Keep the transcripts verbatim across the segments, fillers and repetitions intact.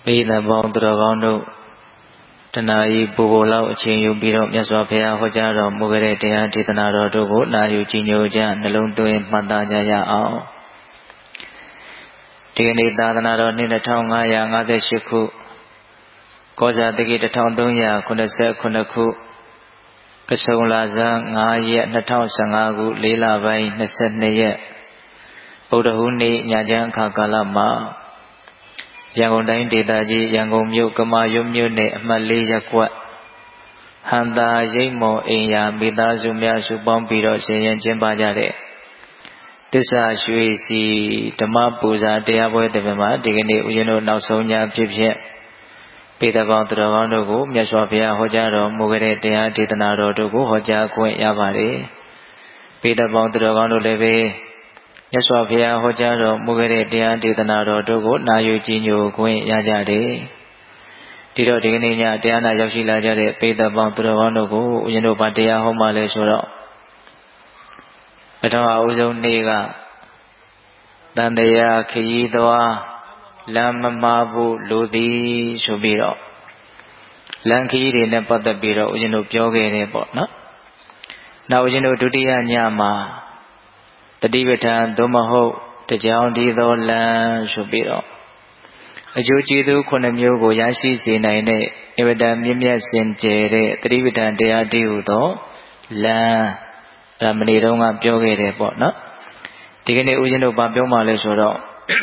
Bây giờ bọn tôi con đâu Tana yi bố lao ở trên yu bị động nhớ xóa phê hỗ trợ rồi mua cái để thì tana rồi tôi cũng là yu chỉ nhớ cha nên luôn tôi mà ta cha cha áo thì cái này ta tana rồi nên là thao ngay ya ngay để sức khu có giá thì cái thao đông ya con sẽ con khu cái số là ra ngay ya nó thao sang ngay gu lấy là vậy nó sẽ này ya bố đồ hôn này nhà giang khá cả là mà yang còn đánh đề ta gì yang còn nhiều cái mà giống như này mà lấy ra quạt hàng ta giấy mỏ in ya bị ta dùng ya sử dụng bị đó sẽ nhận chân ba giờ đấy tức là suy siဓမ္မပူဇာတရားပွဲတပည့်မှာဒီကနေ့ဦးဇင်းတို့နောက်ဆုံးညဖြစ်ဖြစ်ပေတပေါင်းသူတော်ကောင်းတို့ကိုမြတ်စွာဘုရားဟောကြားတော်မူခဲ့တဲ့တရားဒေသနာတော်တို့ကိုဟောကြားခွင့်ရပါတယ်ပေတပေါင်းသူတော်ကောင်းတို့လည်းပဲမြတ်စွာဘုရားဟောကြားတော်မူခဲ့တဲ့တရားဒေသနာတော်တို့ကိုနာယူကြည်ညိုခွင့်ရကြတယ်ဒီတော့ဒီကနေ့ညတရားနာရောက်ရှိလာကြတဲ့ပေတပေါင်းသူတော်ကောင်းတို့ကိုဦးဇင်းတို့ဗတရားဟောမှလဲဆိုတော့ပထမအဦးဆုံးနေ့ကတန်တရားခရီးသွားလမ်းမမှားဖို့လိုသည်ဆိုပြီးတော့လမ်းခရီးတွေနဲ့ပတ်သက်ပြီးတော့ဦးဇင်းတို့ပြောခဲ့တယ်ပေါ့နော်။နောက်ဦးဇင်းတို့ဒုတိယညမှာတတိပဋ္ဌာန်သို့မဟုတ်တကြောင်ဒီသောလမ်းဆိုပြီးတော့အကျိုးကျေးဇူးခုနှစ်မျိုးကိုရရှိစေနိုင်တဲ့အဝတ္တမြင့်မြတ်စင်ကြယ်တဲ့တတိပဋ္ဌာန်တရားတည်းဟူသောလမ်းဒါမနေ့တုန်းကပြောခဲ့တယ်ပေါ့နော်ဒီကနေ့ဦးဇင်းတို့ဗာပြောမှလဲဆိုတော့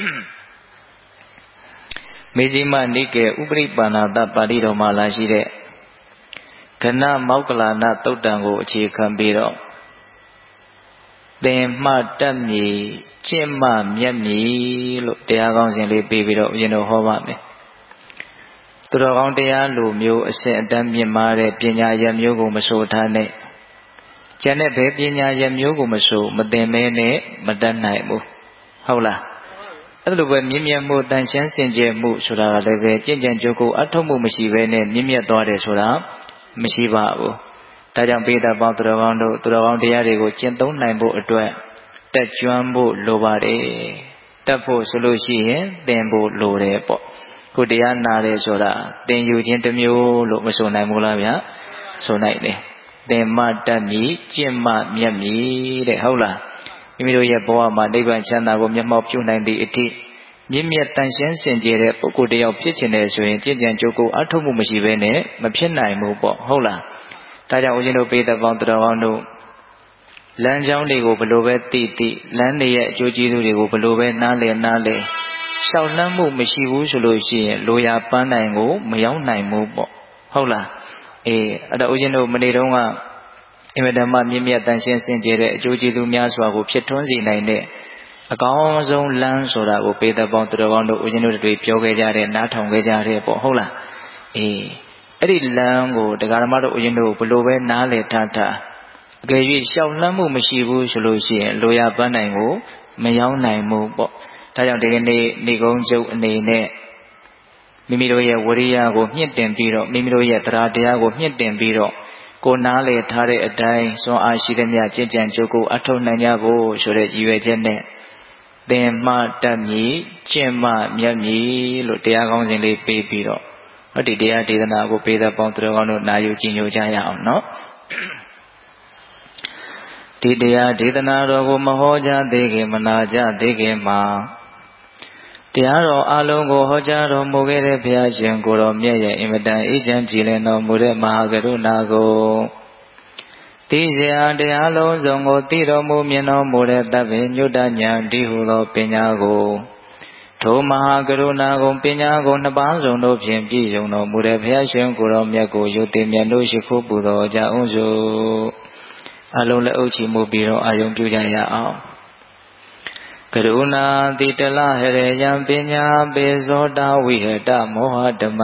မေဇိမနိကေဥပရိပါဏာတပါဠိတော်မှာလာရှိတဲ့ကဏမောက္ကလနာသုတ်တံကိုအခြေခံပြီးတော့သင်မှတတ်မည်ကျင့်မှမြတ်မည်လို့တရားကောင်းစဉ်လေးပြီးပြီးတော့ဦးဇင်းတို့ဟောပါမယ်သူတော်ကောင်းတရားလိုမျိုးအစစ်အတမ်းမြင့်မားတဲ့ပညာရမျိုးကိုမဆိုထားနဲ့ကျန်တဲ့ဘယ်ပညာရမျိုးကိုမဆိုမသင်မဲနဲ့မတတ်နိုင်ဘူးဟုတ်လားအဲ့လိုပဲမြင့်မြတ်မှုတန်ရှင်းစင်ကြယ်မှုဆိုတာကလည်းပဲကြင်ကြံကြိုးကိုအထောက်မှုမရှိဘဲနဲ့မြင့်မြတ်သွားတယ်ဆိုတာမရှိပါဘူးဒါကြောင့်ပေတပေါင်းသူတော်ကောင်းတို့သူတော်ကောင်းတရားတွေကိုကျင့်သုံးနိုင်ဖို့အတွက်တက်ကြွဖို့လိုပါတယ်တက်ဖို့ဆိုလို့ရှိရင်သင်ဖို့လိုတယ်ပေါ့ခုတရားနာတယ်ဆိုတာသင်ယူခြင်းတစ်မျိုးလို့မဆိုနိုင်ဘူးလားဗျာဆိုနိုင်တယ်သင်မှတတ်မည်ကျင့်မှမြတ်မည်တဲ့ဟုတ်လားမိမိတို့ရဲ့ဘဝမှာနိဗ္ဗာန်ချမ်းသာကိုမျက်မှောက်ပြုနိုင်သည့်အထိမြင့်မြတ်တန်ရှင်းစင်ကြယ်တဲ့ပုဂ္ဂိုလ်တယောက်ဖြစ်ချင်တယ်ဆိုရင်ကြင်ကြံကြိုးကိုအထောက်မှုမရှိဘဲနဲ့မဖြစ်နိုင်ဘူးပေါ့ဟုတ်လားဒါကြောင့်ဦးဇင်းတို့ပေတပေါင်းတော်ကောင်းတို့လမ်းကြောင်းတွေကိုဘလို့ပဲသိသိလမ်းတွေရဲ့အကျိုးကျေးဇူးတွေကိုဘလို့ပဲနားလည်နားလည်ရှောက်လန်းမှုမရှိဘူးဆိုလို့ရှိရင်လိုရာပန်းနိုင်ကိုမရောက်နိုင်ဘူးပေါ့ဟုတ်လားအေးအဲ့တော့ဦးဇင်းတို့မနေ့တုန်းကအင်မတန်မှမြင့်မြတ်တန်ရှင်းစင်ကြယ်တဲ့အကျိုးကျေးဇူးများစွာကိုဖြစ်ထွန်းစေနိုင်တဲ့အကောင်းဆုံးလမ်းဆိုတာကိုပေတပေါင်းသူတော်ကောင်းတို့ဦးဇင်းတို့တွေပြောခဲ့ကြတဲ့နားထောင်ခဲ့ကြတဲ့ပေါ့ဟုတ်လားအေးအဲ့ဒီလမ်းကိုတရားဓမ္မတို့ဦးဇင်းတို့ဘလို့ပဲနားလည်ထားထားအကယ်၍ရှောက်လန်းမှုမရှိဘူးဆိုလို့ရှိရင်လိုရာပန်းနိုင်ကိုမရောက်နိုင်ဘူးပေါ့ဒါကြောင့်ဒီကနေ့ဏိကုံးကျုပ်အနေနဲ့မိမိတို့ရဲ့ဝရိယကိုမြင့်တင်ပြီးတော့မိမိတို့ရဲ့တရားတရားကိုမြင့်တင်ပြီးတော့ကိုနားလေထားတဲ့အတိုင်းစွမ်းအားရှိသမျှကြင်ကြံကြိုးကိုအထောက်နိုင်ကြဖို့ဆိုတဲ့ရည်ရွယ်ချက်နဲ့သင်မှတတ်မည်ကျင့်မှမြတ်မည်လို့တရားကောင်းစဉ်လေးပေးပြီးတော့ဟောဒီတရားဒေသနာကိုပေးတဲ့ပေါင်းသူတော်ကောင်းတို့နာယူကြည်ညိုကြရအောင်နော်ဒီတရားဒေသနာတော်ကိုမဟောကြားသေးခင်မနာကြသေးခင်မှာတရားတော်အလုံးကိုဟောကြားတော်မူခဲ့တဲ့ဘုရားရှင်ကိုတော်မြတ်ရဲ့အင်မတန်အေးချမ်းကြည်လင်တော်မူတဲ့မဟာကရုဏာကိုသိစရာတရားလုံးစုံကိုသိတော်မူမြင်တော်မူတဲ့သဗ္ဗညုတဉာဏ်ဒီဟုသောပညာကိုထိုမဟာကရုဏာကိုပညာကိုနှစ်ပါးစုံတို့ဖြင့်ပြည့်စုံတော်မူတဲ့ဘုရားရှင်ကိုတော်မြတ်ကိုယုတိမြတ်တို့ရှိခိုးပူဇော်ကြအောင်စို့အလုံးလက်အုပ်ချီမှုပြီးတော့အာယုံပြုကြရအောင်ကရုဏာတိတလဟရေယံပညာပေဇောတဝိဟတမောဟဓမ္မ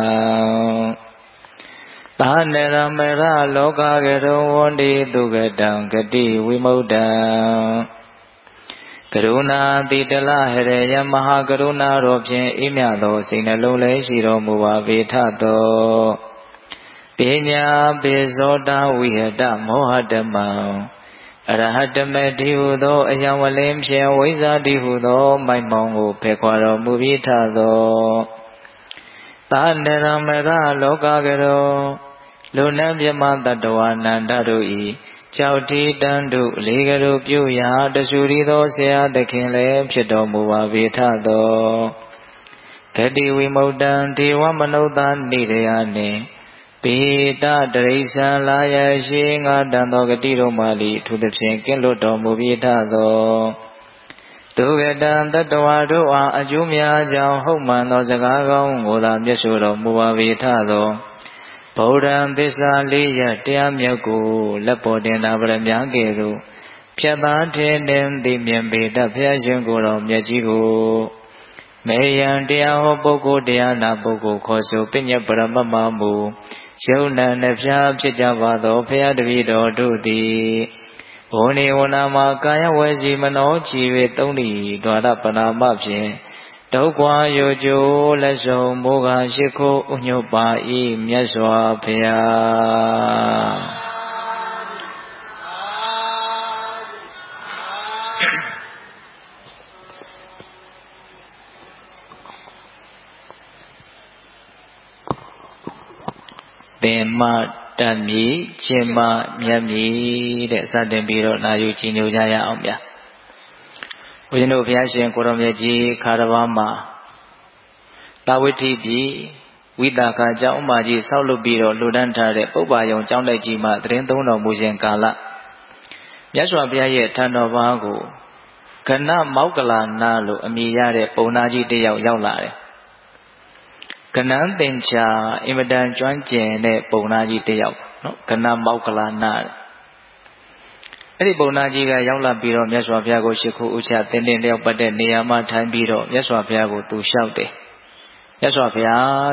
သာနေရမေရလောကကရုဝန္တိတုကတံဂတိဝိမု ക്ത ံကရုဏာတိတလဟရေယံမဟာကရုဏာတော်ဖြင့်အေးမြသောစိတ်နှလုံးလည်းရှိတော်မူပါပေထသောပညာပေဇောတဝိဟတမောဟဓမ္မံအရဟတမေတိဟုသောအယံဝလင်းဖြင့်ဝိဇ္ဇာတိဟုသောမိုက်မောင်ကိုဖယ်ခွာတော်မူပြီးထသောသသာနရမရလောကကရောလူနံမြမတတဝနန္တတို့ဤကြောက်တိတန်တို့လေကတို့ပြုရာတဆူရီသောဆရာသခင်လည်းဖြစ်တော်မူပါပေထသောဂတိဝိမု ക്തံ ဒေဝမနုဿာနိရယနှင့်ပေတတရိစ္ဆာလာယရှိငါတန်သောဂတိတို့မှလိထိုသဖြင့်ကင်းလွတ်တော်မူပေထသောသူကတံတတဝါတို့အားအကျိုးများကြောင့်ဟုတ်မှန်သောစကားကောင်းကိုသာမျက်ဆိုတော်မူပါပေထသောဗုဒ္ဓံသစ္စာလေးရတရားမြတ်ကိုလက်ပေါ်တင်တာဗရမ ्या ကဲ့သို့ဖြတ်သားထင်တဲ့သိမြင်ပေတတ်ဘုရားရှင်ကိုယ်တော်မြတ်ကြီးကိုမေယံတရားဟောပုဂ္ဂိုလ်တရားနာပုဂ္ဂိုလ်ခေါ်ဆိုပညတ်ပရမတ်မမူယုံနာနှဖျားဖြစ်ကြပါသောဘုရားတပည့်တော်တို့သည်ဝဏိဝနာမှာကာယဝစီမနောကြည်၍သုံးလီဒွါရပနာမဖြင့်ဒုက္ခယောကျိုးလက်ဆုံးမိုးကရှိခိုးဥညုတ်ပါ၏မြတ်စွာဘုရားသင်္မတတ်မြည်ခြင်းမမြတ်မြည်တဲ့စတင်ပြီးတော့နာယူကြည်ညိုကြရအောင်ဗျာဦးဇင်းတို့ဘုရားရှင်ကိုရောမြတ်ကြီးခါရဘာမှာတာဝိထိပြည်ဝိတာခအကြောင်းအမကြီးဆောက်လုပ်ပြီးတော့လူဒန်းထားတဲ့ပုပ္ပါယုံကျောင်းတိုက်ကြီးမှာတရင်သုံးတော်မူခြင်းကာလမြတ်စွာဘုရားရဲ့ထံတော်ဘာကိုကဏမောက္ကလာနာလို့အမည်ရတဲ့ပုံနာကြီးတစ်ယောက်ရောက်လာတယ်ကဏန်းသင်္ချာအင်မတန်ကျွမ်းကျင်တဲ့ပုံနာကြီးတစ်ယောက်နော်ကဏမောက္ကလာနာအဲ့ဒီပုံနာကြီးကရောက်လာပြီးတော့မြတ်စွာဘုရားကိုရှိခိုးဥချတင်းတင်းလျောက်ပတ်တဲ့နေရာမှာထိုင်ပြီးတော့မြတ်စွာဘုရားကိုသူလျှောက်တယ်မြတ်စွာဘုရား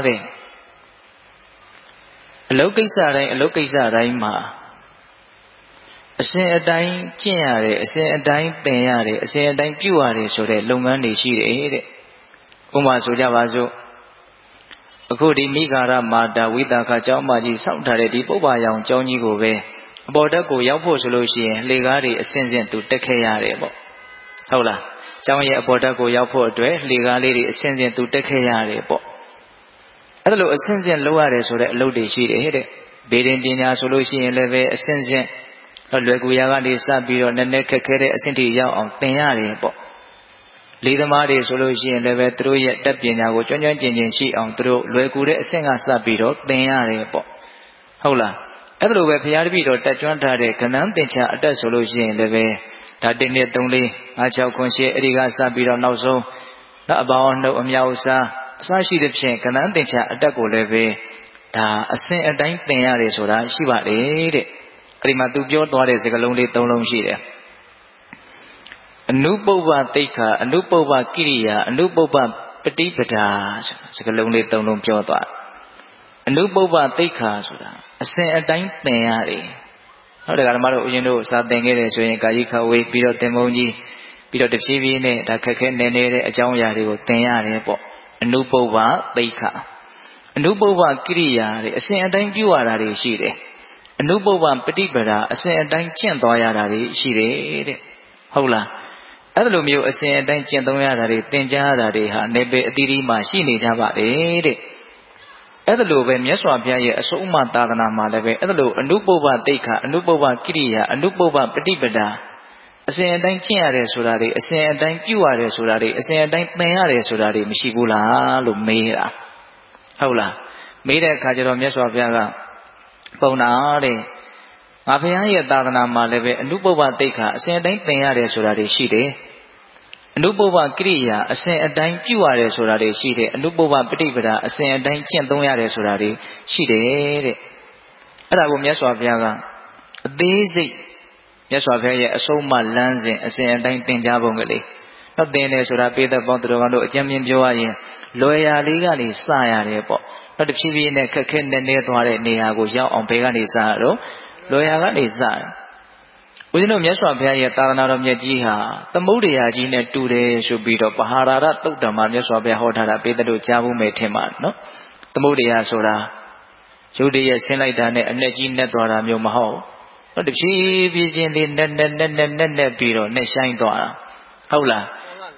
တဲ့အလုတ်ကိစ္စတိုင်းအလုတ်ကိစ္စတိုင်းမှာအစဉ်အတိုင်းကျင့်ရတယ်အစဉ်အတိုင်းသင်ရတယ်အစဉ်အတိုင်းပြုရတယ်ဆိုတဲ့လုပ်ငန်းတွေရှိတယ်တဲ့ဥပမာဆိုကြပါစို့အခုဒီမိဂါရမာတာဝိတာခကျောင်းမကြီးစောင့်ထားတဲ့ဒီပုပ္ပါယောင်ကျောင်းကြီးကိုပဲအပေါ်တက်ကိုရောက်ဖို့ဆိုလို့ရှိရင်လှေကားတွေအစဉ်စဉ်သူတက်ခဲ့ရတယ်ပေါ့ဟုတ်လားကျောင်းရဲ့အပေါ်တက်ကိုရောက်ဖို့အတွက်လှေကားလေးတွေအစဉ်စဉ်သူတက်ခဲ့ရတယ်ပေါ့အဲ့ဒါလို့အစဉ်စဉ်လုပ်ရတယ်ဆိုတဲ့အလုပ်တွေရှိတယ်တဲ့ဗေဒင်ပညာဆိုလို့ရှိရင်လည်းပဲအစဉ်စဉ်လွယ်ကူရာကနေစပြီးတော့နည်းနည်းခက်ခဲတဲ့အဆင့်ထိရောက်အောင်သင်ရတယ်ပေါ့လေးသမားတွေဆိုလို့ရှိရင်လည်းပဲသူတို့ရဲ့တက်ပညာကိုကျွမ်းကျွမ်းကျင်ကျင်ရှိအောင်သူတို့လွယ်ကူတဲ့အဆင့်ကစပြီးတော့သင်ရတယ်ပေါ့ဟုတ်လားအဲ့ဒါလိုပဲဘုရားတပည့်တော်တက်ကျွမ်းထားတဲ့ကဏ္ဍသင်္ချာအတက်ဆိုလို့ရှိရင်လည်းပဲဒါတစ်နှစ်သုံးလေးငါးခြောက်ခုရှစ်အဲ့ဒီကစပြီးတော့နောက်ဆုံးနောက်အပေါင်းနှုတ်အမြောက်အစားအစရှိတဲ့ဖြင့်ကဏ္ဍသင်္ချာအတက်ကိုလည်းပဲဒါအစဉ်အတိုင်းသင်ရတယ်ဆိုတာရှိပါလေတဲ့အဲ့ဒီမှာသူပြောသွားတဲ့စကားလုံးလေးသုံးလုံးရှိတယ်အနုပုပ္ပတိခာအနုပုပ္ပကိရိယာအနုပုပ္ပပฏิပဒါစကားလုံးလေးသုံးလုံးပြောသွားအနုပုပ္ပတိခာဆိုတာအစဉ်အတိုင်းသင်ရတယ်ဟုတ်တယ်ကဓမ္မတို့ဦးဇင်းတို့စာသင်ခဲ့တယ်ဆိုရင်ကာယိခဝေးပြီးတော့သင်္ဘုံကြီးပြီးတော့တဖြည်းဖြည်းနဲ့ဒါခက်ခဲနေနေတဲ့အကြောင်းအရာတွေကိုသင်ရတယ်ပေါ့အနုပုပ္ပတိခာအနုပုပ္ပကိရိယာတွေအစဉ်အတိုင်းပြုရတာတွေရှိတယ်အနုပုပ္ပပฏิပဒါအစဉ်အတိုင်းကျင့်သွားရတာတွေရှိတယ်တဲ့ဟုတ်လားအဲ့လိုမျိုးအစဉ်အတိုင်းကျင့်သုံးရတာတွေသင်ကြားရတာတွေဟာနေပေအသီးသီးမှာရှိနေကြပါလေတဲ့အဲ့ဒါလိုပဲမြတ်စွာဘုရားရဲ့အဆုံးအမသာသနာမှာလည်းပဲအဲ့ဒါလိုအနုပုပ္ပတိခအနုပုပ္ပကိရိယာအနုပုပ္ပပฏิပဒါအစဉ်အတိုင်းကျင့်ရတယ်ဆိုတာတွေအစဉ်အတိုင်းပြုရတယ်ဆိုတာတွေအစဉ်အတိုင်းသင်ရတယ်ဆိုတာတွေမရှိဘူးလားလို့မေးတာဟုတ်လားမေးတဲ့အခါကျတော့မြတ်စွာဘုရားကပုံနာတဲ့ငါဘုရားရဲ့သာသနာမှာလည်းပဲအနုပုပ္ပတိခအစဉ်အတိုင်းသင်ရတယ်ဆိုတာတွေရှိတယ်အနုပုပ္ပကိရိယာအစဉ်အတိုင်းပြုရတယ်ဆိုတာတွေရှိတယ်အနုပုပ္ပပฏิပဒါအစဉ်အတိုင်းကျင့်သုံးရတယ်ဆိုတာတွေရှိတယ်တဲ့အဲ့ဒါကိုမြတ်စွာဘုရားကအသေးစိတ်မြတ်စွာဘုရားရဲ့အဆုံးအမလမ်းစဉ်အစဉ်အတိုင်းသင်ကြားပုံကလေးတော့သင်တယ်ဆိုတာပိဿပေါင်းသူတော်ကောင်းတို့အကျဉ်းပြပြောရရင်လွယ်ရာလေးကနေစရတယ်ပေါ့တော့တဖြည်းဖြည်းနဲ့ခက်ခဲနေနေသွားတဲ့နေရာကိုရောက်အောင်ဘယ်ကနေစရတော့လွယ်ရာကနေစတယ်ဦးဇင်းတို့မြတ်စွာဘုရားရဲ့သာသနာတော်မြတ်ကြီးဟာသမုဒ္ဒရာကြီးနဲ့တူတယ်ဆိုပြီးတော့ပဟာရဒသုတ်တံမှာမြတ်စွာဘုရားဟောထားတာပိဿတို့ကြားဖို့မယ်ထင်ပါနော်သမုဒ္ဒရာဆိုတာရုပ်တရက်ဆင်းလိုက်တာနဲ့အနဲ့ကြီးနဲ့သွားတာမျိုးမဟုတ်တော့တဖြည်းဖြည်းချင်းလေးနဲ့နဲ့နဲ့နဲ့နဲ့ပြီးတော့နဲ့ဆိုင်သွားတာဟုတ်လား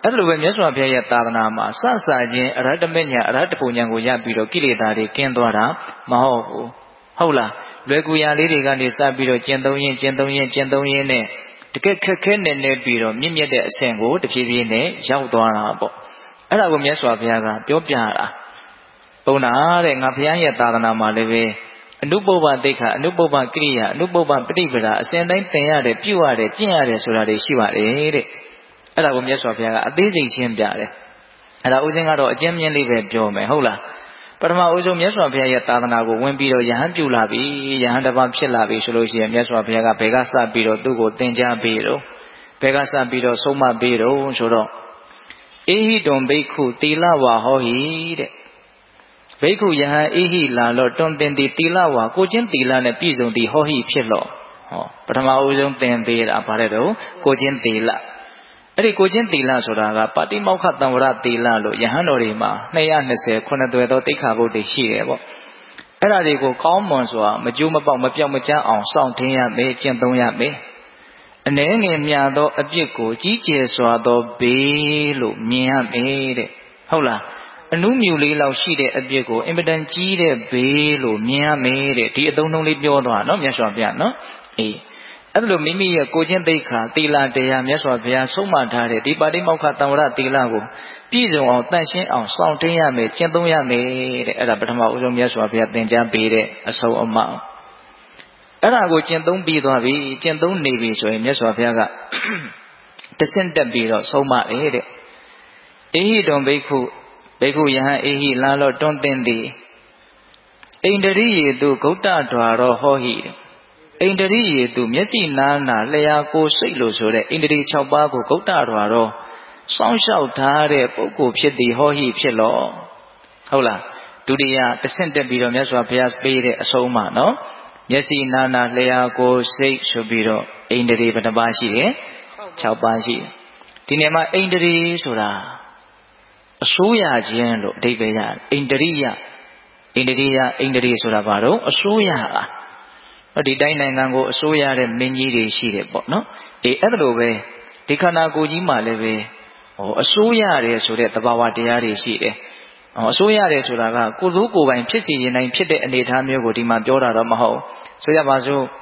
အဲ့လိုပဲမြတ်စွာဘုရားရဲ့သာသနာမှာစစချင်းအရဟတမေညာအရဟတပုံညာကိုရပြီးတော့ကိလေသာတွေကင်းသွားတာမဟုတ်ဘူးဟုတ်လားလွယ်ကူရာလေးတွေကနေစပြီးတော့ကျင့်သုံးရင်ကျင့်သုံးရင်ကျင့်သုံးရင်နဲ့တကယ်ခက်ခဲနေနေပြီးတော့မြင့်မြတ်တဲ့အဆင့်ကိုတဖြည်းဖြည်းနဲ့ရောက်သွားတာပေါ့အဲ့ဒါကိုမြတ်စွာဘုရားကပြောပြတာပုံနာတဲ့ငါဘုရားရဲ့သာသနာမှာလည်းပဲအနုပုပ္ပသိက္ခာအနုပုပ္ပကိရိယာအနုပုပ္ပပฏิပဒါအစဉ်တိုင်းသင်ရတယ်ပြုရတယ်ကျင့်ရတယ်ဆိုတာတွေရှိပါတယ်တဲ့အဲ့ဒါကိုမြတ်စွာဘုရားကအသေးစိတ်ရှင်းပြတယ်အဲ့ဒါဥစဉ်ကတော့အကျဉ်းမြင့်လေးပဲပြောမယ်ဟုတ်လားပထမဦးဆုံးမြတ်စွာဘုရားရဲ့သာသနာကိုဝင်ပြီးတော့ယဟန်ပြုလာပြီယဟန်တစ်ပါးဖြစ်လာပြီဆိုလို့ရှိရင်မြတ်စွာဘုရားကဘယ်ကစပြီးတော့သူ့ကိုသင်ကြားပေးတော့ဘယ်ကစပြီးတော့ဆုံးမပေးတော့ဆိုတော့အေဟိတုံဘိက္ခုသီလဝါဟောဟိတဲ့ဘိက္ခုယဟန်အေဟိလာလောတွန်တင်သည်သီလဝါကိုချင်းသီလနဲ့ပြည့်စုံသည်ဟောဟိဖြစ်လောဟောပထမဦးဆုံးသင်ပေးတာဗါတဲ့တော့ကိုချင်းသီလအဲ့ဒီကိုချင်းသီလဆိုတာကပါတိမောက္ခတံဝရသီလလို့ယဟန်တော်တွေမှာနှစ်ရာနှစ်ဆယ်ခုနှစ်သွယ်သောတိက္ခာဘုတ်တွေရှိတယ်ပေါ့အဲ့ဒါတွေကိုကောင်းမွန်စွာမကျိုးမပေါက်မပြောက်မကျန်းအောင်စောင့်ထင်းရမယ်ကျင့်သုံးရမယ်အနည်းငယ်မြသောအပြစ်ကိုကြီးကျယ်စွာသောဘေးလို့မြင်ရမယ်တဲ့ဟုတ်လားအနုမြူလေးလောက်ရှိတဲ့အပြစ်ကိုအင်မတန်ကြီးတဲ့ဘေးလို့မြင်ရမယ်တဲ့ဒီအသုံးနှုန်းလေးပြောသွားနော်မြတ်စွာဘုရားနော်အေးအဲ့လိုမိမိရဲ့ကိုချင်းသိက္ခာသီလတရားမြတ်စွာဘုရားဆုံးမထားတဲ့ဒီပါတိမောက္ခတံဝရသီလကိုပြည့်စုံအောင်တန့်ရှင်းအောင်စောင့်တင်းရမယ်ကျင့်သုံးရမယ်တဲ့အဲ့ဒါပထမဦးဆုံးမြတ်စွာဘုရားသင်ကြားပေးတဲ့အဆုံးအမအဲ့ဒါကိုကျင့်သုံးပြီးသွားပြီကျင့်သုံးနေပြီဆိုရင်မြတ်စွာဘုရားကတဆင့်တက်ပြီးတော့ဆုံးမတယ်တဲ့အေဟိတုံဘိက္ခုဘိက္ခုယဟန်အေဟိလာလောတွန်းတင်သည်ဣန္ဒရိယေတုဂௌတ္တဒွါရောဟောဟိတဲ့ဣန္ဒရိယေတုမျက်စိနားနာလျှာကိုစိတ်လို့ဆိုတဲ့ဣန္ဒြေ၆ပါးကိုဂௌတ္တဒွါရောစောင့်ရှောက်ထားတဲ့ပုဂ္ဂိုလ်ဖြစ်သည်ဟောဟိဖြစ်လောဟုတ်လားဒုတိယတဆင့်တက်ပြီးတော့မြတ်စွာဘုရားပေးတဲ့အဆုံးအမနော်မျက်စိနားနာလျှာကိုစိတ်ဆိုပြီးတော့ဣန္ဒြေဘယ်နှပါးရှိတယ်၆ပါးရှိတယ်ဒီနေရာမှာဣန္ဒြေဆိုတာအစိုးရခြင်းလို့အဓိပ္ပာယ်ရတယ်ဣန္ဒြိယဣန္ဒြိယဣန္ဒြေဆိုတာဘာလို့အစိုးရလားဒီတိုင်းနိုင်ငံကိုအစိုးရတဲ့မင်းကြီးတွေရှိတယ်ပေါ့နော်အေးအဲ့ဒါလိုပဲဒီခန္ဓာကိုယ်ကြီးမှာလည်းပဲဟိုအစိုးရတယ်ဆိုတဲ့သဘာဝတရားတွေရှိတယ်ဟောအစိုးရတယ်ဆိုတာကကိုယ်စိုးကိုယ်ပိုင်ဖြစ်စီရင်နိုင်ဖြစ်တဲ့အနေအထားမျိုးကိုဒီမှာပြောတာတော့မဟုတ်ဆိုရပါစို့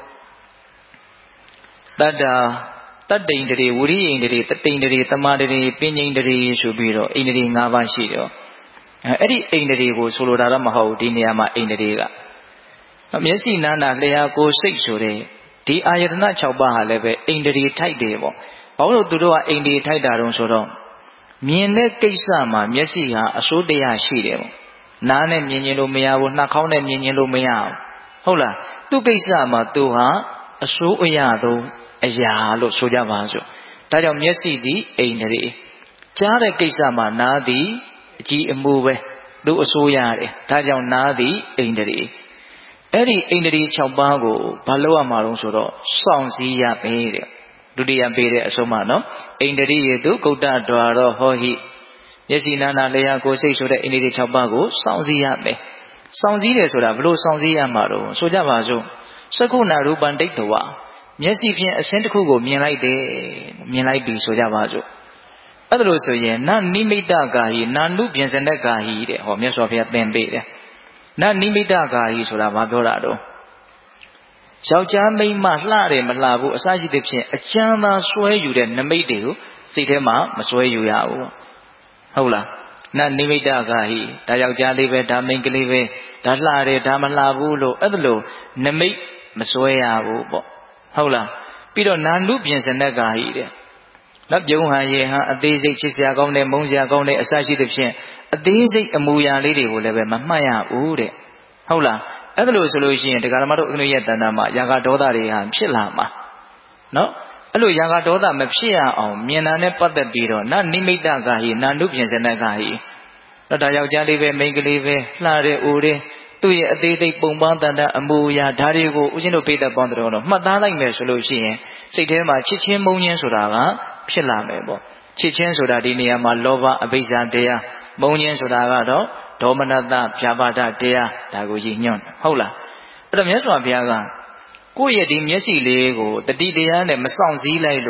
တတ္တာတတ္တိန်တရေဝိရိယိန်တရေတတိန်တရေတမာတရေပဉ္စိန်တရေဆိုပြီးတော့အိန္ဒြေ၅ပါးရှိတယ်အဲ့ဒီအိန္ဒြေကိုဆိုလိုတာတော့မဟုတ်ဒီနေရာမှာအိန္ဒြေကမျက်စိနားနာလျှာကိုစိတ်ဆိုတဲ့ဒီအာယတနာ၆ပါးဟာလည်းပဲအိန္ဒြေထိုက်တယ်ပေါ့ဘာလို့သူတို့ကအိန္ဒြေထိုက်တာတုံးဆိုတော့မြင်တဲ့ကိစ္စမှာမျက်စိဟာအစိုးတရားရှိတယ်ပေါ့နားနဲ့မြင်ရင်လို့မရဘူးနှာခေါင်းနဲ့မြင်ရင်လို့မရဘူးဟုတ်လားသူ့ကိစ္စမှာသူဟာအစိုးအရဆုံးအရာလို့ဆိုကြပါစို့ဒါကြောင့်မျက်စိသည်အိန္ဒြေကြားတဲ့ကိစ္စမှာနားသည်အကြည့်အမူပဲသူအစိုးရတယ်ဒါကြောင့်နားသည်အိန္ဒြေအဲ့ဒီဣန္ဒြေ၆ပါးကိုဘာလို့ရမှာလဲဆိုတော့စောင့်စည်းရမယ်တဲ့ဒုတိယပေးတဲ့အဆုံးမနော်ဣန္ဒြိယေတုဂௌတ္တဒွါရောဟောဟိမျက်စိနာနာလျှာကိုယ်စိတ်ဆိုတဲ့ဣန္ဒြေ၆ပါးကိုစောင့်စည်းရမယ်စောင့်စည်းတယ်ဆိုတာဘလို့စောင့်စည်းရမှာတော့ဆိုကြပါစို့စက္ခုနာရူပံဒိဋ္ဌဝမျက်စိဖြင့်အစင်းတစ်ခုကိုမြင်လိုက်တယ်မြင်လိုက်ပြီဆိုကြပါစို့အဲ့ဒါလို့ဆိုရင်နနိမိတ္တကာဟိနာနုပြင်စနကာဟိတဲ့ဟောမြတ်စွာဘုရားသင်ပေးတယ်နနိမိတ္တကာဟိဆိုတာဘာပြောတာတော့ယောက်ျားမိန်းမလှတယ်မလှဘူးအစရှိသဖြင့်အကျမ်းသာဆွဲယူတဲ့နမိတ်တွေကိုစိတ်ထဲမှာမဆွဲယူရဘူးဟုတ်လားနနိမိတ္တကာဟိဒါယောက်ျားလေးပဲဒါမိန်းကလေးပဲဒါလှတယ်ဒါမလှဘူးလို့အဲ့ဒါလို့နမိတ်မဆွဲရဘူးပေါ့ဟုတ်လားပြီးတော့နာနုပြင်စနကာဟိတဲ့လက်ပြုံးဟန်ရေဟန်အသေးစိတ်ချစ်စရာကောင်းတယ်မုန်းစရာကောင်းတယ်အစရှိသဖြင့်အသေးစိတ်အမူအရာလေးတွေကိုလည်းပဲမမှတ်ရဘူးတဲ့ဟုတ်လားအဲ့ဒါလို့ဆိုလို့ရှိရင်တရားဓမ္မတို့အခဏရဲ့တဏ္ဍာမှာယာဂဒေါသတွေဟာဖြစ်လာမှာနော်အဲ့လိုယာဂဒေါသမဖြစ်ရအောင်မြင်တာနဲ့ပတ်သက်ပြီးတော့နနိမိတ္တကာဟိနာနုပြင်စနကာဟိတော့ဒါယောက်ျားလေးပဲမိန်းကလေးပဲလှတဲ့အိုတဲ့သူ့ရဲ့အသေးစိတ်ပုံပန်းတန်တအမူအရာဓာတ်တွေကိုဦးဇင်းတို့ပိဋကပေါင်းတော်တော့မှတ်သားလိုက်မယ်ဆိုလို့ရှိရင်စိတ်ထဲမှာချစ်ချင်းမုန်းချင်းဆိုတာကဖြစ်လာမယ်ပေါ့ချစ်ချင်းဆိုတာဒီနေရာမှာလောဘအဘိဇ္ဇာတရားမုန်းချင်းဆိုတာကတော့ဒေါမနတဖြာပါဒတရားဒါကိုရည်ညွှန်းဟုတ်လားအဲ့တော့မြတ်စွာဘုရားကကိုယ့်ရဲ့ဒီမျက်စိလေးကိုတတိတရားနဲ့မစောင့်စည်းလိုက်လို့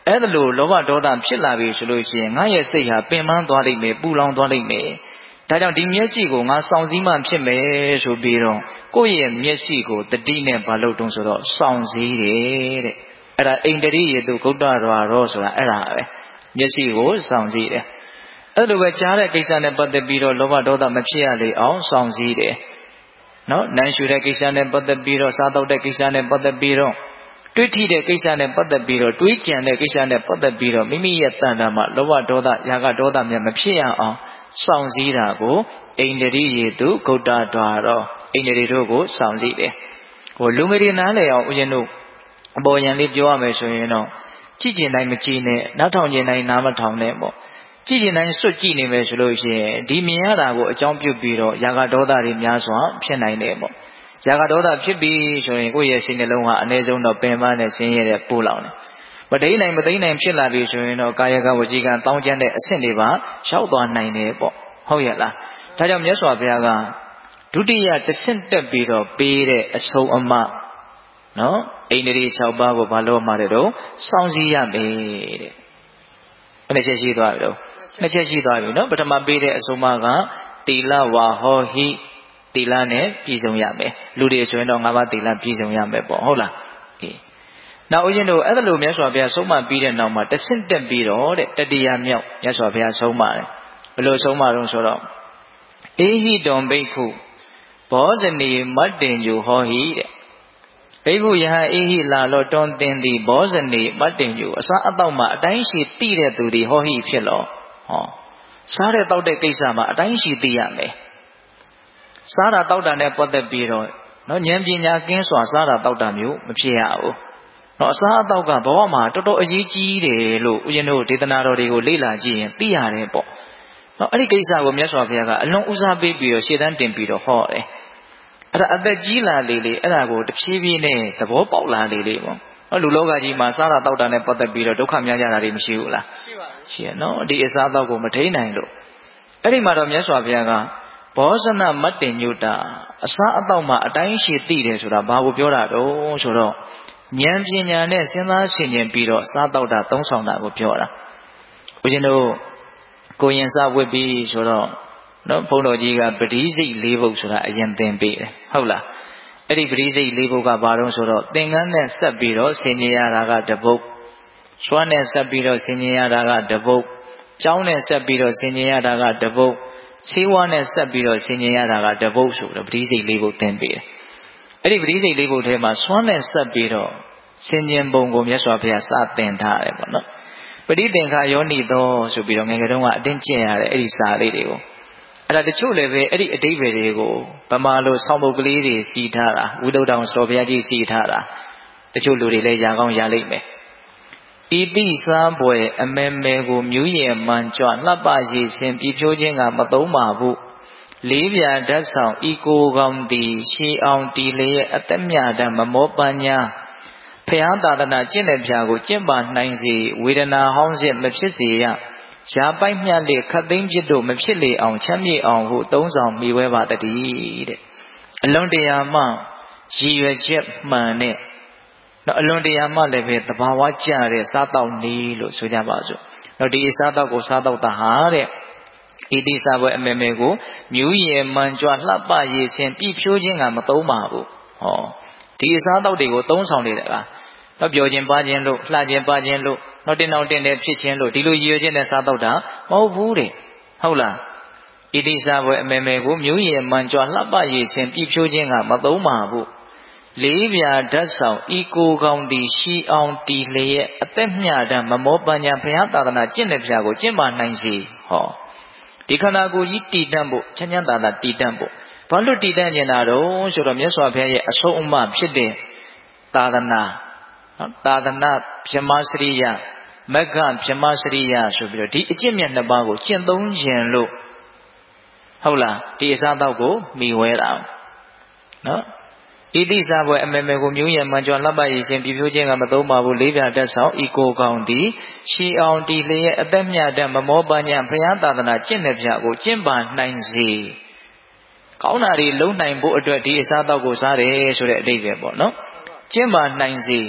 အဲ့ဒါလို့လောဘဒေါသဖြစ်လာပြီဆိုလို့ရှိရင်ငါရဲ့စိတ်ဟာပင်ပန်းသွားလိမ့်မယ်ပူလောင်သွားလိမ့်မယ်ဒါကြောင့်ဒီမျက်စိကိုငါစောင့်စည်းမှဖြစ်မယ်ဆိုပြီးတော့ကိုယ့်ရဲ့မျက်စိကိုတတိနဲ့ဘာလို့တုံးဆိုတော့စောင့်စည်းတယ်တဲ့အဲ့ဒါအိန္ဒြိယေတုဂုတ္တရရောဆိုတာအဲ့ဒါပဲမျက်စိကိုစောင့်စည်းတယ်အဲ့လိုပဲကြားတဲ့ကိစ္စနဲ့ပတ်သက်ပြီးတော့လောဘဒေါသမဖြစ်ရလေအောင်စောင့်စည်းတယ်နော်နမ်းရှူတဲ့ကိစ္စနဲ့ပတ်သက်ပြီးတော့စားတော့တဲ့ကိစ္စနဲ့ပတ်သက်ပြီးတော့တွေးထိတဲ့ကိစ္စနဲ့ပတ်သက်ပြီးတော့တွေးကြံတဲ့ကိစ္စနဲ့ပတ်သက်ပြီးတော့မိမိရဲ့တဏ္ဍာမှာလောဘဒေါသရာဂဒေါသများမဖြစ်ရအောင်စောင့်စည်းတာကိုအိန္ဒြိယေတုဂုတ္တဒွါရောအိန္ဒြိတို့ကိုစောင့်စည်းတယ်ဟိုလူငယ်တွေနားလည်အောင်ဦးဇင်းတို့အပေါ်ယံလေးပြောရမယ်ဆိုရင်တော့ကြည့်ကျင်တိုင်းမကြည့်နဲ့နားထောင်ကျင်တိုင်းနားမထောင်နဲ့ပေါ့ကြည့်ကျင်တိုင်းစွတ်ကြည့်နေမယ်ဆိုလို့ရှိရင်ဒီမြင်ရတာကိုအကြောင်းပြုပြီးတော့ရာဂဒေါသတွေများစွာဖြစ်နိုင်တယ်ပေါ့ရာဂဒေါသဖြစ်ပြီးဆိုရင်ကိုယ့်ရဲ့စိတ်နှလုံးဟာအနည်းဆုံးတော့ပင်ပန်းနဲ့ဆင်းရဲတဲ့ပိုးလောင်တယ်မတိန်နိုင်မသိနိုင်ဖြစ်လာပြီဆိုရင်တော့ကာယကဝစီကံတောင်းကျမ်းတဲ့အဆင့်တွေပါရောက်သွားနိုင်တယ်ပေါ့ဟုတ်ရဲ့လားဒါကြောင့်မြတ်စွာဘုရားကဒုတိယတစ်ဆင့်တက်ပြီးတော့ပေးတဲ့အဆုံးအမနော်အိန္ဒြေ၆ပါးကိုဘာလို့မှာတဲ့တော့စောင့်စည်းရမယ်တဲ့ဘယ်နှချက်ရှိသွားပြီတော့နှစ်ချက်ရှိသွားပြီနော်ပထမပေးတဲ့အဆုံးအမကတိလဝါဟောဟိတိလနဲ့ပြည်စုံရမယ်လူတွေဆိုရင်တော့ငါးပါးတိလပြည်စုံရမယ်ပေါ့ဟုတ်လားအေးနောက်ဦးဇင်းတို့အဲ့ဒါလိုမြတ်စွာဘုရားဆုံးမပြီးတဲ့နောက်မှာတဆင့်တက်ပြီးတော့တဲ့တတိယမြောက်မြတ်စွာဘုရားဆုံးမတယ်ဘယ်လိုဆုံးမတော့ဆိုတော့အေဟိတောဘိက္ခုဘောဇနီမတ္တင်ညုဟောဟိတဲ့ဘိက္ခုယဟအေဟိလာလောတွန်တင်သည်ဘောဇနီမတ္တင်ညုအစားအသောက်မှာအတိုင်းရှိသိတဲ့သူဒီဟောဟိဖြစ်လောဟောစားတဲ့တောက်တဲ့ကိစ္စမှာအတိုင်းရှိသိရမယ်စားတာတောက်တာနဲ့ပတ်သက်ပြီးတော့နော်ဉာဏ်ပညာကင်းစွာစားတာတောက်တာမျိုးမဖြစ်ရဘူးနော်အစားအသောက်ကဘဝမှာတော်တော်အရေးကြီးတယ်လို့ဦးဇင်းတို့ဒေသနာတော်တွေကိုလေ့လာကြည့်ရင်သိရတယ်ပေါ့နော်အဲ့ဒီကိစ္စကိုမြတ်စွာဘုရားကအလွန်ဦးစားပေးပြီးတော့ရှေ့တန်းတင်ပြီးတော့ဟောတယ်အဲ့ဒါအသက်ကြီးလာလေလေအဲ့ဒါကိုတဖြည်းဖြည်းနဲ့သဘောပေါက်လာလေလေပေါ့နော်လူလောကကြီးမှာစားတာတောက်တာနဲ့ပတ်သက်ပြီးတော့ဒုက္ခများကြတာတွေမရှိဘူးလားရှိပါဘူးရှိရနော်ဒီအစားအသောက်ကိုမထိန်နိုင်လို့အဲ့ဒီမှာတော့မြတ်စွာဘုရားကဘောဇနမတ္တင်ညုတာအစားအသောက်မှာအတိုင်းရှိသိတယ်ဆိုတာဘာကိုပြောတာတော့ဆိုတော့ဉာဏ်ပညာနဲ့စဉ်းစားဆင်ခြင်ပြီးတော့စားတောက်တာသုံးဆောင်တာကိုပြောတာဦးဇင်းတို့ကိုရင်စားဝတ်ပြီးဆိုတော့နော်ဘုန်းတော်ကြီးကပဋိစိတ်၄ဘုတ်ဆိုတာအရင်သင်ပေးတယ်ဟုတ်လားအဲ့ဒီပဋိစိတ်၄ဘုတ်ကဘာတော့ဆိုတော့သင်္ကန်းနဲ့ဆက်ပြီးတော့ဆင်ခြင်ရတာကတပုတ်စွမ်းနဲ့ဆက်ပြီးတော့ဆင်ခြင်ရတာကတပုတ်ကြောင်းနဲ့ဆက်ပြီးတော့ဆင်ခြင်ရတာကတပုတ်ဆေးဝါးနဲ့ဆက်ပြီးတော့ဆင်ခြင်ရတာကတပုတ်ဆိုတော့ပဋိစိတ်၄ဘုတ်သင်ပေးတယ်အဲ့ဒီပဋိစိတ်၄ဘုတ်ထဲမှာစွမ်းနဲ့ဆက်ပြီးတော့ဆင်ခြင်ပုံကိုမြတ်စွာဘုရားစသင်ထားတယ်ပေါ့နော်ပဋိသင်္ခါယောနိသောဆိုပြီးတော့ငယ်ငယ်တုန်းကအတင်းကျင့်ရတဲ့အဲ့ဒီစာလေးတွေကိုအဲ့ဒါတချို့လည်းပဲအဲ့ဒီအတိပ္ပယ်တွေကိုဗမာလိုဆောင်းပုတ်ကလေးတွေစီထားတာဝိသုဒ္ဓောင်စောဘုရားကြီးစီထားတာတချို့လူတွေလည်းရကောင်းရလိမ့်မယ်ဤတိစားပွဲအမဲမဲကိုမြူးရဲ့မှန်ကြွလှပရည်ရှင်ပြဖြိုးခြင်းကမသုံးပါဘူးလေးပြာဓာတ်ဆောင်ဤကိုကောင်းသည်ရှည်အောင်တီလျက်အသက်မြတ်တမမောပညာဖျားသာသနာကျင့်တဲ့ဖြာကိုကျင့်ပါနိုင်စေဝေဒနာဟောင်းစစ်မဖြစ်စေရရာပိုက်မြတ်လေခတ်သိမ်းဖြစ်တို့မဖြစ်လေအောင်ချမ်းမြေ့အောင်ဟုသုံးဆောင်မိဝဲပါတည်းတဲ့အလွန်တရာမှရည်ရွယ်ချက်မှန်တဲ့နော်အလွန်တရာမှလည်းပဲသဘာဝကျတဲ့စားတောက်နေလို့ဆိုကြပါစို့နော်ဒီစားတောက်ကိုစားတောက်တာဟာတဲ့ဣတိစားပွဲအမေမေကိုမြူးရည်မှန်ကြွလှပရည်ရှင်ပြည့်ဖြိုးခြင်းကမသုံးပါဘူးဟောဒီအစားတောက်တွေကိုသုံးဆောင်နေတာကတော့ပြောခြင်းပါခြင်းလို့လှခြင်းပါခြင်းလို့တော့တင်အောင်တင်တယ်ဖြစ်ခြင်းလို့ဒီလိုရည်ရွယ်ချက်နဲ့စားတော့တာမဟုတ်ဘူးတဲ့ဟုတ်လားဣတိစားပွဲအမေမေကိုမျိုးရည်မှန်ကြွလှပရည်ခြင်းပြည့်ဖြိုးခြင်းကမသုံးပါဘူးလေးပြာဓာတ်ဆောင်ဤကိုကောင်းသည်ရှီအောင်တီလျက်အသက်မြတ်တမမောပညာဘုရားသာသနာကျင့်တဲ့ဖြာကိုကျင့်ပါနိုင်စေဟောဒီခန္ဓာကိုယ်ကြီးတည်တတ်ဖို့ချမ်းချမ်းသာသာတည်တတ်ဖို့ဘာလို့တည်တတ်နေတာတော့ဆိုတော့မြတ်စွာဘုရားရဲ့အဆုံးအမဖြစ်တဲ့သာသနာသာသနာဗြဟ္မစရိယမဂ္ဂဗြဟ္မစရိယဆိုပြီးတော့ဒီအကျင့်မြတ်နှစ်ပါးကိုကျင့်သုံးခြင်းလို့ဟုတ်လားဒီအစားတော့ကိုမိဝဲတာနော်ဣတိစားပွဲအမေမေကိုမျိုးရမှန်ကြွလှပရည်ရှင်ပြဖြိုးခြင်းကမသုံးပါဘူးလေးပြတက်ဆောင်ဤကိုကောင်းသည်ရှီအောင်တီလျက်အသက်မြတ်တမမောပညာဘုရားသာသနာကျင့်တဲ့ဖြာကိုကျင့်ပါနိုင်စေကောင်းတာတွေလုံးနိုင်ဖို့အတွက်ဒီအစားတော့ကိုစားတယ်ဆိုတဲ့အဓိပ္ပာယ်ပေါ့နော်ကျင့်ပါနိုင်စေ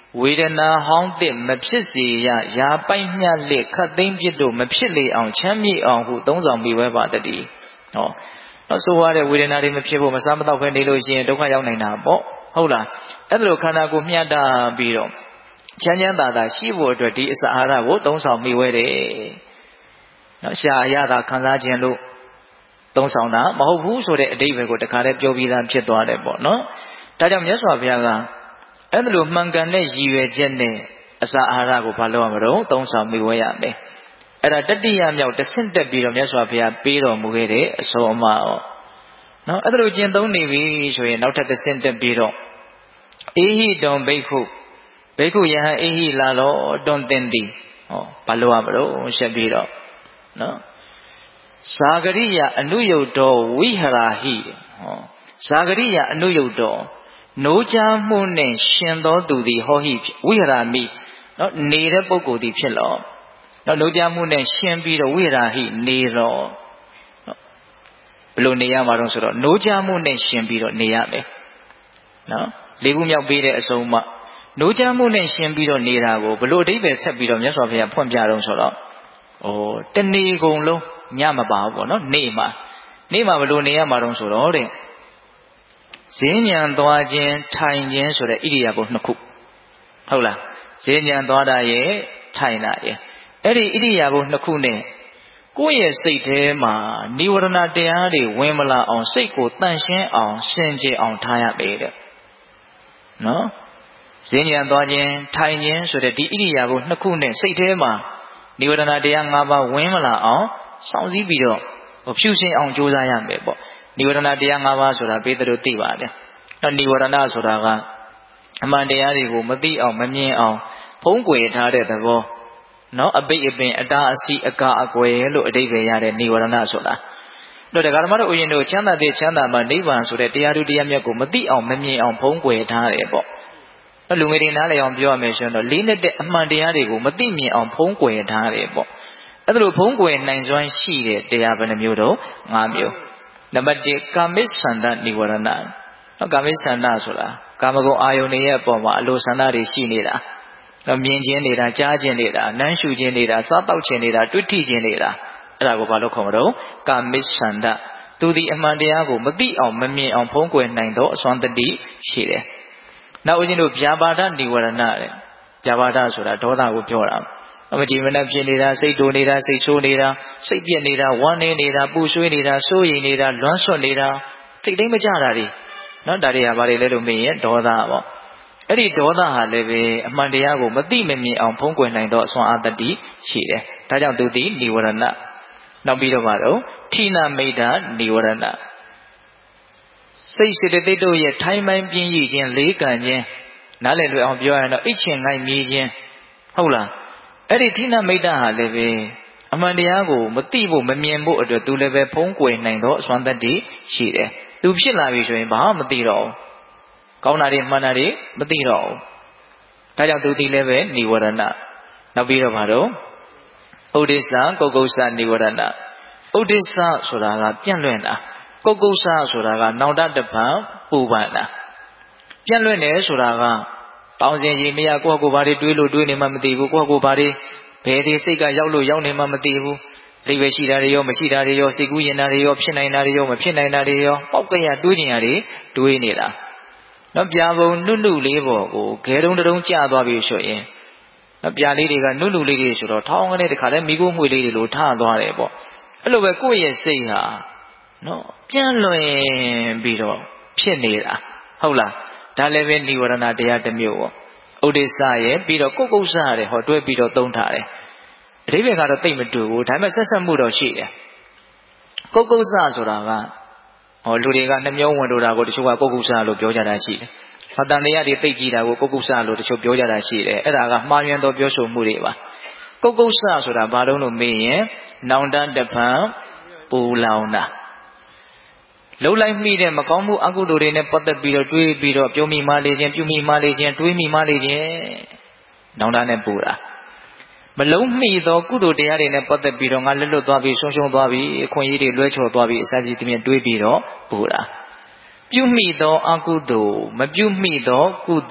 ဝေဒနာဟောင်းသစ်မဖြစ်စေရရာပိုက်မြတ်လက်ခတ်သိမ်းပြစ်တို့မဖြစ်လေအောင်ချမ်းမြေ့အောင်ဟုသုံးဆောင်မိဝဲပါတည်းဟောတော့ဆိုရတဲ့ဝေဒနာတွေမဖြစ်ဖို့မစားမတော့ဖဲနေလို့ရှိရင်ဒုက္ခရောက်နိုင်တာပေါ့ဟုတ်လားအဲ့ဒါလိုခန္ဓာကိုယ်မျှတပြီးတော့ချမ်းချမ်းသာသာရှိဖို့အတွက်ဒီအစာအာဟာရကိုသုံးဆောင်မိဝဲတယ်နော်ရှားရတာခံစားခြင်းလို့သုံးဆောင်တာမဟုတ်ဘူးဆိုတဲ့အတိတ်ပဲကိုတခါတည်းပြောပြီးသားဖြစ်သွားတယ်ပေါ့နော်ဒါကြောင့်မြတ်စွာဘုရားကအဲ့ဒါလိုမှန်ကန်တဲ့ရည်ရွယ်ချက်နဲ့အစာအာဟာရကိုဘာလို့ရမလို့သုံးဆောင်မိဝဲရမယ်အဲ့ဒါတတိယမြောက်တဆင့်တက်ပြီးတော့မြတ်စွာဘုရားပေးတော်မူခဲ့တဲ့အဆုံးအမအောင်နော်အဲ့ဒါလိုကျင့်သုံးနေပြီဆိုရင်နောက်ထပ်တဆင့်တက်ပြီးတော့အေဟိတုံဘိက္ခုဘိက္ခုယဟန်အေဟိလာလောတွန်တင်သည်ဟောဘာလို့ရမလို့ဆက်ပြီးတော့နော်ဇာဂရိယအနုယုတ်တော်ဝိဟရာဟိဟောဇာဂရိယအနုယုတ်တော်နိုးချမှုနဲ့ရှင်သောသူသည်ဟောဟိဝိဟရာမိနော်နေတဲ့ပုဂ္ဂိုလ်သည်ဖြစ်လောနော်နိုးချမှုနဲ့ရှင်ပြီးတော့ဝိဟရာဟိနေတော့ဘယ်လိုနေရမှာတော့ဆိုတော့နိုးချမှုနဲ့ရှင်ပြီးတော့နေရမယ်နော်လေးခုမြောက်ပေးတဲ့အဆုံးမှနိုးချမှုနဲ့ရှင်ပြီးတော့နေတာကိုဘယ်လိုအဓိပ္ပာယ်ဆက်ပြီးတော့မြတ်စွာဘုရားဖွင့်ပြတော့ဆိုတော့ဩတဏီကုံလုံးညမပါဘူးပေါ့နော်နေ့မှာနေ့မှာဘယ်လိုနေရမှာတော့ဆိုတော့တဲ့ဈဉ္ဉံသွားခြင်းထိုင်ခြင်းဆိုတဲ့ဣရိယာပုနှစ်ခုဟုတ်လားဈဉ္ဉံသွားတာရဲ့ထိုင်တာရဲ့အဲ့ဒီဣရိယာပုနှစ်ခုနဲ့ကိုယ့်ရဲ့စိတ်ထဲမှာនិဝရဏတရားတွေဝင်မလာအောင်စိတ်ကိုတန့်ရှင်းအောင်စင်ကြယ်အောင်ထားရပေတဲ့နော်ဈဉ္ဉံသွားခြင်းထိုင်ခြင်းဆိုတဲ့ဒီဣရိယာပုနှစ်ခုနဲ့စိတ်ထဲမှာនិဝရဏတရား၅ပါးဝင်မလာအောင်စောင့်စည်းပြီးတော့ဖြူစင်အောင်ကြိုးစားရမယ်ပေါ့និဝရဏတရား၅ပါးဆိုတာပေးတယ်လို့သိပါတယ်။အဲនិဝရဏဆိုတာကအမှန်တရားတွေကိုမသိအောင်မမြင်အောင်ဖုံးကွယ်ထားတဲ့သဘောနော်အပိတ်အပင်အတားအဆီးအကာအကွယ်လို့အဓိပ္ပာယ်ရတဲ့និဝရဏဆိုတာတို့တရားဓမ္မတို့ဥယျာဉ်တို့ချမ်းသာတဲ့ချမ်းသာမှနိဗ္ဗာန်ဆိုတဲ့တရားတို့တရားမြတ်ကိုမသိအောင်မမြင်အောင်ဖုံးကွယ်ထားတယ်ပေါ့။အဲလူငယ်တွေနားလည်အောင်ပြောရမယ်ဆိုရင်တော့လေးနဲ့တဲ့အမှန်တရားတွေကိုမသိမြင်အောင်ဖုံးကွယ်ထားတယ်ပေါ့။အဲ့ဒါလိုဖုံးကွယ်နိုင်စွမ်းရှိတဲ့တရားဘယ်နှမျိုးတော့၅မျိုးနံပါတ်၁ကာမိသန္တនិဝရဏနော်ကာမိသန္တဆိုတာကာမဂုဏ်အာယုန်တွေရဲ့အပေါ်မှာအလိုဆန္ဒတွေရှိနေတာနော်မြင်ခြင်းနေတာကြားခြင်းနေတာနမ်းရှုခြင်းနေတာစားတောက်ခြင်းနေတာတွေ့ထိခြင်းနေတာအဲ့ဒါကိုဘာလို့ခေါ်မလို့ကာမိသန္တသူဒီအမှန်တရားကိုမသိအောင်မမြင်အောင်ဖုံးကွယ်နိုင်တော့အစွမ်းတတိရှိတယ်နောက်ဦးဇင်းတို့ဗျာပါဒនិဝရဏတဲ့ဗျာပါဒဆိုတာဒေါသကိုပြောတာအမကြည်မနဲ့ဖြစ်နေတာစိတ်တိုနေတာစိတ်ဆိုးနေတာစိတ်ပြက်နေတာဝမ်းနေနေတာပူဆွေးနေတာစိုးရိမ်နေတာလွမ်းဆွတ်နေတာစိတ်တိုင်းမကြတာတွေနော်ဒါတွေကဘာတွေလဲလို့မေးရင်ဒေါသပေါ့အဲ့ဒီဒေါသဟာလည်းပဲအမှန်တရားကိုမသိမမြင်အောင်ဖုံးကွယ်နိုင်သောအစွမ်းအာတ္တိရှိတယ်ဒါကြောင့်သူသည်និဝရဏနောက်ပြီးတော့ပါတော့ဌိနမိတ်တာនិဝရဏစိတ်စေတသိက်တို့ရဲ့ထိုင်းပိုင်းပြင်းရည်ခြင်းလေးကန်ခြင်းနားလည်လွယ်အောင်ပြောရရင်တော့အိတ်ချင်ငိုက်မြေးခြင်းဟုတ်လားအဲ့ဒီဌိနမိတ်တာဟာလည်းပဲအမှန်တရားကိုမသိဖို့မမြင်ဖို့အတွက်သူလည်းပဲဖုံးကွယ်နိုင်သောအစွမ်းတတ္တိရှိတယ်သူဖြစ်လာပြီဆိုရင်ဘာမှမသိတော့ဘူးကောင်းတာတွေမှန်တာတွေမသိတော့ဘူးဒါကြောင့်သူဒီလည်းပဲនិဝရဏနောက်ပြီးတော့ဘာတော့ဥဒိစ္စကုက္ကုစ္စនិဝရဏဥဒိစ္စဆိုတာကပြန့်လွင့်တာကုက္ကုစ္စဆိုတာကနောင်တတပံပူပန်တာပြန့်လွင့်တယ်ဆိုတာကတောင်းစင်ရေမရကိုယ့်ကိုယ်ဘာတွေတွေးလို့တွေးနေမှမသိဘူးကိုယ့်ကိုယ်ဘာတွေဘယ်ဒီစိတ်ကရောက်လို့ရောက်နေမှမသိဘူးအိဗယ်ရှိတာတွေရောမရှိတာတွေရောစိတ်ကူးရင်တာတွေရောဖြစ်နိုင်တာတွေရောမဖြစ်နိုင်တာတွေရောပောက်ကရတွေးကျင်ရတွေတွေးနေတာနော်ပြာပုံနုနုလေးပေါ်ကိုဂဲတုံးတုံးကျသွားပြီဆိုရင်နော်ပြာလေးတွေကနုနုလေးတွေဆိုတော့ထောင်းကနေတခါလဲမိကိုမှွေလေးတွေလိုထသွားတယ်ပေါ့အဲ့လိုပဲကိုယ့်ရဲ့စိတ်ဟာနော်ပြန့်လွင်ပြီးတော့ဖြစ်နေတာဟုတ်လားဒါလည်းပဲនិဝရဏတရားတစ်မျိုးပေါ့ဥဒိစ္စရဲ့ပြီးတော့ကုက္ကုစ္စရဲ့ဟောတွဲပြီးတော့သုံးထားတယ်အဓိပ္ပာယ်ကတော့သိမတူဘူးဒါပေမဲ့ဆက်ဆက်မှုတော့ရှိတယ်ကုက္ကုစ္စဆိုတာကဟောလူတွေကနှမျောဝင်လို့တာကိုတချို့ကကုက္ကုစ္စလို့ပြောကြတာရှိတယ်ဖတ်တန်တရားတွေသိကြည့်တာကိုကုက္ကုစ္စလို့တချို့ပြောကြတာရှိတယ်အဲ့ဒါကမှားယွင်းသောပြောဆိုမှုတွေပါကုက္ကုစ္စဆိုတာဘာလို့လို့မေးရင်နောင်တတပံပူလောင်တာလှုပ်လိုက်မိတဲ့မကောင်းမှုအကုသိုလ်တွေနဲ့ပတ်သက်ပြီးတော့တွေးပြီးတော့ပြုံးမိမှလေခြင်းပြုမိမှလေခြင်းတွေးမိမှလေခြင်းနောင်တနဲ့ပူတာမလုံးမိသောကုသိုလ်တရားတွေနဲ့ပတ်သက်ပြီးတော့ငါလွတ်လွတ်သွားပြီးဆုံးရှုံးသွားပြီးအခွင့်အရေးတွေလွဲချော်သွားပြီးအစကြီးတည်းတွေးပြီးတော့ပူတာပြုမိသောအကုသိုလ်မပြုမိသောကုသိုလ်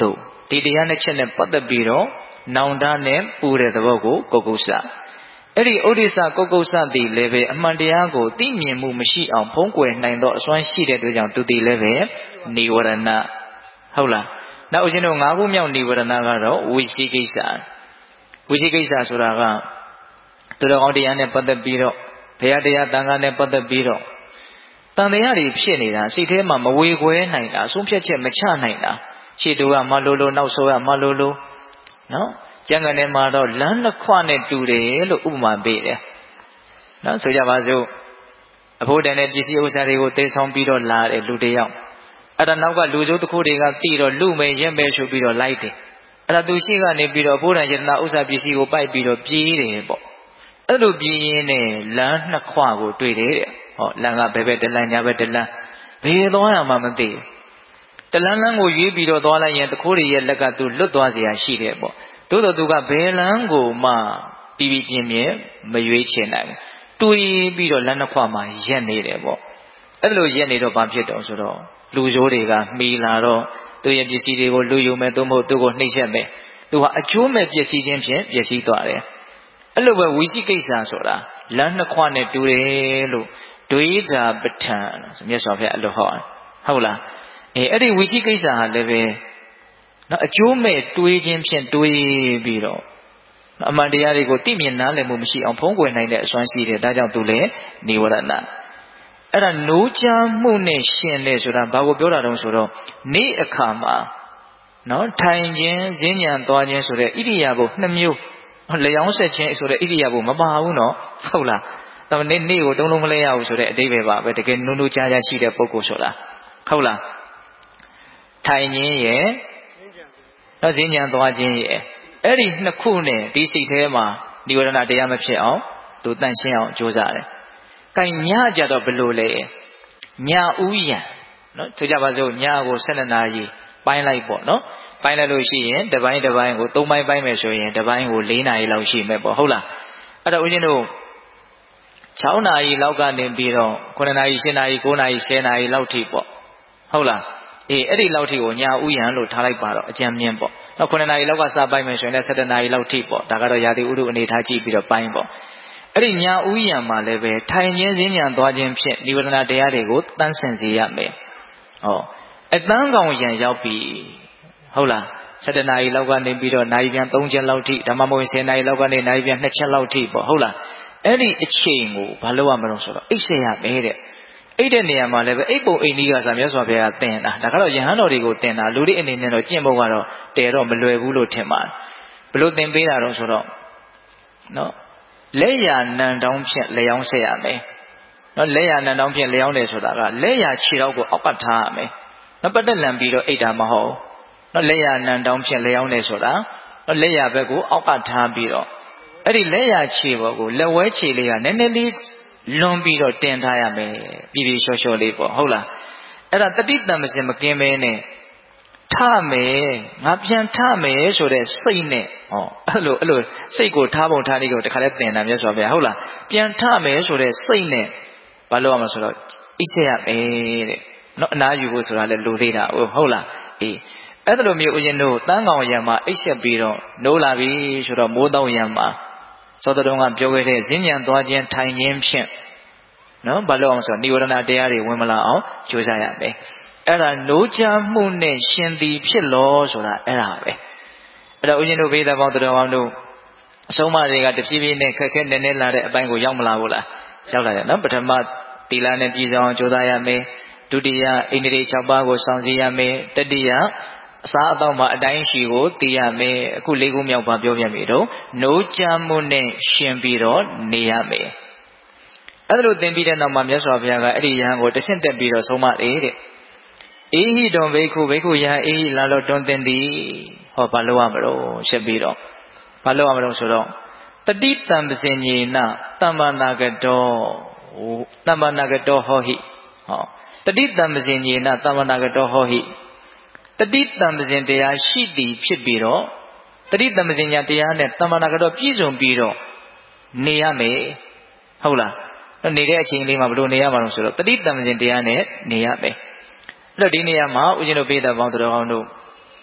ဒီတရားနှစ်ချက်နဲ့ပတ်သက်ပြီးတော့နောင်တနဲ့ပူတဲ့သဘောကိုကုက္ကုစအဲ့ဒီဥဒိစ္စကုက္ကုစသည်လည်းပဲအမှန်တရားကိုသိမြင်မှုမရှိအောင်ဖုံးကွယ်နိုင်သောအစွမ်းရှိတဲ့အတွက်ကြောင့်သူသည်လည်းပဲနိဝရဏဟုတ်လားနောက်ဦးဇင်းတို့ငါးခုမြောက်နိဝရဏကတော့ဝိသိကိစ္စဝိသိကိစ္စဆိုတာကသူတော်ကောင်းတရားနဲ့ပတ်သက်ပြီးတော့ဘုရားတရားသံဃာနဲ့ပတ်သက်ပြီးတော့တန်တရားတွေဖြစ်နေတာစိတ်ထဲမှာမဝေခွဲနိုင်တာအဆုံးဖြတ်ချက်မချနိုင်တာရှေ့တူကမလိုလိုနောက်ဆိုကမလိုလိုနော်ကျန်ကန်ထဲမှာတော့လမ်းနှစ်ခွနဲ့တူတယ်လို့ဥပမာပေးတယ်နော်ဆိုကြပါစို့အဖို့တန်တဲ့ပစ္စည်းဥစ္စာတွေကိုသိဆောင်ပြီးတော့လာတယ်လူတယောက်အဲ့ဒါနောက်ကလူစိုးတစ်ခုတွေကတီးတော့လူမယ်ရက်မယ်ဆိုပြီးတော့လိုက်တယ်အဲ့ဒါသူရှိကနေပြီးတော့အဖို့တန်ယတနာဥစ္စာပစ္စည်းကိုပိုက်ပြီးတော့ပြေးတယ်ပေါ့အဲ့လိုပြေးရင်းနဲ့လမ်းနှစ်ခွကိုတွေ့တယ်တဲ့ဟောလမ်းကဘယ်ဘက်တလမ်းညာဘက်တလမ်းဘယ်သွားရမှမသိဘူးတလန်းလန်းကိုရွေးပြီးတော့သွားလိုက်ရင်တခိုးတွေရဲ့လက်ကသူလွတ်သွားเสียရှိတယ်ပေါ့သို့တော်သူကဘယ်လမ်းကိုမှပြီးပြီးပြင်းပြင်းမရွေးချင်နိုင်ဘူးတွေးပြီးတော့လမ်းတစ်ခွမှာရက်နေတယ်ပေါ့အဲ့လိုရက်နေတော့ဘာဖြစ်တော့ဆိုတော့လူဆိုးတွေကမှီလာတော့သူရဲ့ပစ္စည်းတွေကိုလူယူမယ်သို့မဟုတ်သူ့ကိုနှိပ်စက်မယ်သူဟာအကျိုးမဲ့ပစ္စည်းချင်းဖြင့်ပျက်စီးသွားတယ်အဲ့လိုပဲဝိသိကိစ္စဆိုတာလမ်းနှစ်ခွနဲ့တူတယ်လို့ဒွေတာပဋ္ဌာန်မြတ်စွာဘုရားအဲ့လိုဟောဟုတ်လားအဲအဲ့ဒီဝိသိကိစ္စဟာလည်းပဲနော်အကျိုးမဲ့တွေးခြင်းဖြင့်တွေးပြီးတော့အမှန်တရားတွေကိုသိမြင်နားလည်မှုမရှိအောင်ဖုံးကွယ်နိုင်တဲ့အစွမ်းရှိတယ်ဒါကြောင့်သူလည်းနိဝရဏအဲ့ဒါနိုးချမှုနဲ့ရှင်တယ်ဆိုတာဘာကိုပြောတာတုံးဆိုတော့နေ့အခါမှာနော်ထိုင်ခြင်းဈဉ္ဉံသွားခြင်းဆိုတဲ့ဣရိယာပုနှစ်မျိုးလျောင်းဆက်ခြင်းဆိုတဲ့ဣရိယာပုမပါဘူးနော်ဟုတ်လားဒါပေမဲ့နေ့ကိုတုံးလုံးမလဲရဘူးဆိုတဲ့အဓိပ္ပာယ်ပါပဲတကယ်နိုးနိုးကြားကြားရှိတဲ့ပုဂ္ဂိုလ်ဆိုတာဟုတ်လားထိုင်ခြင်းရဲ့နော်ဈဉ္ဉံသွားခြင်းရဲ့အဲ့ဒီနှစ်ခုနဲ့ဒီစိတ်ထဲမှာနိဝရဏတရားမဖြစ်အောင်သူတန့်ရှင်းအောင်ကြိုးစားတယ်။ကိုင်ညကြတော့ဘယ်လိုလဲ။ညဥယံနော်ဆိုကြပါစို့ညကိုဆယ်နှစ်နာရီပိုင်းလိုက်ပေါ့နော်။ပိုင်းလိုက်လို့ရှိရင်တစ်ပိုင်းတစ်ပိုင်းကိုသုံးပိုင်းပိုင်းမယ်ဆိုရင်တစ်ပိုင်းကိုလေးနာရီလောက်ရှိမယ်ပေါ့ဟုတ်လား။အဲ့တော့ဦးဇင်းတို့ခြောက်နာရီလောက်ကနေပြီးတော့ခုနှစ်နာရီရှစ်နာရီကိုးနာရီဆယ်နာရီလောက်ထိပေါ့ဟုတ်လား။အေးအဲ့ဒီလောက်ထိကိုညဥယံလို့ထားလိုက်ပါတော့အကြံမြင့်ပေါ့။နောက်ခုနှစ်နာရီလောက်ကစပိုင်းမယ်ဆိုရင်လည်းဆယ်တနာရီလောက်ထိပေါ့ဒါကတော့ရာသီဥတုအနေထားကြည့်ပြီးတော့ပိုင်းပေါ့အဲ့ဒီညာဥယံမှာလည်းပဲထိုင်ခြင်းဈဉ္ဉံသွားခြင်းဖြင့်နိဝရဏတရားတွေကိုတန်းဆင်စေရမယ်ဟောအတန်းကောင်ယံရောက်ပြီဟုတ်လားဆယ်တနာရီလောက်ကနေပြီးတော့နာရီပြန်သုံးချက်လောက်ထိဓမ္မမဟုတ်ဆယ်နာရီလောက်ကနေနာရီပြန်နှစ်ချက်လောက်ထိပေါ့ဟုတ်လားအဲ့ဒီအချိန်ကိုဘာလို့ရမလို့ဆိုတော့အိပ်စေရမယ်တဲ့အိတ်တဲ့နေရာမှာလည်းပဲအိတ်ပုံအိတ်နီးကဆိုမြတ်စွာဘုရားတင်တာဒါကတော့ယဟန်တော်တွေကိုတင်တာလူတွေအနေနဲ့တော့ကျင့်ဖို့ကတော့တဲတော့မလွယ်ဘူးလို့ထင်ပါတယ်ဘယ်လိုသင်ပေးတာတော့ဆိုတော့နော်လက်ရနံတောင်းဖြင့်လျောင်းဆက်ရမယ်နော်လက်ရနံတောင်းဖြင့်လျောင်းတယ်ဆိုတာကလက်ရခြေထောက်ကိုအောက်ကထားရမယ်နော်ပတ်သက်လန်ပြီးတော့အိတ်တာမဟုတ်နော်လက်ရနံတောင်းဖြင့်လျောင်းတယ်ဆိုတာနော်လက်ရဘက်ကိုအောက်ကထားပြီးတော့အဲ့ဒီလက်ရခြေဘောကိုလက်ဝဲခြေလေးကနည်းနည်းလေးလွန်ပြီးတော့တင်ထားရမယ်ပြည်ပြည်လျှော့လျှော့လေးပေါ့ဟုတ်လားအဲ့ဒါတတိတံမစင်မကင်းမဲနဲ့ထမယ်ငါပြန်ထမယ်ဆိုတဲ့စိတ်နဲ့ဟောအဲ့လိုအဲ့လိုစိတ်ကိုထားပုံထားနည်းကိုတခါလဲသင်တာမြတ်စွာဘုရားဟုတ်လားပြန်ထမယ်ဆိုတဲ့စိတ်နဲ့ဘာလို့ရမလဲဆိုတော့အိပ်ဆက်ရမယ်တဲ့နော်အနားယူဖို့ဆိုတာလဲလိုသေးတာဟုတ်လားအေးအဲ့လိုမျိုးဦးဇင်းတို့တန်းကောင်ရံမှာအိပ်ဆက်ပြီးတော့နိုးလာပြီဆိုတော့မိုးတောင်ရံမှာသောတတော်ကပြောခဲ့တဲ့ဈဉ္ဉံသွားခြင်းထိုင်ခြင်းဖြင့်နော်ဘာလို့အောင်ဆိုတော့နိဝရဏတရားတွေဝင်မလာအောင်ကြိုးစားရမယ်အဲ့ဒါနိုးချမှုနဲ့ရှင်သည်ဖြစ်လို့ဆိုတာအဲ့ဒါပဲအဲ့တော့ဦးဇင်းတို့ဘေးသားပေါင်းတော်အောင်တို့အဆုံးအမတွေကတဖြည်းဖြည်းနဲ့ခက်ခဲနေနေလာတဲ့အပိုင်းကိုရောက်မလာဘူးလားရောက်လာတယ်နော်ပထမသီလနဲ့ပြည်စုံအောင်ကြိုးစားရမယ်ဒုတိယအိန္ဒြေ၆ပါးကိုစောင့်စည်းရမယ်တတိယအစားအသောက်မှာအတိုင်းရှိကိုသိရမယ်အခုလေးခုမြောက်ပါပြောပြပြီတော့နိုးချမှုနဲ့ရှင်ပြီးတော့နေရမယ်အဲ့ဒါလို့သင်ပြီးတဲ့နောက်မှာမြတ်စွာဘုရားကအဲ့ဒီယဟန်ကိုတဆင့်တက်ပြီးတော့ဆုံးမတယ်တဲ့အေဟိတောဘိက္ခုဘိက္ခုယဟအေဟိလာလို့တွန်းသင်သည်ဟောဘာလို့ရမလို့ရှက်ပြီးတော့ဘာလို့ရမလို့ဆိုတော့တတိတံပစင်ညေနတမ္မာနာကတောတမ္မာနာကတောဟောဟိဟောတတိတံပစင်ညေနတမ္မာနာကတောဟောဟိတတိတံပစင်တရားရှိသည်ဖြစ်ပြီးတော့တတိတံပစင်ညာတရားနဲ့တမ္မာနာကတောပြည့်စုံပြီးတော့နေရမယ်ဟုတ်လားနေတဲ့အချိန်လေးမှာဘယ်လိုနေရမှာလဲဆိုတော့တတိတံပစင်တရားနဲ့နေရမယ်အဲ့တော့ဒီနေရာမှာဦးဇင်းတို့ပိဋကပေါင်းတော်ကောင်းတို့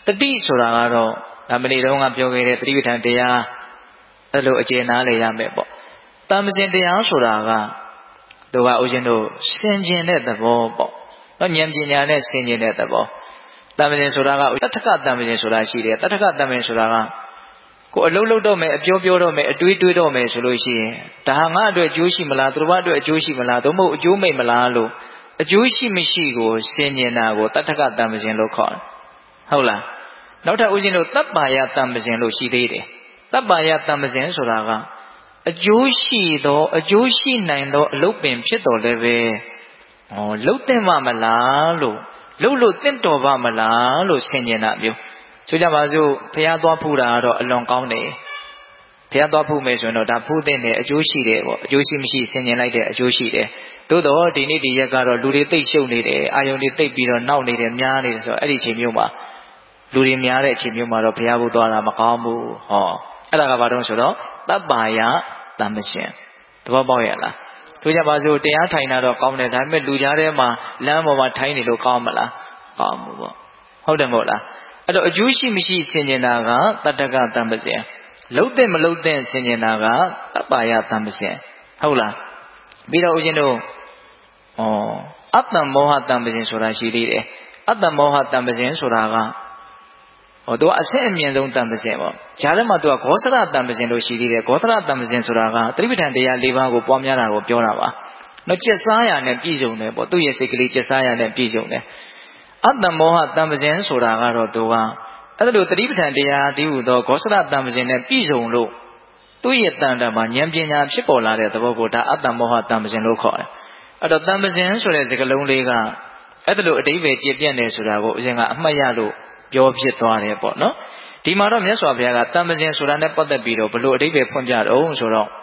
တတိဆိုတာကတော့ဒါမနေ့တုန်းကပြောခဲ့တဲ့သတိပဋ္ဌာန်တရားအဲ့လိုအခြေနားလေရမယ်ပေါ့တမ္ပဇင်တရားဆိုတာကသူကဦးဇင်းတို့ဆင်ခြင်တဲ့သဘောပေါ့နော်ဉာဏ်ပညာနဲ့ဆင်ခြင်တဲ့သဘောတမ္ပဇင်ဆိုတာကတထကတမ္ပဇင်ဆိုတာရှိတယ်တထကတမ္ပဇင်ဆိုတာကကိုအလုံးလုံးတော့မယ်အပြောပြောတော့မယ်အတွေးတွေးတော့မယ်ဆိုလို့ရှိရင်ဒါဟာငါအတွက်အကျိုးရှိမလားသူတို့ဘာအတွက်အကျိုးရှိမလားသို့မဟုတ်အကျိုးမိတ်မလားလို့အကျိုးရှိမရှိကိုဆင်ញင်တာကိုတထကတမ္ပဇင်လို့ခေါ်တယ်ဟုတ်လားနောက်ထပ်ဦးဇင်းတို့တပ်ပါယတမ္ပဇင်လို့ရှိသေးတယ်တပ်ပါယတမ္ပဇင်ဆိုတာကအကျိုးရှိသောအကျိုးရှိနိုင်သောအလုပ်ပင်ဖြစ်တော်လည်းပဲဟောလှုပ်တဲ့မမလားလို့လှုပ်လို့တင့်တော်ပါမလားလို့ဆင်ញင်တာမျိုးဆိုကြပါစို့ဖះသွားဖူးတာကတော့အလွန်ကောင်းတယ်ဖះသွားဖူးမယ်ဆိုရင်တော့ဒါဖူးတဲ့အကျိုးရှိတယ်ပေါ့အကျိုးရှိမရှိဆင်ញင်လိုက်တဲ့အကျိုးရှိတယ်သို့တော့ဒီနေ့ဒီရက်ကတော့လူတွေသိပ်ရှုပ်နေတယ်အာယုန်တွေသိပ်ပြီးတော့နောက်နေတယ်များနေတယ်ဆိုတော့အဲ့ဒီအချိန်မျိုးမှာလူတွေများတဲ့အချိန်မျိုးမှာတော့ဖះဖို့သွားတာမကောင်းဘူးဟောအဲ့ဒါကဘာတော့ဆိုတော့တပ်ပါယတမ္ပဇင်သဘောပေါက်ရဲ့လားဆိုကြပါစို့တရားထိုင်တာတော့ကောင်းတယ်ဒါပေမဲ့လူကြားထဲမှာလမ်းပေါ်မှာထိုင်နေလို့ကောင်းမလားကောင်းမှုပေါ့ဟုတ်တယ်မဟုတ်လားအဲ့တော့အကျိုးရှိမရှိဆင်ញင်တာကတတ္တကတမ္ပဇင်လှုပ်တဲ့မလှုပ်တဲ့ဆင်ញင်တာကတပ်ပါယတမ္ပဇင်ဟုတ်လားပြီးတော့ဦးဇင်းတို့ဩအတ္တမောဟတမ္ပဇင်ဆိုတာရှိသေးတယ်အတ္တမောဟတမ္ပဇင်ဆိုတာကဟောသူကအဆင့်အမြင့်ဆုံးတမ္ပဇင်ပေါ့ဂျာထဲမှာသူကဂောသရတမ္ပဇင်လို့ရှိသေးတယ်ဂောသရတမ္ပဇင်ဆိုတာကသတိပဋ္ဌာန်တရား၄ပါးကိုပွားများတာကိုပြောတာပါနော်ကျက်စားရနဲ့ပြည့်စုံတယ်ပေါ့သူ့ရဲ့စိတ်ကလေးကျက်စားရနဲ့ပြည့်စုံတယ်အတ္တမောဟတမ္ပဇင်ဆိုတာကတော့သူကအဲ့ဒါလိုသတိပဋ္ဌာန်တရားဒီဟုသောဂောသရတမ္ပဇင်နဲ့ပြည့်စုံလို့သူ့ရဲ့တန်တာမှာဉာဏ်ပညာဖြစ်ပေါ်လာတဲ့သဘောကိုဒါအတ္တမောဟတမ္ပဇင်လို့ခေါ်တယ်အဲ့တော့တမ္ပဇင်ဆိုတဲ့စကားလုံးလေးကအဲ့ဒါလိုအဓိပ္ပာယ်ကျပြန့်တယ်ဆိုတာကိုအရင်ကအမှတ်ရလို့ပြောဖြစ်သွားတယ်ပေါ့နော်ဒီမှာတော့မြတ်စွာဘုရားကတမ္ပဇင်ဆိုတာနဲ့ပတ်သက်ပြီးတော့ဘလို့အဓိပ္ပာယ်ဖွင့်ပြတော့ဆိုတော့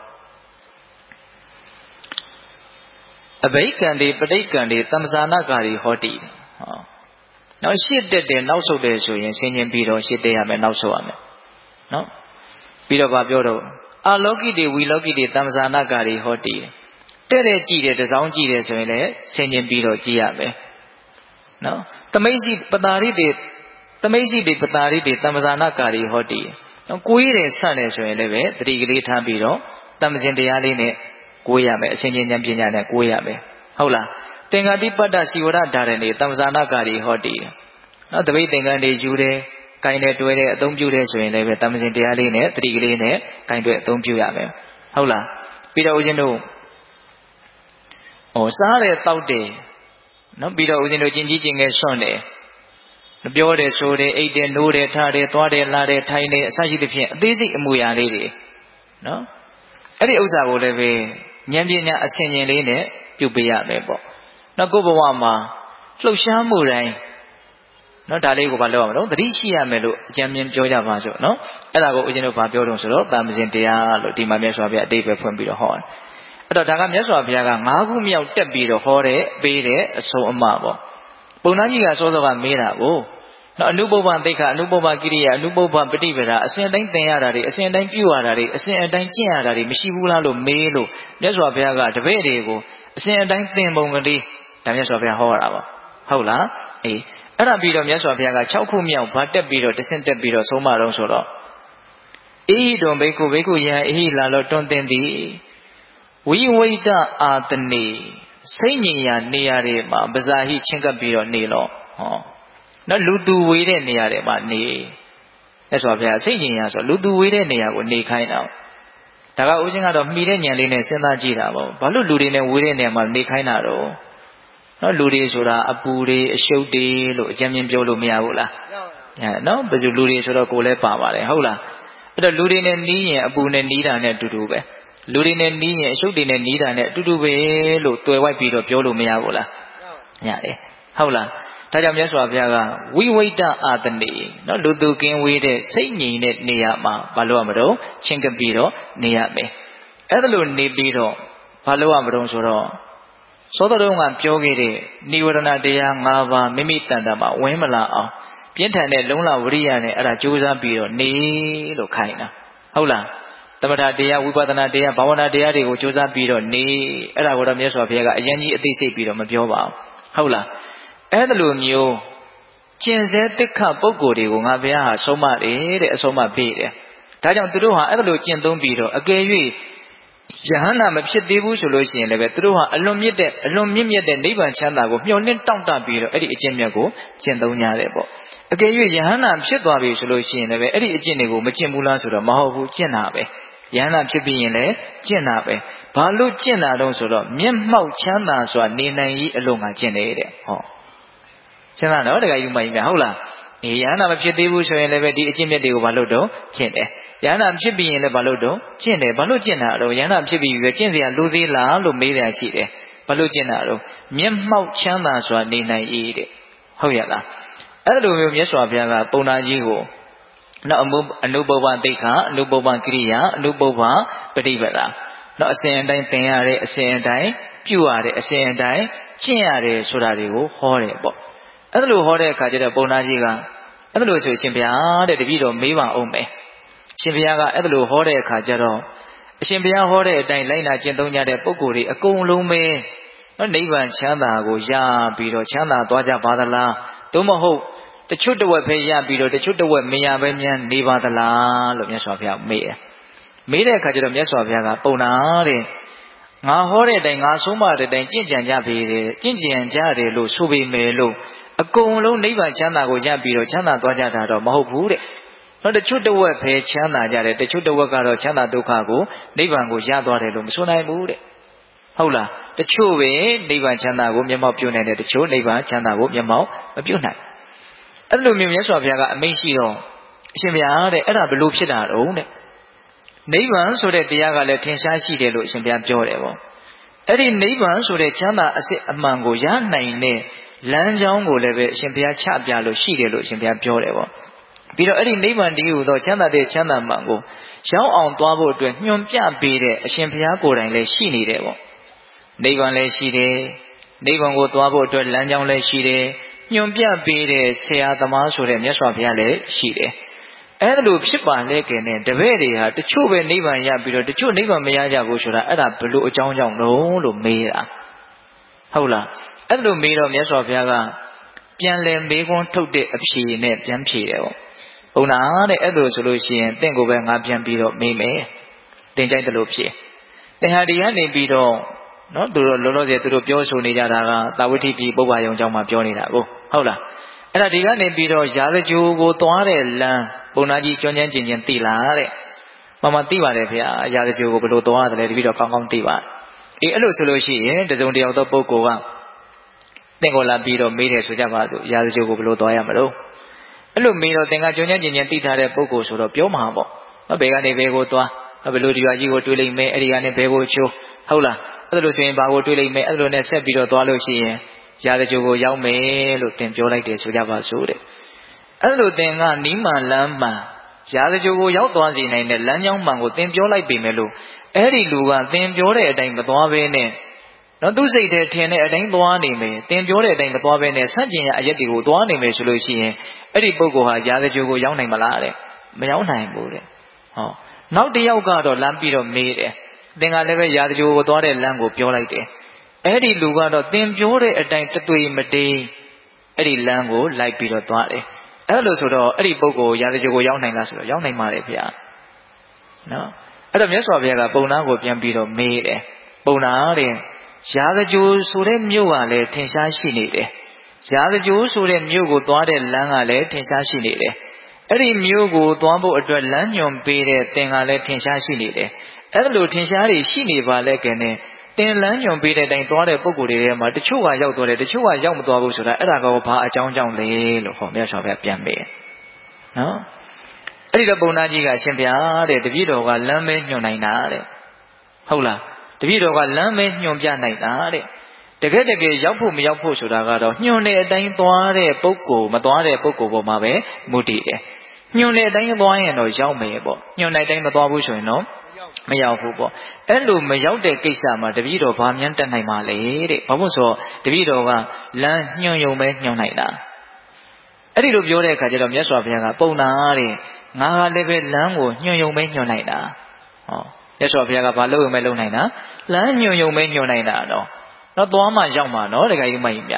အဘိက္ခန္တိပဋိက္ခန္တိတမ္ပဇာနာကာရီဟောတိဟောနောက်ရှေ့တက်တယ်နောက်ဆုတ်တယ်ဆိုရင်ဆင်ញင်ပြီးတော့ရှေ့တက်ရမယ်နောက်ဆုတ်ရမယ်နော်ပြီးတော့ဗာပြောတော့အာလောကိတေဝီလောကိတေတမ္ပဇာနာကာရီဟောတိတဲ့တဲ့ကြည့်တယ်တစောင်းကြည့်တယ်ဆိုရင်လည်းဆင်ញင်ပြီးတော့ကြည့်ရမယ်နော်သမိတ်စီပတာရိတေသမိတ်စီတေပတာရိတေတမ္ပဇာနာကာရီဟောတိနော်ကိုယ်ရည်ဆန့်တယ်ဆိုရင်လည်းပဲတတိကလေးထားပြီးတော့တမ္ပဇင်တရားလေးနဲ့ကိုးရမယ်အစဉ်ချင်းဉာဏ်ပညာနဲ့ကိုးရမယ်ဟုတ်လားသင်္ဃတိပတ္တစီဝရဓာရဏေတမ္ပဇာနာကာရီဟောတိနော်တပိတ်သင်္ကန်းတွေယူတယ်ကိုင်းတယ်တွဲတယ်အသုံးပြုတယ်ဆိုရင်လည်းပဲတမ္ပဇင်တရားလေးနဲ့တတိကလေးနဲ့ကိုင်းတွဲအသုံးပြုရမယ်ဟုတ်လားပြီးတော့ဦးဇင်းတို့ဟောစားတယ်တောက်တယ်နော်ပြီးတော့ဦးဇင်းတို့ကျင်ကြီးကျင်ငယ်ဆွန့်တယ်ပြောတယ်ဆိုတယ်အိတ်တယ်နိုးတယ်ထားတယ်သွားတယ်လာတယ်ထိုင်တယ်အစရှိသဖြင့်အသေးစိတ်အမူအရာလေးတွေနော်အဲ့ဒီဥစ္စာကိုလည်းပဲဉာဏ်ပညာအဆင်ခြင်လေးနဲ့ပြုပေးရမယ်ပေါ့နော်ကိုယ့်ဘဝမှာလှုပ်ရှားမှုတိုင်းနော်ဒါလေးကိုဘာလုပ်ရမလို့သတိရှိရမယ်လို့အကြံဉာဏ်ပြောကြပါစို့နော်အဲ့ဒါကိုဦးဇင်းတို့ဘာပြောတော့ဆိုတော့တမ္ပဇင်တရားလို့ဒီမှာမြတ်စွာဘုရားအတိတ်ပဲဖွင့်ပြီးတော့ဟောတယ်အဲ့တော့ဒါကမြတ်စွာဘုရားက၅ခုမြောက်တက်ပြီးတော့ဟောတဲ့ပေးတဲ့အဆုံးအမပေါ့ပုံနာကြီးကစောစောကမေးတာကိုနော်အနုပုပ္ပသိက္ခာအနုပုပ္ပကိရိယာအနုပုပ္ပပฏิပဒါအစဉ်တိုင်းသင်ရတာတွေအစဉ်တိုင်းပြုရတာတွေအစဉ်အတိုင်းကျင့်ရတာတွေမရှိဘူးလားလို့မေးလို့မြတ်စွာဘုရားကတပည့်တွေကိုအစဉ်အတိုင်းသင်ပုံကလေးဒါမြတ်စွာဘုရားဟောတာပါဟုတ်လားအေးအဲ့ဒါပြီးတော့မြတ်စွာဘုရားက၆ခုမြောက်ဗာတက်ပြီးတော့တဆင့်တက်ပြီးတော့ဆုံးမတော့ဆိုတော့အေဟိတုံဘိက္ခုဘိက္ခုယံအေဟိလာလောတွန်တင်သည်ဝိဝိတအာတနေစိတ်ငြိမ်ရာနေရာတွေမှာပဇာဟိချင်းကပ်ပြီးတော့နေလို့ဟောနော်လူသူဝေးတဲ့နေရာတွေမှာနေအဲ့ဆိုဘုရားစိတ်ငြိမ်ရာဆိုလူသူဝေးတဲ့နေရာကိုနေခိုင်းတာဒါကဦးဇင်းကတော့မှီတဲ့ဉာဏ်လေးနဲ့စဉ်းစားကြည့်တာပေါ့ဘာလို့လူတွေနဲ့ဝေးတဲ့နေရာမှာနေခိုင်းတာတော့နော်လူတွေဆိုတာအပူတွေအရှုပ်တွေလို့အကြမ်းမြင်ပြောလို့မရဘူးလားအဲနော်ဘယ်သူလူတွေဆိုတော့ကိုယ်လည်းပါပါတယ်ဟုတ်လားအဲ့တော့လူတွေနဲ့နီးရင်အပူနဲ့နီးတာနဲ့အတူတူပဲလူတွေနဲ့နီးရင်အရှုပ်တွေနဲ့နီးတာနဲ့အတူတူပဲလို့တွယ်ဝိုက်ပြီးတော့ပြောလို့မရဘူးလားရတယ်ဟုတ်လားဒါကြောင့်မြတ်စွာဘုရားကဝိဝိတအာတနေနော်လူသူကင်းဝေးတဲ့စိတ်ငြိမ်တဲ့နေရာမှာဘာလို့ရမလို့ချင်းကပ်ပြီးတော့နေရမယ်အဲ့ဒါလို့နေပြီးတော့ဘာလို့ရမလို့ဆိုတော့သောတော်ကပြောခဲ့တဲ့နိဝရဏတရား၅ပါးမိမိတန်တာမှာဝင်မလာအောင်ပြင်းထန်တဲ့လုံလဝရိယနဲ့အဲ့ဒါကြိုးစားပြီးတော့နေလို့ခိုင်းတာဟုတ်လားသမထတရားဝိပဿနာတရားဘာဝနာတရားတွေကိုကြိုးစားပြီးတော့နေအဲ့ဒါကိုတော့မြတ်စွာဘုရားကအရင်ကြီးအသိစိတ်ပြီးတော့မပြောပါဘူးဟုတ်လားအဲ့ဒါလိုမျိုးကျင့်စေတိခပုဂ္ဂိုလ်တွေကိုငါဘုရားဟာဆုံးမတယ်တဲ့အဆုံးမပေးတယ်ဒါကြောင့်သူတို့ဟာအဲ့လိုကျင့်သုံးပြီးတော့အကယ်၍ယဟန္တာမဖြစ်သေးဘူးဆိုလို့ရှိရင်လည်းပဲသူတို့ဟာအလွန်မြင့်တဲ့အလွန်မြင့်မြတ်တဲ့နိဗ္ဗာန်ချမ်းသာကိုမျှော်လင့်တောင့်တပြီးတော့အဲ့ဒီအကျင့်မြတ်ကိုကျင့်သုံးကြတယ်ပေါ့အကယ်၍ယဟန္တာဖြစ်သွားပြီဆိုလို့ရှိရင်လည်းပဲအဲ့ဒီအကျင့်တွေကိုမကျင့်ဘူးလားဆိုတော့မဟုတ်ဘူးကျင့်တာပဲယဟန္တာဖြစ်ပြီးရင်လည်းကျင့်တာပဲဘာလို့ကျင့်တာတော့ဆိုတော့မျက်မှောက်ချမ်းသာစွာနေနိုင်ရေးအလို့ငါကျင့်တယ်တဲ့ဟောကျင့်တာနော်တခါယူမကြီးမြဟုတ်လားဒီယဟန္တာမဖြစ်သေးဘူးဆိုရင်လည်းပဲဒီအကျင့်မြတ်တွေကိုဘာလို့တော့ကျင့်တယ်ယဟန္တာဖြစ်ပြီးရင်လည်းဘာလို့တော့ကျင့်တယ်ဘာလို့ကျင့်တာတော့ယဟန္တာဖြစ်ပြီးပြီကျင့်စရာလိုသေးလားလို့မေးတယ်ရှိတယ်ဘာလို့ကျင့်တာတော့မျက်မှောက်ချမ်းသာစွာနေနိုင်ရေးတဲ့ဟုတ်ရလားအဲ့လိုမျိုးမြတ်စွာဘုရားကပုံနာကြီးကိုနောက်အမှုအနုပုပ္ပတိခအနုပုပ္ပကိရိယာအနုပုပ္ပပฏิပဒါနောက်အစဉ်အတိုင်းသင်ရတဲ့အစဉ်အတိုင်းပြုရတဲ့အစဉ်အတိုင်းကျင့်ရတယ်ဆိုတာတွေကိုဟောတယ်ပေါ့အဲ့လိုဟောတဲ့အခါကျတော့ပုံနာကြီးကအဲ့လိုဆိုရှင်ဘုရားတဲ့တပည့်တော်မေးပါအောင်မယ်ရှင်ဘုရားကအဲ့လိုဟောတဲ့အခါကျတော့အရှင်ဘုရားဟောတဲ့အတိုင်းလိုက်နာကျင့်သုံးကြတဲ့ပုဂ္ဂိုလ်တွေအကုန်လုံးပဲနိဗ္ဗာန်ချမ်းသာကိုရပြီးတော့ချမ်းသာသွားကြပါသလားသို့မဟုတ်တချို့တဝက်ပဲရပြီးတော့တချို့တဝက်မရပဲများနေပါသလားလို့မြတ်စွာဘုရားမေးတယ်မေးတဲ့အခါကျတော့မြတ်စွာဘုရားကပုံနာတဲ့ငါဟောတဲ့အတိုင်းငါဆုံးမတဲ့အတိုင်းကျင့်ကြံကြပြီတဲ့ကျင့်ကြံကြတယ်လို့ဆိုပေမဲ့လို့အကုန်လုံးနိဗ္ဗာန်ချမ်းသာကိုရပြီးတော့ချမ်းသာသွားကြတာတော့မဟုတ်ဘူးတဲ့နော်တချို့တဝက်ပဲချမ်းသာကြတယ်တချို့တဝက်ကတော့ချမ်းသာဒုက္ခကိုနိဗ္ဗာန်ကိုရသွားတယ်လို့မဆိုနိုင်ဘူးတဲ့ဟုတ်လားတချို့ပဲနိဗ္ဗာန်ချမ်းသာကိုမျက်မှောက်ပြုနိုင်တယ်တချို့နိဗ္ဗာန်ချမ်းသာကိုမျက်မှောက်မပြုနိုင်အဲ့လိုမျိုးမြတ်စွာဘုရားကအမိန့်ရှိတော့အရှင်ဘုရားတဲ့အဲ့ဒါဘလို့ဖြစ်တာတော့တဲ့နိဗ္ဗာန်ဆိုတဲ့တရားကလည်းထင်ရှားရှိတယ်လို့အရှင်ဘုရားပြောတယ်ပေါ့အဲ့ဒီနိဗ္ဗာန်ဆိုတဲ့ချမ်းသာအစစ်အမှန်ကိုရနိုင်တဲ့လမ်းကြောင်းကိုလည်းပဲအရှင်ဘုရားချပြလို့ရှိတယ်လို့အရှင်ဘုရားပြောတယ်ပေါ့ပြီးတော့အဲ့ဒီနိဗ္ဗာန်တည်းဟူသောချမ်းသာတဲ့ချမ်းသာမှန်ကိုရောက်အောင်သွားဖို့အတွက်ညွှန်ပြပေးတဲ့အရှင်ဘုရားကိုယ်တိုင်လည်းရှိနေတယ်ပေါ့နိဗ္ဗာန်လည်းရှိတယ်နိဗ္ဗာန်ကိုသွားဖို့အတွက်လမ်းကြောင်းလည်းရှိတယ်ညွှန်ပြပေးတဲ့ဆရာသမားဆိုတဲ့မြတ်စွာဘုရားလည်းရှိတယ်အဲ့ဒါလို့ဖြစ်ပါလေကဲနဲ့တပည့်တွေဟာတချို့ပဲနိဗ္ဗာန်ရပြီးတော့တချို့နိဗ္ဗာန်မရကြဘူးဆိုတာအဲ့ဒါဘလို့အကြောင်းကြောင့်လုံးလို့မေးတာဟုတ်လားအဲ့လိုမေးတော့မြတ်စွာဘုရားကပြန်လည်မေးခွန်းထုတ်တဲ့အဖြေနဲ့ပြန်ဖြေတယ်ပေါ့ဘုနာတဲ့အဲ့လိုဆိုလို့ရှိရင်တင့်ကိုပဲငါပြန်ပြီးတော့မေးမယ်တင်ကြိုက်တယ်လို့ဖြေသင်ဟာဒီကနေပြီးတော့နော်သူတို့လောလောဆယ်သူတို့ပြောဆိုနေကြတာကသာဝတိပြည်ပုဗ္ဗာယုံကျောင်းမှာပြောနေတာကိုဟုတ်လားအဲ့ဒါဒီကနေပြီးတော့ရာဇကြိုကိုသွားတဲ့လမ်းဘုနာကြီးကျွမ်းကျင်ကျင်ချင်းသိလားတဲ့မမသိပါတယ်ဖေ။ရာဇကြိုကိုဘယ်လိုသွားရတယ်လဲတပည့်တော်ကောင်းကောင်းသိပါအေးအဲ့လိုဆိုလို့ရှိရင်တစုံတယောက်သောပုဂ္ဂိုလ်ကသင်ကိုလာပြီးတော့မေးတယ်ဆိုကြပါစို့ရာဇကြိုကိုဘယ်လိုသွားရမလို့အဲ့လိုမေးတော့သင်ကကျွမ်းကျင်ကျင်ချင်းသိထားတဲ့ပုဂ္ဂိုလ်ဆိုတော့ပြောမှာပေါ့ဘယ်ကနေဘယ်ကိုသွားဘယ်လိုဒီရွာကြီးကိုတွေးလိုက်မယ်အဲ့ဒီကနေဘယ်ကိုချိုးဟုတ်လားအဲ့လိုဆိုရင်ဘာကိုတွေးလိုက်မယ်အဲ့လိုနဲ့ဆက်ပြီးတော့သွားလို့ရှိရင်ရာဇကြိုကိုရောက်မယ်လို့သင်ပြောလိုက်တယ်ဆိုကြပါစို့တဲ့အဲ့လိုသင်ကနီးမှန်လမ်းမှန်ရာဇကြိုကိုရောက်သွားစေနိုင်တဲ့လမ်းကြောင်းမှန်ကိုသင်ပြောလိုက်ပေမဲ့လို့အဲ့ဒီလူကသင်ပြောတဲ့အတိုင်းမသွားဘဲနဲ့နော်သူစိတ်ထဲထင်တဲ့အတိုင်းသွားနေမယ်သင်ပြောတဲ့အတိုင်းမသွားဘဲနဲ့ဆန့်ကျင်ရအရက်တွေကိုသွားနေမယ်ဆိုလို့ရှိရင်အဲ့ဒီပုဂ္ဂိုလ်ဟာရာဇကြိုကိုရောက်နိုင်မလားတဲ့မရောက်နိုင်ဘူးတဲ့ဟောနောက်တစ်ယောက်ကတော့လမ်းပြီးတော့မေးတယ်သင်ကလည်းပဲရာဇကြိုကိုသွားတဲ့လမ်းကိုပြောလိုက်တယ်အဲ့ဒီလူကတော့သင်ပြောတဲ့အတိုင်းတသွေမတိန်အဲ့ဒီလမ်းကိုလိုက်ပြီးတော့သွားတယ်အဲ့လိုဆိုတော့အဲ့ဒီပုဂ္ဂိုလ်ရာဇကြိုကိုရောက်နိုင်လားဆိုတော့ရောက်နိုင်ပါတယ်ဗျာနော်အဲ့တော့မြတ်စွာဘုရားကပုံနာကိုပြန်ပြီးတော့မေးတယ်ပုံနာတဲ့ရာဇကြိုဆိုတဲ့မြို့ကလည်းထင်ရှားရှိနေတယ်ရာဇကြိုဆိုတဲ့မြို့ကိုသွားတဲ့လမ်းကလည်းထင်ရှားရှိနေတယ်အဲ့ဒီမြို့ကိုသွားဖို့အတွက်လမ်းညွန်ပေးတဲ့သင်ကလည်းထင်ရှားရှိနေတယ်အဲ့လိုထင်ရှားတွေရှိနေပါလေကဲနဲ့သင်လမ်းညွန်ပေးတဲ့အတိုင်းသွားတဲ့ပုံကိုယ်တွေထဲမှာတချို့ကရောက်သွားတယ်တချို့ကရောက်မသွားဘူးဆိုတာအဲ့ဒါကဘာအကြောင်းကြောင့်လဲလို့ဟောမြတ်စွာဘုရားပြန်မေးနော်အဲ့ဒီတော့ပုံနာကြီးကရှင်ဘုရားတဲ့တပည့်တော်ကလမ်းမဲညွန်နိုင်တာတဲ့ဟုတ်လားတပည့်တော်ကလမ်းမဲညွန်ပြနိုင်တာတဲ့တကယ်တကယ်ရောက်ဖို့မရောက်ဖို့ဆိုတာကတော့ညွန်တဲ့အတိုင်းသွားတဲ့ပုဂ္ဂိုလ်မသွားတဲ့ပုဂ္ဂိုလ်ပေါ်မှာပဲမူတည်တယ်ညွန်တဲ့အတိုင်းသွားရင်တော့ရောက်မယ်ပေါ့ညွန်တဲ့အတိုင်းမသွားဘူးဆိုရင်တော့မရောက်ဘူးပေါ့အဲ့လိုမရောက်တဲ့ကိစ္စမှာတပည့်တော်ဘာမှန်းတတ်နိုင်ပါလေတဲ့ဘာလို့ဆိုတပည့်တော်ကလမ်းညွန်ယုံပဲညွန်နိုင်တာအဲ့ဒီလိုပြောတဲ့အခါကျတော့မြတ်စွာဘုရားကပုံနာတဲ့ငါကလည်းပဲလမ်းကိုညွန်ယုံပဲညွန်နိုင်တာဟောမြတ်စွာဘုရားကဘာလို့ရုံပဲလုပ်နိုင်တာလမ်းညွန်ယုံပဲညွန်နိုင်တာတော့တော့သွားမှရောက်မှနော်တခါကြီးမကြီးများ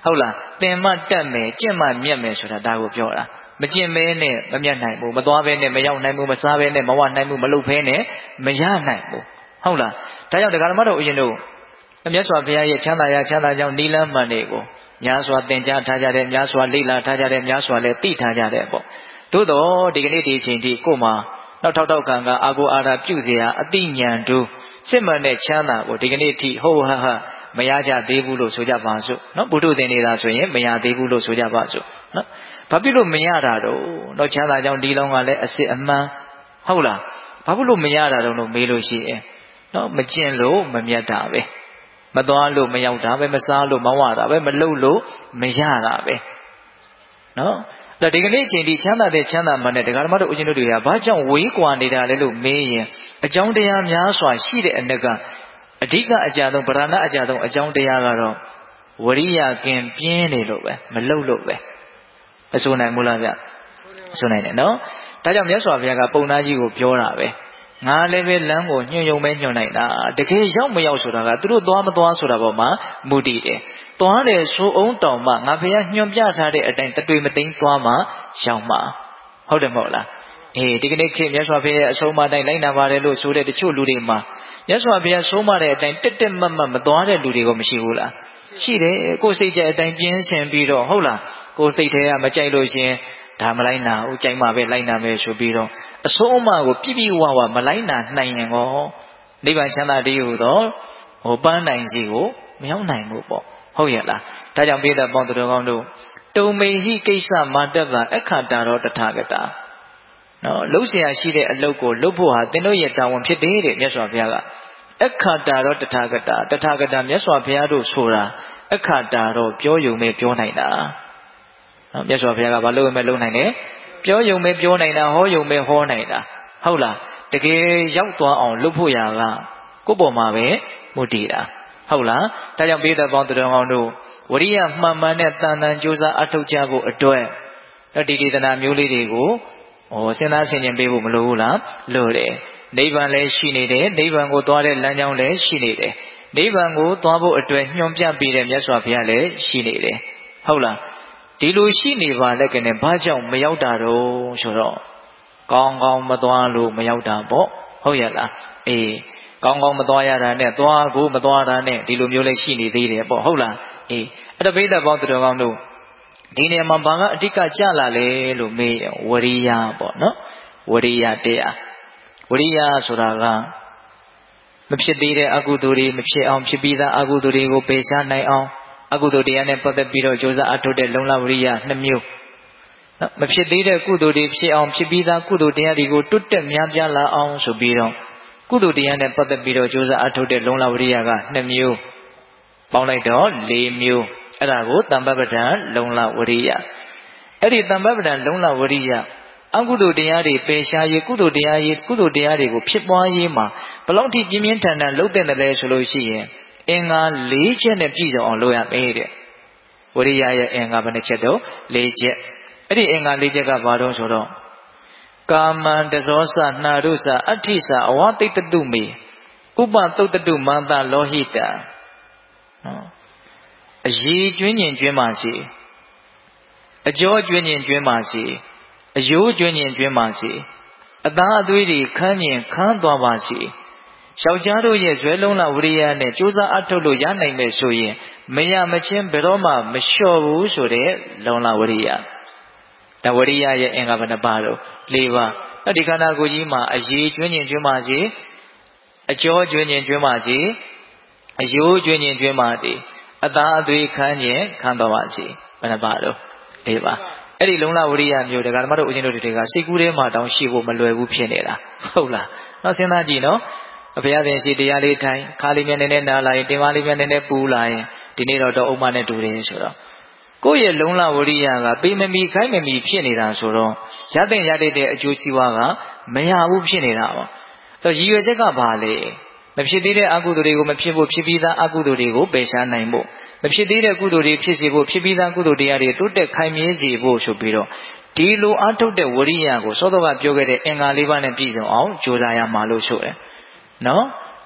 ဟုတ်လားသင်မှတက်မယ်ကျင့်မှမြတ်မယ်ဆိုတာဒါကိုပြောတာမကျင့်မဲနဲ့မမြတ်နိုင်ဘူးမသွားဘဲနဲ့မရောက်နိုင်ဘူးမစားဘဲနဲ့မဝနိုင်ဘူးမလုပ်ဘဲနဲ့မရနိုင်ဘူးဟုတ်လားဒါကြောင့်တရားဓမ္မတော်ဦးဇင်းတို့မြတ်စွာဘုရားရဲ့ချမ်းသာရာချမ်းသာကြောင်းနိလန်းမှန်တွေကိုများစွာသင်ကြားထားကြတယ်များစွာလေ့လာထားကြတယ်များစွာလည်းသိထားကြတယ်ပေါ့သို့တော့ဒီကနေ့ဒီအချိန်ထိကိုယ်မှာနောက်ထောက်ထောက်ခံကအာကိုအာရာပြုเสียအတိညာဏ်တို့စစ်မှန်တဲ့ချမ်းသာကိုဒီကနေ့ထိဟုတ်ဟဟမရကြသေးဘူးလို့ဆိုကြပါစို့နော်ဘုဒ္ဓသင်နေတာဆိုရင်မရသေးဘူးလို့ဆိုကြပါစို့နော်ဘာဖြစ်လို့မရတာတော့တော့ချမ်းသာကြောင်းဒီလောင်းကလည်းအစစ်အမှန်ဟုတ်လားဘာဖြစ်လို့မရတာတော့လို့မေးလို့ရှိရင်နော်မကျင့်လို့မမြတ်တာပဲမသွားလို့မရောက်တာပဲမစားလို့မဝတာပဲမလှုပ်လို့မရတာပဲနော်ဒါဒီကနေ့အချိန်ဒီချမ်းသာတဲ့ချမ်းသာမှန်တဲ့ဒကာဓမ္မတို့ဦးဇင်းတို့တွေကဘာကြောင့်ဝေးကွာနေတာလဲလို့မေးရင်အကြောင်းတရားများစွာရှိတဲ့အနက်ကအဓိကအကြဆုံးဗရဏအကြဆုံးအကြောင်းတရားကတော့ဝရိယကင်ပြင်းနေလို့ပဲမလှုပ်လို့ပဲအဆိုနိုင်မို့လားဗျအဆိုနိုင်တယ်နော်ဒါကြောင့်မြတ်စွာဘုရားကပုံနာကြီးကိုပြောတာပဲငါလည်းပဲလမ်းကိုညွှန်ယုံပဲညွှန်နိုင်တာတကယ်ရောက်မရောက်ဆိုတာကသူတို့သွားမသွားဆိုတာပေါ်မှာမူတည်တယ်သွားတယ်ဆိုအောင်တောင်မှငါဘုရားညွှန်ပြထားတဲ့အတိုင်းတတွေ့မသိမ်းသွားမှရောက်မှာဟုတ်တယ်မဟုတ်လားအေးဒီကနေ့ခေတ်မြတ်စွာဘုရားရဲ့အဆုံးအမတိုင်းလိုက်နာပါတယ်လို့ဆိုတဲ့တချို့လူတွေမှာမြတ်စွာဘုရားဆုံးမတဲ့အတိုင်းတက်တက်မတ်မတ်မသွားတဲ့လူတွေကမရှိဘူးလားရှိတယ်ကိုယ်စိတ်ကြအတိုင်းပြင်းဆင်ပြီးတော့ဟုတ်လားကိုယ်စိတ်ထဲကမကြိုက်လို့ရှင်ဒါမလိုက်နာဘူးကြိုက်မှပဲလိုက်နာမယ်ဆိုပြီးတော့အဆုံးအမကိုပြည့်ပြည့်ဝဝမလိုက်နာနိုင်ရင်ကောနိဗ္ဗာန်ချမ်းသာတည်းဟူသောဟိုပန်းနိုင်စီကိုမရောက်နိုင်ဘူးပေါ့ဟုတ်ရဲ့လားဒါကြောင့်ပိဿပေါင်းသူတော်ကောင်းတို့တုံမိဟိကိစ္စမာတ္တဗအခါတာရောတထာဂတာနော်လှုပ်เสียရှိတဲ့အလုပ်ကိုလှုပ်ဖို့ဟာသင်တို့ရဲ့တာဝန်ဖြစ်တယ်တဲ့မြတ်စွာဘုရားကအခါတာရောတထာဂတာတထာဂတာမြတ်စွာဘုရားတို့ဆိုတာအခါတာရောပြောယုံမဲ့ပြောနိုင်တာနော်မြတ်စွာဘုရားကဘာလို့မဲ့လုပ်နိုင်လဲပြောယုံမဲ့ပြောနိုင်တာဟောယုံမဲ့ဟောနိုင်တာဟုတ်လားတကယ်ရောက်သွားအောင်လှုပ်ဖို့ရာကကိုယ့်ပေါ်မှာပဲမူတည်တာဟုတ်လားဒါကြောင့်ပိဿပေါင်းသူတော်ကောင်းတို့ဝရိယမှန်မှန်နဲ့တန်တန်ကြိုးစားအထောက်ကြဖို့အတွက်ဒီဒေသနာမျိုးလေးတွေကိုဟောစဉ်းစားဆင်ခြင်ပေးဖို့မလိုဘူးလားလိုတယ်နိဗ္ဗာန်လည်းရှိနေတယ်နိဗ္ဗာန်ကိုသွားတဲ့လမ်းကြောင်းလည်းရှိနေတယ်နိဗ္ဗာန်ကိုသွားဖို့အတွက်ညွှန်ပြပေးတဲ့မြတ်စွာဘုရားလည်းရှိနေတယ်ဟုတ်လားဒီလိုရှိနေပါလက်ကနဲ့ဘာကြောင့်မရောက်တာတော့ဆိုတော့ကောင်းကောင်းမသွားလို့မရောက်တာပေါ့ဟုတ်ရဲ့လားအေးကောင်းကောင်းမသွားရတာနဲ့သွားကိုမသွားတာနဲ့ဒီလိုမျိုးလေးရှိနေသေးတယ်ပေါ့ဟုတ်လားအေးအဲ့တော့ပိဿပေါင်းသူတော်ကောင်းတို့ဒီနေရာမှာဘာကအဓိကကြလာလဲလို့မေးဝရိယပေါ့နော်ဝရိယတရားဝရိယဆိုတာကမဖြစ်သေးတဲ့အကုသိုလ်တွေမဖြစ်အောင်ဖြစ်ပြီးသားအကုသိုလ်တွေကိုပယ်ရှားနိုင်အောင်အကုသိုလ်တရားနဲ့ပတ်သက်ပြီးတော့ကြိုးစားအထောက်တဲ့လုံလဝရိယနှစ်မျိုးနော်မဖြစ်သေးတဲ့ကုသိုလ်တွေဖြစ်အောင်ဖြစ်ပြီးသားကုသိုလ်တရားတွေကိုတွတ်တက်များပြားလာအောင်ဆိုပြီးတော့ကုသိုလ်တရားနဲ့ပတ်သက်ပြီးတော့ကြိုးစားအထောက်တဲ့လုံလဝရိယကနှစ်မျိုးပေါင်းလိုက်တော့လေးမျိုးအဲ့ဒါကိုတမ္ပပဒံလုံလဝရိယအဲ့ဒီတမ္ပပဒံလုံလဝရိယအကုသိုလ်တရားတွေပယ်ရှားရေးကုသိုလ်တရားရေးကုသိုလ်တရားတွေကိုဖြစ်ပွားရေးမှာဘလောက်ထိပြင်းပြင်းထန်ထန်လုပ်တဲ့တယ်လဲဆိုလို့ရှိရင်အင်္ဂါ၄ချက်နဲ့ပြည့်စုံအောင်လုပ်ရမယ်တဲ့ဝရိယရဲ့အင်္ဂါဘယ်နှချက်တော့၄ချက်အဲ့ဒီအင်္ဂါ၄ချက်ကဘာတော့ဆိုတော့ကာမံတဇောစနှာရုစအဋ္ဌိစအဝတိတ္တတုမေဥပသုတ္တတုမန္တလောဟိတံနော်အရေးကျွင်းကျင်ကျွင်းပါစေအကျော်ကျွင်းကျင်ကျွင်းပါစေအယိုးကျွင်းကျင်ကျွင်းပါစေအသားအသွေးတွေခန်းကျင်ခန်းသွားပါစေယောက်ျားတို့ရဲ့ဇွဲလုံးလဝရိယနဲ့ကြိုးစားအထုတ်လို့ရနိုင်မယ်ဆိုရင်မရမချင်းဘယ်တော့မှမလျှော့ဘူးဆိုတဲ့လုံလဝရိယတဝရိယရဲ့အင်္ဂါဘယ်နှပါတော့၄ပါးအဲ့ဒီခန္ဓာကိုယ်ကြီးမှာအရေးကျွင်းကျင်ကျွင်းပါစေအကျော်ကျွင်းကျင်ကျွင်းပါစေအယိုးကျွင်းကျင်ကျွင်းပါစေအသားအသွေးခန်းကျင်ခန်းသွားပါစေဘယ်နှပါတော့၄ပါးအဲ့ဒီလုံလဝရိယမျိုးဒကာဓမ္မတို့ဦးဇင်းတို့တွေကစိတ်ကူးထဲမှာတောင်ရှိဖို့မလွယ်ဘူးဖြစ်နေတာဟုတ်လားနောက်စဉ်းစားကြည့်နော်ဘုရားသခင်ရှိတရားလေးထိုင်ခါလေးမြဲနည်းနည်းနားလာရင်တင်ပါလေးမြဲနည်းနည်းပူလာရင်ဒီနေ့တော့တော့ဥမ္မာနဲ့တူတယ်ဆိုတော့ကိုယ့်ရဲ့လုံလဝရိယကပေးမမီခိုင်းမမီဖြစ်နေတာဆိုတော့ရတဲ့ရတဲ့အကျိုးစီးပွားကမရဘူးဖြစ်နေတာပေါ့အဲ့တော့ရည်ရွယ်ချက်ကဘာလဲမဖြစ်သေးတဲ့အကုသိုလ်တွေကိုမဖြစ်ဖို့ဖြစ်ပြီးသားအကုသိုလ်တွေကိုပယ်ရှားနိုင်ဖို့မဖြစ်သေးတဲ့ကုသိုလ်တွေဖြစ်စေဖို့ဖြစ်ပြီးသားကုသိုလ်တရားတွေတိုးတက်ခိုင်မြဲစေဖို့ဆိုပြီးတော့ဒီလိုအထုတ်တဲ့ဝရိယကိုစောစောကပြောခဲ့တဲ့အင်္ဂါလေးပါးနဲ့ပြည့်စုံအောင်ကြိုးစားရမှာလို့ဆိုတယ်နော်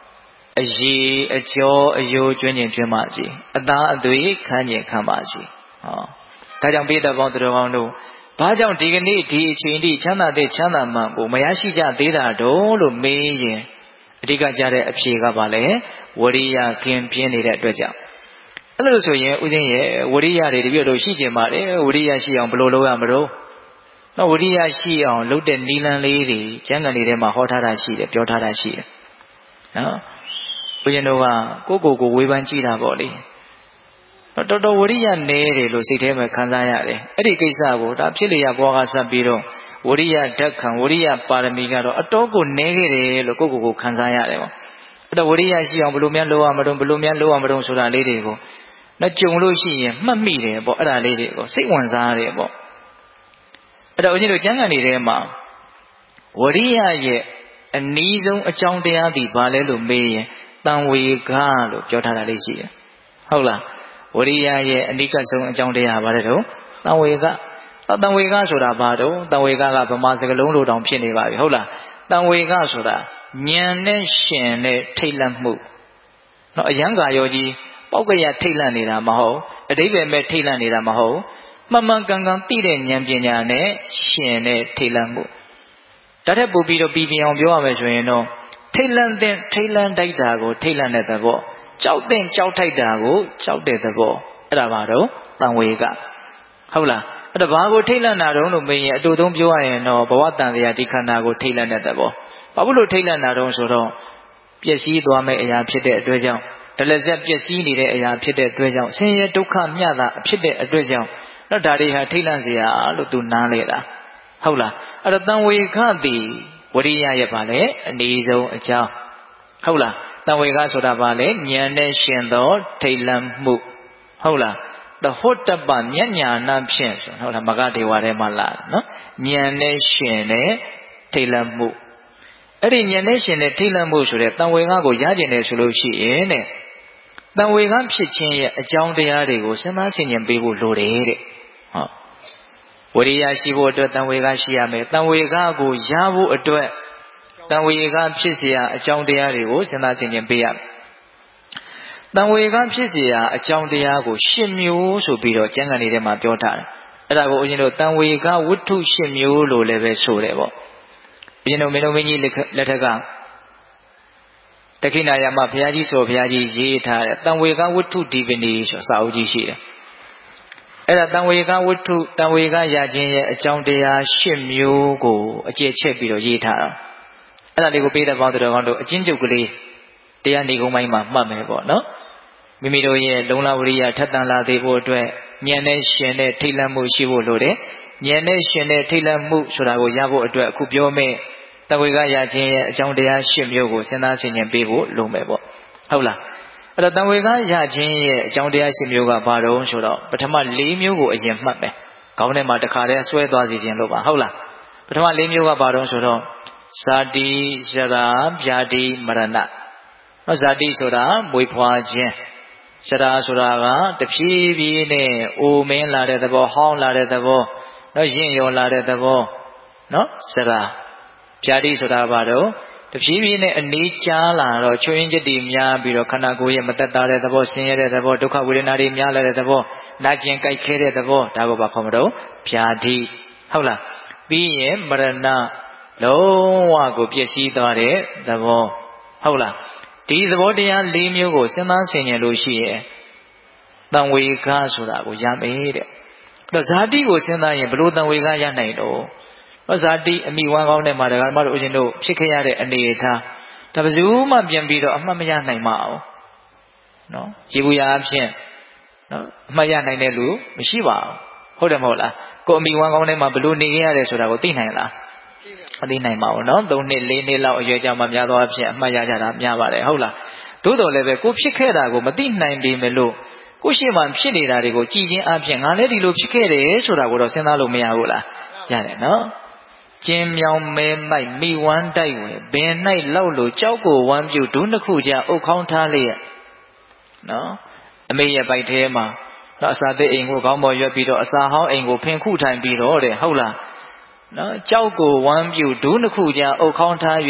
အရေးအကျော်အယိုးကျွင်းကျင်ကျွင်းပါစေအသားအသွေးခမ်းကျင်ခံပါစေဟောဒါကြောင့်ပိဋကပေါင်းသူတော်ကောင်းတို့ဘာကြောင့်ဒီကနေ့ဒီအချိန်ထိချမ်းသာတဲ့ချမ်းသာမှန်ကိုမရရှိကြသေးတာတော့လို့မေးရင်အဓိကကြတဲ့အဖြေကပါလေဝရိယခင်ပြင်းနေတဲ့အတွက်ကြောင့်အဲ့လိုဆိုရင်ဦးဇင်းရဲ့ဝရိယတွေတပြည့်တော့ရှိကြပါလေဝရိယရှိအောင်ဘယ်လိုလုပ်ရမလို့နော်ဝရိယရှိအောင်လုပ်တဲ့နီလန်လေးတွေကျမ်းဂန်တွေထဲမှာဟောထားတာရှိတယ်ပြောထားတာရှိတယ်နော်ဘုရင်တို့ကကိုယ့်ကိုယ်ကိုဝေဖန်ကြည့်တာပေါ့လေတော်တော်ဝရိယနည်းတယ်လို့စိတ်ထဲမှာခံစားရတယ်အဲ့ဒီကိစ္စကိုဒါဖြစ်လျက်ဘောကဆက်ပြီးတော့ဝရိယဓာတ်ခံဝရိယပါရမီကတော့အတော်ကိုနည်းခဲ့တယ်လို့ကိုယ့်ကိုယ်ကိုခံစားရတယ်ပေါ့အဲ့တော့ဝရိယရှိအောင်ဘယ်လိုများလုပ်ရမလို့ဘယ်လိုများလုပ်ရမလို့ဆိုတာလေးတွေကိုနဲ့ကြုံလို့ရှိရင်မှတ်မိတယ်ပေါ့အဲ့ဒါလေးတွေကိုစိတ်ဝင်စားရတယ်ပေါ့အဲ့တော့ဦးဇင်းတို့ကျမ်းဂန်တွေထဲမှာဝရိယရဲ့အနည်းဆုံးအကြောင်းတရားဒီဘာလဲလို့မေးရင်တံဝေကလို့ပြောထားတာလေးရှိတယ်ဟုတ်လားဝရိယရဲ့အနိကဆုံးအကြောင်းတရားဘာလဲတော့တံဝေကတံဝေကဆိုတာဘာတော့တံဝေကကဗမာစကားလုံးလိုတောင်ဖြစ်နေပါပြီဟုတ်လားတံဝေကဆိုတာဉာဏ်နဲ့ရှင်နဲ့ထိတ်လန့်မှုနော်အယံကာယောကြီးပေါက်ကရထိတ်လန့်နေတာမဟုတ်အတိပ္ပယ်မဲ့ထိတ်လန့်နေတာမဟုတ်မှန်မှန်ကန်ကန်သိတဲ့ဉာဏ်ပညာနဲ့ရှင်နဲ့ထိတ်လန့်မှုဒါထက်ပိုပြီးတော့ပြီးပြအောင်ပြောရမယ်ဆိုရင်တော့ထိတ်လန့်တဲ့ထိတ်လန့်တိုက်တာကိုထိတ်လန့်တဲ့သဘောကြောက်တဲ့ကြောက်ထိုက်တာကိုကြောက်တဲ့သဘောအဲ့ဒါပါတော့တံဝေကဟုတ်လားအဲ့ဒါဘာကိုထိတ်လန့်တာတုံးလို့မေးရင်အတူတုံးပြောရရင်တော့ဘဝတန်တရားဒီခန္ဓာကိုထိတ်လန့်တဲ့သဘောဘာဖြစ်လို့ထိတ်လန့်တာတုံးဆိုတော့ပျက်စီးသွားမယ့်အရာဖြစ်တဲ့အတွက်ကြောင့်ဒလဇက်ပျက်စီးနေတဲ့အရာဖြစ်တဲ့အတွက်ကြောင့်ဆင်းရဲဒုက္ခမျှတာဖြစ်တဲ့အတွက်ကြောင့်တော့ဒါတွေဟာထိတ်လန့်เสียလို့သူနားလေတာဟုတ်လားအဲ့တော့တံဝေကတိဝရိယရဲ့ပါလေအနည်းဆုံးအကြောင်းဟုတ်လားတံဝေကဆိုတာပါလေဉာဏ်နဲ့ရှင်သောထိတ်လန့်မှုဟုတ်လားတဟုတ်တပမျက်ညာနာဖြင့်ဆိုဟုတ်လားမဂဒေဝထဲမှာလာနော်ဉာဏ်နဲ့ရှင်တဲ့ထိတ်လန့်မှုအဲ့ဒီဉာဏ်နဲ့ရှင်တဲ့ထိတ်လန့်မှုဆိုတဲ့တံဝေကကိုရကျင်တယ်ဆိုလို့ရှိရင်တဲ့တံဝေကဖြစ်ခြင်းရဲ့အကြောင်းတရားတွေကိုစဉ်းစားဆင်ခြင်ပေးဖို့လိုတယ်တဲ့ဟုတ်ဝရိယရှိဖို့အတွက်တံဝေကရှိရမယ်တံဝေကကိုရဖို့အတွက်တံဝေကဖြစ်เสียအကြောင်းတရားတွေကိုစဉ်းစားဆင်ခြင်ပေးရမယ်တံဝေကဖြစ်เสียအကြောင်းတရားကိုရှစ်မျိုးဆိုပြီးတော့ကျမ်းဂန်လေးထဲမှာပြောထားတယ်အဲ့ဒါကိုဦးဇင်းတို့တံဝေကဝတ္ထုရှစ်မျိုးလို့လည်းပဲဆိုတယ်ပေါ့ဦးဇင်းတို့မင်းတို့မင်းကြီးလက်ထက်ကတခိဏာယမဘုရားကြီးဆိုဘုရားကြီးရေးထားတဲ့တံဝေကဝတ္ထုဒီပနီဆိုစာအုပ်ကြီးရှိတယ်အဲ့ဒါတံဝေကဝတ္ထုတံဝေကရခြင်းရဲ့အကြောင်းတရားရှစ်မျိုးကိုအကျယ်ချက်ပြီးတော့ရေးထားတာအဲ့ဒါလေးကိုပေးတဲ့ပေါင်းတော်ကောင်းတို့အချင်းချုပ်ကလေးတရားနေကုန်းပိုင်းမှာမှတ်မယ်ပေါ့နော်မိမိတို့ရဲ့လုံလဝရိယထက်သန်လာသေးဖို့အတွက်ဉာဏ်နဲ့ရှင်တဲ့ထိတ်လန့်မှုရှိဖို့လိုတယ်ဉာဏ်နဲ့ရှင်တဲ့ထိတ်လန့်မှုဆိုတာကိုရဖို့အတွက်အခုပြောမယ့်တံဝေကရခြင်းရဲ့အကြောင်းတရားရှစ်မျိုးကိုစဉ်းစားဆင်ခြင်ပေးဖို့လိုမယ်ပေါ့ဟုတ်လားအဲ့တော့တံဝေကရခြင်းရဲ့အကြောင်းတရားရှစ်မျိုးကဘာတုံးဆိုတော့ပထမလေးမျိုးကိုအရင်မှတ်မယ်ခေါင်းထဲမှာတစ်ခါတည်းဆွဲသွားစီခြင်းလို့ပါဟုတ်လားပထမလေးမျိုးကဘာတုံးဆိုတော့ဇာတိဇရာဗျာတိမရဏနော်ဇာတိဆိုတာမွေးဖွားခြင်းဇရာဆိုတာကတဖြည်းဖြည်းနဲ့အိုမင်းလာတဲ့သဘောဟောင်းလာတဲ့သဘောနော်ရင့်ရော်လာတဲ့သဘောနော်ဇရာဗျာတိဆိုတာဘာတော့တဖြည်းဖြည်းနဲ့အနီးကြားလာတော့ချွင်းချက်တွေများပြီးတော့ခန္ဓာကိုယ်ရဲ့မသက်သာတဲ့သဘောဆင်းရဲတဲ့သဘောဒုက္ခဝေဒနာတွေများလာတဲ့သဘောနာကျင်ကြိုက်ခဲတဲ့သဘောဒါကိုဘာခေါ်မလို့ဗျာတိဟုတ်လားပြီးရင်မရဏလုံးဝကိုပျက်စီးသွားတဲ့သဘောဟုတ်လားဒီသဘောတရား၄မျိုးကိုစဉ်းစားဆင်ခြင်လို့ရှိရဲ့တံဝေကဆိုတာကိုရမယ်တဲ့အဲ့တော့ဇာတိကိုစဉ်းစားရင်ဘလို့တံဝေကရနိုင်တော့ဇာတိအမိဝမ်းကောင်းတဲ့မှာဒကာမတို့ဦးဇင်းတို့ဖြစ်ခဲ့ရတဲ့အနေအထားဒါဘယ်သူမှပြန်ပြီးတော့အမှတ်မရနိုင်ပါဘူးနော်ရေဘူးရအဖြစ်နော်အမှတ်ရနိုင်တဲ့လူမရှိပါဘူးဟုတ်တယ်မဟုတ်လားကိုအမိဝမ်းကောင်းတဲ့မှာဘလို့နေခဲ့ရတယ်ဆိုတာကိုသိနိုင်လားမသိနိုင်ပါဘူးနော်၃နှစ်၄နှစ်လောက်အရွယ်ကြောင့်မှများသောအားဖြင့်အမှတ်ရကြတာများပါတယ်ဟုတ်လားသို့တော်လည်းပဲကိုဖြစ်ခဲ့တာကိုမသိနိုင်ပေမဲ့လို့ကိုရှိမှဖြစ်နေတာတွေကိုကြည်ချင်းအဖြစ်ငါလည်းဒီလိုဖြစ်ခဲ့တယ်ဆိုတာကိုတော့စဉ်းစားလို့မရဘူးလားရတယ်နော်ကျင်းမြောင်မဲမိုက်မိဝမ်းတိုက်ဝင်ဘင်၌လောက်လို့ကြောက်ကိုဝမ်းပြုဒုနှစ်ခုကြားအုပ်ခေါင်းထားလျက်နော်အမေရဲ့ပိုက်ထဲမှာနော်အစာသေးအိမ်ကိုခေါင်းပေါ်ရွက်ပြီးတော့အစာဟောင်းအိမ်ကိုဖင်ခုထိုင်ပြီးတော့တဲ့ဟုတ်လားနော်ကြောက်ကိုဝမ်းပြုဒုနှစ်ခုကြားအုပ်ခေါင်းထား၍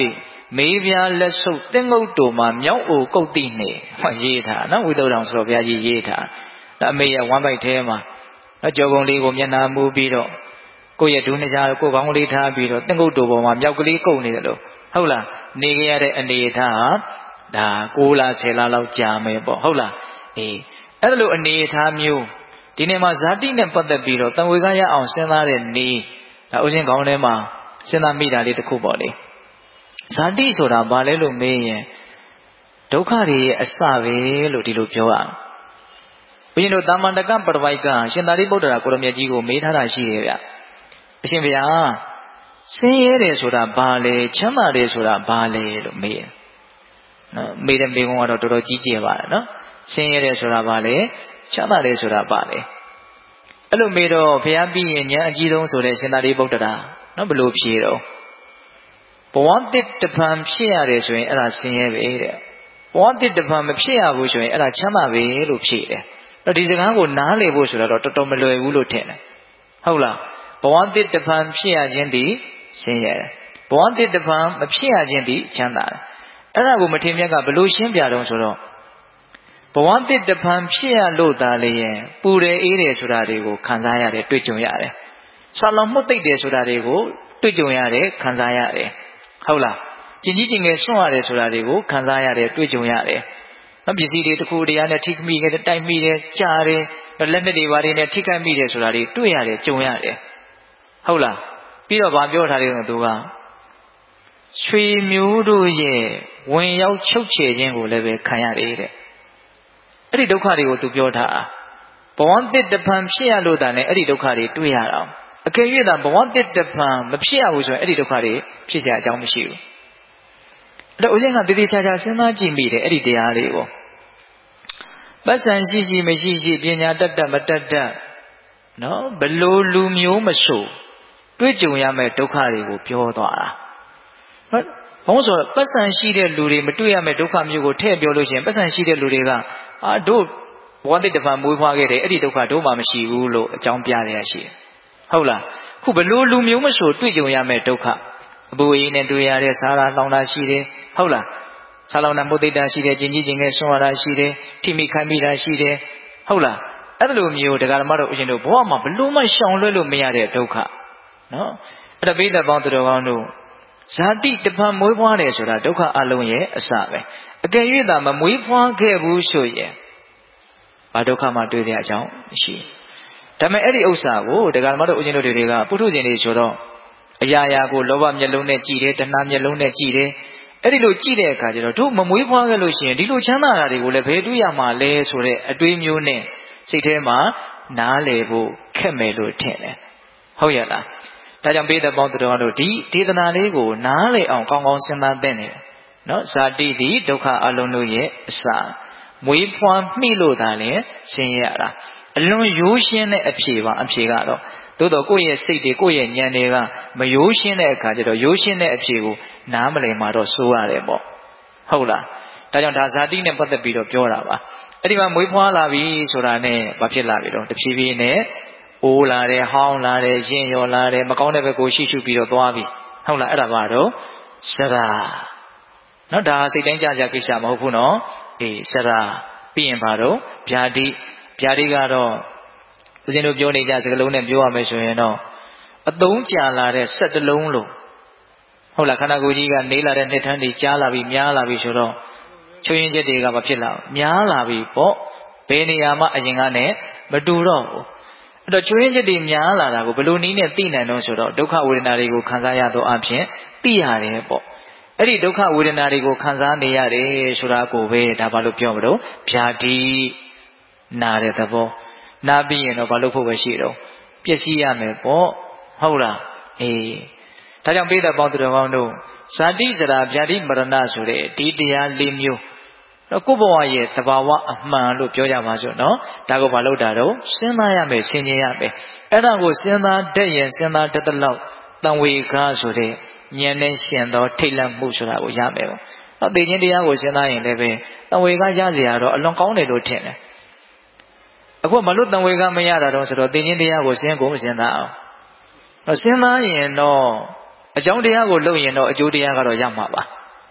မေးပြားလက်ဆုပ်သင်္ကုတ်တူမှာမြောက်အိုကုတ်တိနေဟောရေးထားနော်ဝိသုဒ္ဓံဆိုတော့ဘုရားကြီးရေးထားဒါအမေရဲ့ဝမ်းပိုက်ထဲမှာနော်ကြောကုံလေးကိုမျက်နှာမူပြီးတော့ကိုယ့်ရဲ့ဒူးနှကြားကိုယ်ကောင်းလေးထားပြီးတော့သင်္ကုတ်တူပေါ်မှာမြောက်ကလေးကုတ်နေတယ်လို့ဟုတ်လားနေကြရတဲ့အနေထားဟာဒါ၉လဆယ်လလောက်ကြာမယ်ပေါ့ဟုတ်လားအေးအဲ့လိုအနေထားမျိုးဒီနေ့မှာဇာတိနဲ့ပတ်သက်ပြီးတော့တံဝေကရအောင်စဉ်းစားတဲ့နေဒါဥစဉ်ခေါင်းထဲမှာစဉ်းစားမိတာလေးတစ်ခုပေါ့လေဇာတိဆိုတာဘာလဲလို့မေးရင်ဒုက္ခတွေရဲ့အစပဲလို့ဒီလိုပြောရအောင်ဘုရင်တို့တာမန္တကပရပိုက်ကရှင်သာရိပုတ္တရာကိုရမြတ်ကြီးကိုမေးထားတာရှိတယ်ဗျအရှင်ဘုရားဆင်းရဲတယ်ဆိုတာဘာလဲချမ်းသာတယ်ဆိုတာဘာလဲလို့မေးတယ်နော်မေးတဲ့မေးခွန်းကတော့တော်တော်ကြီးကျယ်ပါတယ်နော်ဆင်းရဲတယ်ဆိုတာဘာလဲချမ်းသာတယ်ဆိုတာဘာလဲအဲ့လိုမေးတော့ဘုရားပြီးရင်ဉာဏ်အကြီးဆုံးဆိုတဲ့ရှင်သာရိပုတ္တရာနော်ဘယ်လိုဖြေတော့ဘဝတစ်တပံဖြစ်ရတယ်ဆိုရင်အဲ့ဒါဆင်းရဲပဲတဲ့ဘဝတစ်တပံမဖြစ်ရဘူးဆိုရင်အဲ့ဒါချမ်းသာပဲလို့ဖြေတယ်အဲ့ဒီစကားကိုနားလည်ဖို့ဆိုတော့တော်တော်မလွယ်ဘူးလို့ထင်တယ်ဟုတ်လားဘဝတစ်တပံဖြစ်ရခြင်းဒီဆင်းရဲတယ်ဘဝတစ်တပံမဖြစ်ရခြင်းဒီချမ်းသာတယ်အဲ့ဒါကိုမထေရမြတ်ကဘယ်လိုရှင်းပြတော့ဆိုတော့ဘဝတစ်တပံဖြစ်ရလို့သာလေရင်ပူတယ်အေးတယ်ဆိုတာတွေကိုခံစားရတယ်တွေ့ကြုံရတယ်ဆာလောင်မှုတ်သိပ်တယ်ဆိုတာတွေကိုတွေ့ကြုံရတယ်ခံစားရတယ်ဟုတ်လားကျင်ကြီးကျင်ငယ်ဆွန့်ရတယ်ဆိုတာတွေကိုခံစားရတယ်တွေ့ကြုံရတယ်နော်ပစ္စည်းတွေတစ်ခုတည်းရနဲ့ထိမိခဲ့တဲ့တိုက်မိတယ်ကြားတယ်လက်နဲ့တွေဘာတွေနဲ့ထိခိုက်မိတယ်ဆိုတာတွေတွေ့ရတယ်ကြုံရတယ်ဟုတ်လားပြီးတော့ဗာပြောထားတယ်ကသူကရွှေမျိုးတို့ရဲ့ဝင်ရောက်ချုပ်ချယ်ခြင်းကိုလည်းပဲခံရတယ်တဲ့အဲ့ဒီဒုက္ခတွေကိုသူပြောထားဘဝတစ်တပံဖြစ်ရလို့တာနဲ့အဲ့ဒီဒုက္ခတွေတွေ့ရတာအကယ်၍သာဘဝတစ်တပံမဖြစ်ရဘူးဆိုရင်အဲ့ဒီဒုက္ခတွေဖြစ်เสียအကြောင်းမရှိဘူးအဲ့တော့ဦးဇင်းကတည်တည်ချာချာစဉ်းစားကြည့်မိတယ်အဲ့ဒီတရားလေးကိုပတ်စံရှိရှိမရှိရှိပညာတတ်တတ်မတတ်တတ်နော်ဘလို့လူမျိုးမဆိုတွေ့ကြုံရမယ့်ဒုက္ခတွေကိုပြောသွားတာဟုတ်ဘုန်းဆိုပတ်စံရှိတဲ့လူတွေမတွေ့ရမယ့်ဒုက္ခမျိုးကိုထည့်ပြောလို့ရှိရင်ပတ်စံရှိတဲ့လူတွေကအာတို့ဘဝတစ်တပံမွေးဖွားခဲ့တယ်အဲ့ဒီဒုက္ခတို့မှမရှိဘူးလို့အကြောင်းပြရရှိတယ်ဟုတ်လားခုဘလို့လူမျိုးမဆိုတွေ့ကြုံရမယ့်ဒုက္ခအပူအေးနဲ့တွေ့ရတဲ့စားရလောင်တာရှိတယ်ဟုတ်လားဆာလောင်တာမှုတ်သိတာရှိတယ်ကျင်ကြီးကျင်ငယ်ဆွမ်းရတာရှိတယ်ထိမိခိုင်းမိတာရှိတယ်ဟုတ်လားအဲ့လိုမျိုးတရားဓမ္မတို့အရှင်တို့ဘဝမှာဘလို့မှရှောင်လွှဲလို့မရတဲ့ဒုက္ခနော်အဲ့ဒါပိဋကပေါင်းသူတော်ကောင်းတို့ဇာတိတပံမွေးဖွားတယ်ဆိုတာဒုက္ခအလုံးရဲ့အစပဲအကယ်၍သာမမွေးဖွားခဲ့ဘူးဆိုရင်ဘာဒုက္ခမှတွေ့တဲ့အကြောင်းမရှိဒါပေမဲ့အဲ့ဒီဥစ္စာကိုတရားဓမ္မတို့ဦးဇင်းတို့တွေကပုထုဇဉ်တွေဆိုတော့အရာရာကိုလောဘမျက်လုံးနဲ့ကြည့်တယ်တဏှာမျက်လုံးနဲ့ကြည့်တယ်အဲ့ဒီလိုကြည့်တဲ့အခါကျတော့တို့မမွေးဖွားခဲ့လို့ရှိရင်ဒီလိုချမ်းသာတာတွေကိုလည်းဘယ်တွေ့ရမှာလဲဆိုတဲ့အတွေးမျိုးနဲ့စိတ်ထဲမှာနားလည်ဖို့ခက်မယ်လို့ထင်တယ်ဟုတ်ရဲ့လားဒါကြောင့်ပိဋကပေါင်းတော်တို့ဒီဒေသနာလေးကိုနားလည်အောင်ကောင်းကောင်းစဉ်းစားသင့်တယ်နော်ဇာတိဒီဒုက္ခအလုံးတို့ရဲ့အစမွေးဖွားမိလို့သာလဲဆင်းရဲရတာအလွန်ရိုးရှင်းတဲ့အဖြေပါအဖြေကတော့သို့တော့ကိုယ့်ရဲ့စိတ်တွေကိုယ့်ရဲ့ဉာဏ်တွေကမရိုးရှင်းတဲ့အခါကျတော့ရိုးရှင်းတဲ့အဖြေကိုနားမလည်မှတော့စိုးရတယ်ပေါ့ဟုတ်လားဒါကြောင့်ဒါဇာတိနဲ့ပတ်သက်ပြီးတော့ပြောတာပါအဲ့ဒီမှာမွေးဖွားလာပြီဆိုတာနဲ့ဘာဖြစ်လာပြီတော့တဖြည်းဖြည်းနဲ့အိုးလာတယ်ဟောင်းလာတယ်ရင်ရော်လာတယ်မကောင်းတဲ့ဘက်ကိုရှိရှုပြီးတော့သွားပြီဟုတ်လားအဲ့ဒါပါတော့စရာနော်ဒါစိတ်တိုင်းကြကြကိစ္စမဟုတ်ဘူးနော်အေးစရာပြီးရင်ပါတော့ဗျာတိဗျာတိကတော့ဦးဇင်းတို့ပြောနေကြစကားလုံးနဲ့ပြောရမယ်ဆိုရင်တော့အသုံးကြာလာတဲ့ဆက်တလုံးလို့ဟုတ်လားခန္ဓာကိုယ်ကြီးကနေလာတဲ့နှစ်ထန်းတွေကြားလာပြီးများလာပြီးဆိုတော့ချွေရင်ချက်တွေကဘာဖြစ်လာများလာပြီပေါ့ဘယ်နေရာမှအရင်ကနဲ့မတူတော့ဘူးအဲ့တော့ချွေရင်ချက်တွေများလာတာကိုဘယ်လိုနည်းနဲ့သိနိုင်တော့ဆိုတော့ဒုက္ခဝေဒနာတွေကိုခံစားရသောအဖြစ်သိရတယ်ပေါ့အဲ့ဒီဒုက္ခဝေဒနာတွေကိုခံစားနေရတယ်ဆိုတာကိုပဲဒါဘာလို့ပြောမလို့ဗျာတိနာတဲ့သဘောနာပြီးရင်တော့ဘာလို့ဖို့ပဲရှိတော့ပျက်စီးရမယ်ပေါ့ဟုတ်လားအေးဒါကြောင့်ပိဋကပေါင်းသူတော်ကောင်းတို့ဇာတိစရာဗျာတိမရဏဆိုတဲ့ဒီတရားလေးမျိုးတော့ကိုယ့်ဘဝရဲ့သဘာဝအမှန်လို့ပြောကြပါစို့နော်ဒါကိုဘာလို့တာတော့စဉ်းစားရမယ်ဆင်ခြင်ရမယ်အဲ့ဒါကိုစဉ်းစားတတ်ရင်စဉ်းစားတတ်တဲ့လောက်တံဝေကဆိုတဲ့ဉာဏ်နဲ့ရှင်သောထိတ်လန့်မှုဆိုတာကိုရမယ်ပေါ့နော်သိခြင်းတရားကိုစဉ်းစားရင်လည်းပဲတံဝေကရစရာတော့အလွန်ကောင်းတယ်လို့ထင်တယ်အခုမလို့တံဝေကမရတာတော့ဆိုတော့သိခြင်းတရားကိုစဉ်းကိုမစဉ်းစားအောင်တော့စဉ်းစားရင်တော့အကြောင်းတရားကိုလုပ်ရင်တော့အကျိုးတရားကတော့ရမှာပါ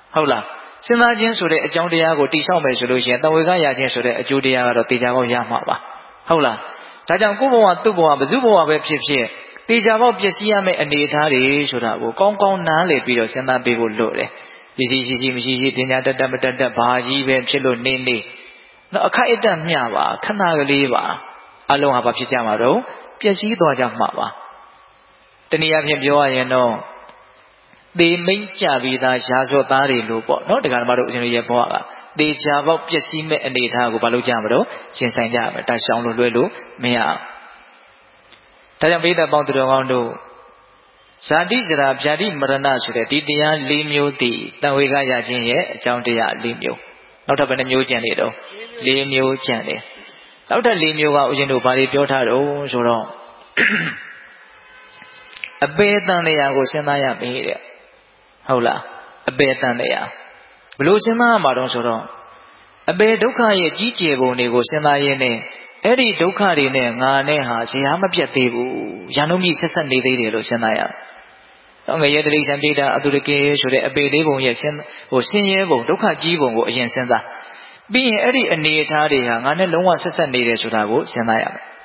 ဟုတ်လားစဉ်းစားခြင်းဆိုတဲ့အကြောင်းတရားကိုတိဆောက်မယ်ဆိုလို့ရှိရင်တဝေကရခြင်းဆိုတဲ့အကျိုးတရားကတော့တေချာပေါက်ရမှာပါဟုတ်လားဒါကြောင့်ကိုယ့်ဘဝသူ့ဘဝဘယ်သူ့ဘဝပဲဖြစ်ဖြစ်တေချာပေါက်ပျက်စီးရမယ့်အနေအထားတွေဆိုတာကိုကောင်းကောင်းနားလည်ပြီးတော့စဉ်းစားပေးဖို့လိုတယ်ပစ္စည်းရှိရှိမရှိရှိတင်ညာတက်တက်မတက်တက်ဘာကြီးပဲဖြစ်လို့နေနေနော်အခိုက်အတန့်မျှပါခဏကလေးပါအလုံးဟာဘာဖြစ်ကြမှာတော့ပျက်စီးသွားကြမှာပါတနည်းအားဖြင့်ပြောရရင်တော့သေမိတ်ကြပြီးသားရာဇဝတ်သားတွေလို့ပေါ့နော်တရားဓမ္မတို့အရှင်ရဲ့ဘဝကသေချာပေါက်ပျက်စီးမဲ့အနေအထားကိုဘာလို့ကြမှာတော့ရှင်းဆိုင်ကြမှာတရှောင်းလို့လွှဲလို့မရအောင်ဒါကြောင့်ပိဋကပေါင်းသူတော်ကောင်းတို့ဇာတိဇရာဗျာတိမရဏဆိုတဲ့ဒီတရား၄မျိုးတည်တန်ဝေကရခြင်းရဲ့အကြောင်းတရား၄မျိုးနောက်ထပ်ဘယ်နှမျိုးကျန်နေတော့၄မျိုးကျန်တယ်နောက်ထပ်၄မျိုးကဦးဇင်းတို့ဘာတွေပြောထားတော့ဆိုတော့အပေတန်တရားကိုစဉ်းစားရမေးတဲ့ဟုတ်လားအပေတန်တရားဘလို့စဉ်းစားရမှာတော့ဆိုတော့အပေဒုက္ခရဲ့ကြီးကျယ်ပုံတွေကိုစဉ်းစားရင်းနဲ့အဲ့ဒီဒုက္ခတွေနဲ့ငါနဲ့ဟာဇရာမပြတ်သေးဘူးရန်လုံးကြီးဆက်ဆက်နေသေးတယ်လို့စဉ်းစားရအောင်ငရေတိဆံပိဋကအတုရကေဆိုတဲ့အပေလေးပုံရဲ့ဆင်းဟိုဆင်းရဲပုံဒုက္ခကြီးပုံကိုအရင်စဉ်းစားပြီးရင်အဲ့ဒီအနေအထားတွေဟာငါနဲ့လုံးဝဆက်ဆက်နေတယ်ဆိုတာကိုစဉ်းစားရ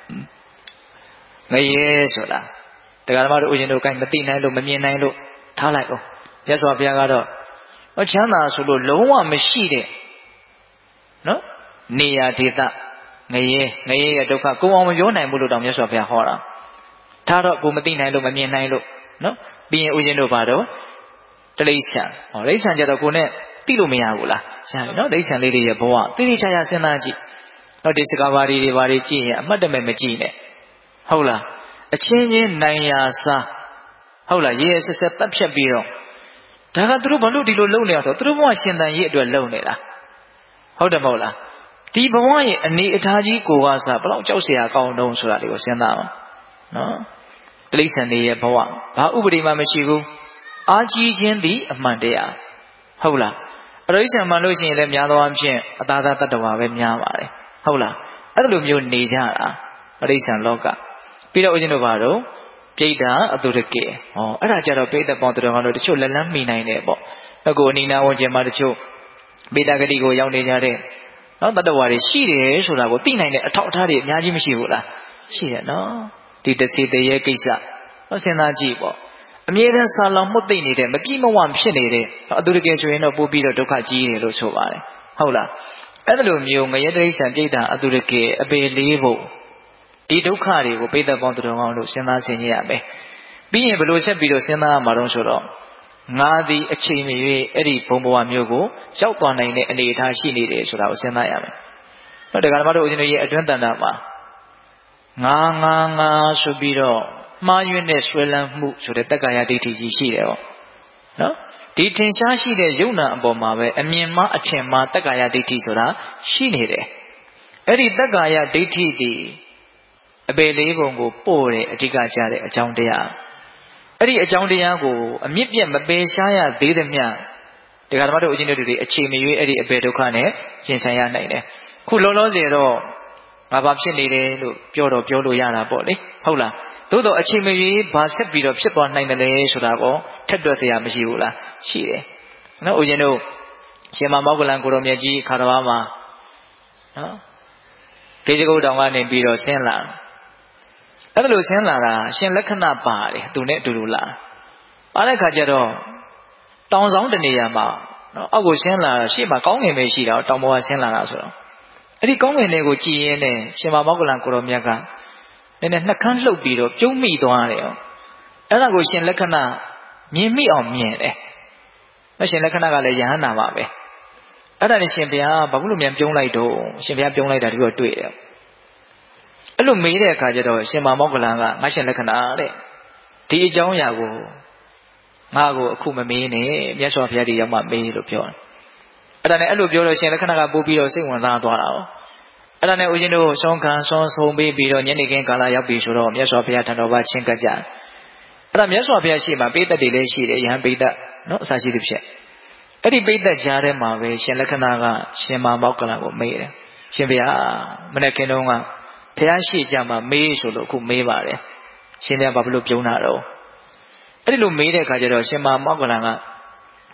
မယ်ငရေဆိုတာတရားဓမ္မတို့ဦးဇင်းတို့ကိုမသိနိုင်လို့မမြင်နိုင်လို့ထားလိုက်အောင်မြတ်စွာဘုရားကတော့အချမ်းသာဆိုလို့လုံးဝမရှိတဲ့နော်နေရာဒေသငရေငရေရဲ့ဒုက္ခကိုအောင်မပြောနိုင်ဘူးလို့တောင်မြတ်စွာဘုရားဟောတာဒါတော့ကိုမသိနိုင်လို့မမြင်နိုင်လို့နော်ပြီးရင်ဦးဇင်းတို့ဘာတော့တိဋ္ဌံဟောတိဋ္ဌံကြတော့ကိုနဲ့သိလို့မရဘူးလားရတယ်နော်တိဋ္ဌံလေးတွေရဲ့ဘဝတိတိကျကျစဉ်းစားကြည့်နော်ဒီစကားပါးတွေဘာတွေကြည့်ရင်အမှတ်တမဲ့မကြည့်နဲ့ဟုတ်လားအချင်းချင်းနိုင်ရာစားဟုတ်လားရေဆက်ဆက်တက်ဖြတ်ပြီးတော့ဒါကသူတို့ဘာလို့ဒီလိုလုပ်နေရဆိုသူတို့ဘဝရှင်သန်ရေးအတွက်လုပ်နေတာဟုတ်တယ်မဟုတ်လားဒီဘဝရဲ့အနေအထားကြီးကိုကစားဘယ်တော့ကြောက်เสียကောင်းတုံးဆိုတာလေးကိုစဉ်းစားအောင်နော်တိဋ္ဌံတွေရဲ့ဘဝဘာဥပဒေမှမရှိဘူးအာကြီးခြင်းသည်အမှန်တရားဟုတ်လားအရိစ္ဆာမှန်လို့ရှိရင်လည်းများသောအားဖြင့်အသာသာတတ္တဝါပဲများပါတယ်ဟုတ်လားအဲ့လိုမျိုးနေကြတာအရိစ္ဆာလောကပြီးတော့ဦးဇင်းတို့ဘာတော့ပြိတ္တာအတုရကေဟောအဲ့ဒါကြတော့ပြိတ္တပေါင်းတော်တော်တို့တချို့လက်လန်းမိနိုင်တယ်ပေါ့အခုအနိနာဝဉ္ဇဉ်မှာတချို့ပိတ္တဂတိကိုရောက်နေကြတဲ့နော်တတ္တဝါတွေရှိတယ်ဆိုတာကိုသိနိုင်တဲ့အထောက်အထားတွေအများကြီးမရှိဘူးလားရှိတယ်နော်ဒီတစီတရေကိစ္စနော်စဉ်းစားကြည့်ပေါ့အမြဲတမ်းဆာလောင်မှုတ်သိမ့်နေတဲ့မပြည့်မဝဖြစ်နေတဲ့အတုရကေဆိုရင်တော့ပို့ပြီးတော့ဒုက္ခကြီးတယ်လို့ဆိုပါတယ်ဟုတ်လားအဲ့လိုမျိုးငရေတိဋ္ဌံပြိတ္တာအတုရကေအပေလေးဖို့ဒီဒုက္ခတွေကိုပိဋကပေါင်းသူတော်ကောင်းတို့စဉ်းစားဆင်ခြင်ရမယ်ပြီးရင်ဘယ်လိုဆက်ပြီးတော့စဉ်းစားရမှာတော့ဆိုတော့ငါသည်အချိန်မရွေးအဲ့ဒီဘုံဘဝမျိုးကိုရောက်သွားနိုင်တဲ့အနေအထားရှိနေတယ်ဆိုတာကိုစဉ်းစားရမယ်တော့တရားဓမ္မတို့ဦးဇင်းတို့ရဲ့အတွင်းတန်တာမှာငါငါငါဆိုပြီးတော့မှားယွင်းတဲ့ဆွဲလန်းမှုဆိုတဲ့တက္ကာယဒိဋ္ဌိကြီးရှိတယ်ပေါ့နော်ဒီထင်ရှားရှိတဲ့ယုံနာအပေါ်မှာပဲအမြင်မှားအထင်မှားတက္ကာယဒိဋ္ဌိဆိုတာရှိနေတယ်အဲ့ဒီတက္ကာယဒိဋ္ဌိဒီအပေလေးပုံကိုပို့တဲ့အဓိကကြတဲ့အကြောင်းတရားအဲ့ဒီအကြောင်းတရားကိုအမြင့်ပြတ်မပယ်ရှားရသေးသမျှတရားဓမ္မတို့အချင်းတို့တွေအခြေမရွေးအဲ့ဒီအပေဒုက္ခနဲ့ရှင်ဆိုင်ရနိုင်တယ်ခုလောလောဆယ်တော့ငါဘာဖြစ်နေတယ်လို့ပြောတော့ပြောလို့ရတာပေါ့လေဟုတ်လားသို့တော့အခြေမရွေးဘာဆက်ပြီးတော့ဖြစ်သွားနိုင်တယ်လဲဆိုတာကိုထက်တွက်စရာမရှိဘူးလားရှိတယ်နော်ဦးဇင်းတို့ရှင်မမောဂလန်ကိုရောမြတ်ကြီးခါတော်မှာနော်ဒေဇဂုတ်တောင်ကနေပြီးတော့ဆင်းလာအဲ့လိုဆင်းလာတာရှင်လက္ခဏာပါတယ်သူနဲ့အတူတူလာပါတဲ့ခါကျတော့တောင်ဆောင်တနေရာမှာနော်အောက်ကိုဆင်းလာရှေ့မှာကောင်းငင်ပဲရှိတာတောင်ပေါ်ကဆင်းလာတာဆိုတော့အဲ့ဒီကောင်းငင်တွေကိုကြည်ရင်းနဲ့ရှင်မမောဂလန်ကိုရောမြတ်ကနည်းနည်းနှက်ခမ်းလှုပ်ပြီးတော့ပြုံးမိသွားတယ်အဲ့ဒါကိုရှင်လက္ခဏာမြင်မိအောင်မြင်တယ်အဲ့ရှင်လက္ခဏာကလည်းယဟန္တာပါပဲအဲ့ဒါနဲ့ရှင်ဘုရားဘာလို့မြန်ပြုံးလိုက်တော့ရှင်ဘုရားပြုံးလိုက်တာဒီတော့တွေ့တယ်အဲ့လိုမေးတဲ့အခါကျတော့ရှင်မမောဂလန်ကငါရှင်လက္ခဏာတဲ့ဒီအကြောင်းအရာကိုငါ့ကိုအခုမမေးနဲ့မြတ်စွာဘုရားဒီရောက်မှမေးလို့ပြောတယ်အဲ့ဒါနဲ့အဲ့လိုပြောလို့ရှင်လက္ခဏာကပို့ပြီးတော့စိတ်ဝင်စားသွားတာ哦အဲ့ဒါနဲ့ဦးဇင်းတို့ဆုံးခံဆုံးဆုံးပြီးပြီးတော့ညနေခင်းကာလရောက်ပြီဆိုတော့မြတ်စွာဘုရားထံတော်ဘာချင်းကပ်ကြအဲ့ဒါမြတ်စွာဘုရားရှိမှပိဋကတ်တွေလည်းရှိတယ်ယဟန်ပိဋကတ်နော်အစာရှိသဖြင့်အဲ့ဒီပိဋကတ်ကြားထဲမှာပဲရှင်လက္ခဏာကရှင်မမောဂလန်ကိုမေးတယ်ရှင်ဘုရားမနေ့ကင်းတုန်းကဘုရားရှိကြမှာမေးဆိုလို့အခုမေးပါတယ်ရှင်ဘုရားဘာဖြစ်လို့ပြုံးတာတော့အဲ့ဒီလိုမေးတဲ့အခါကျတော့ရှင်မမောဂလန်က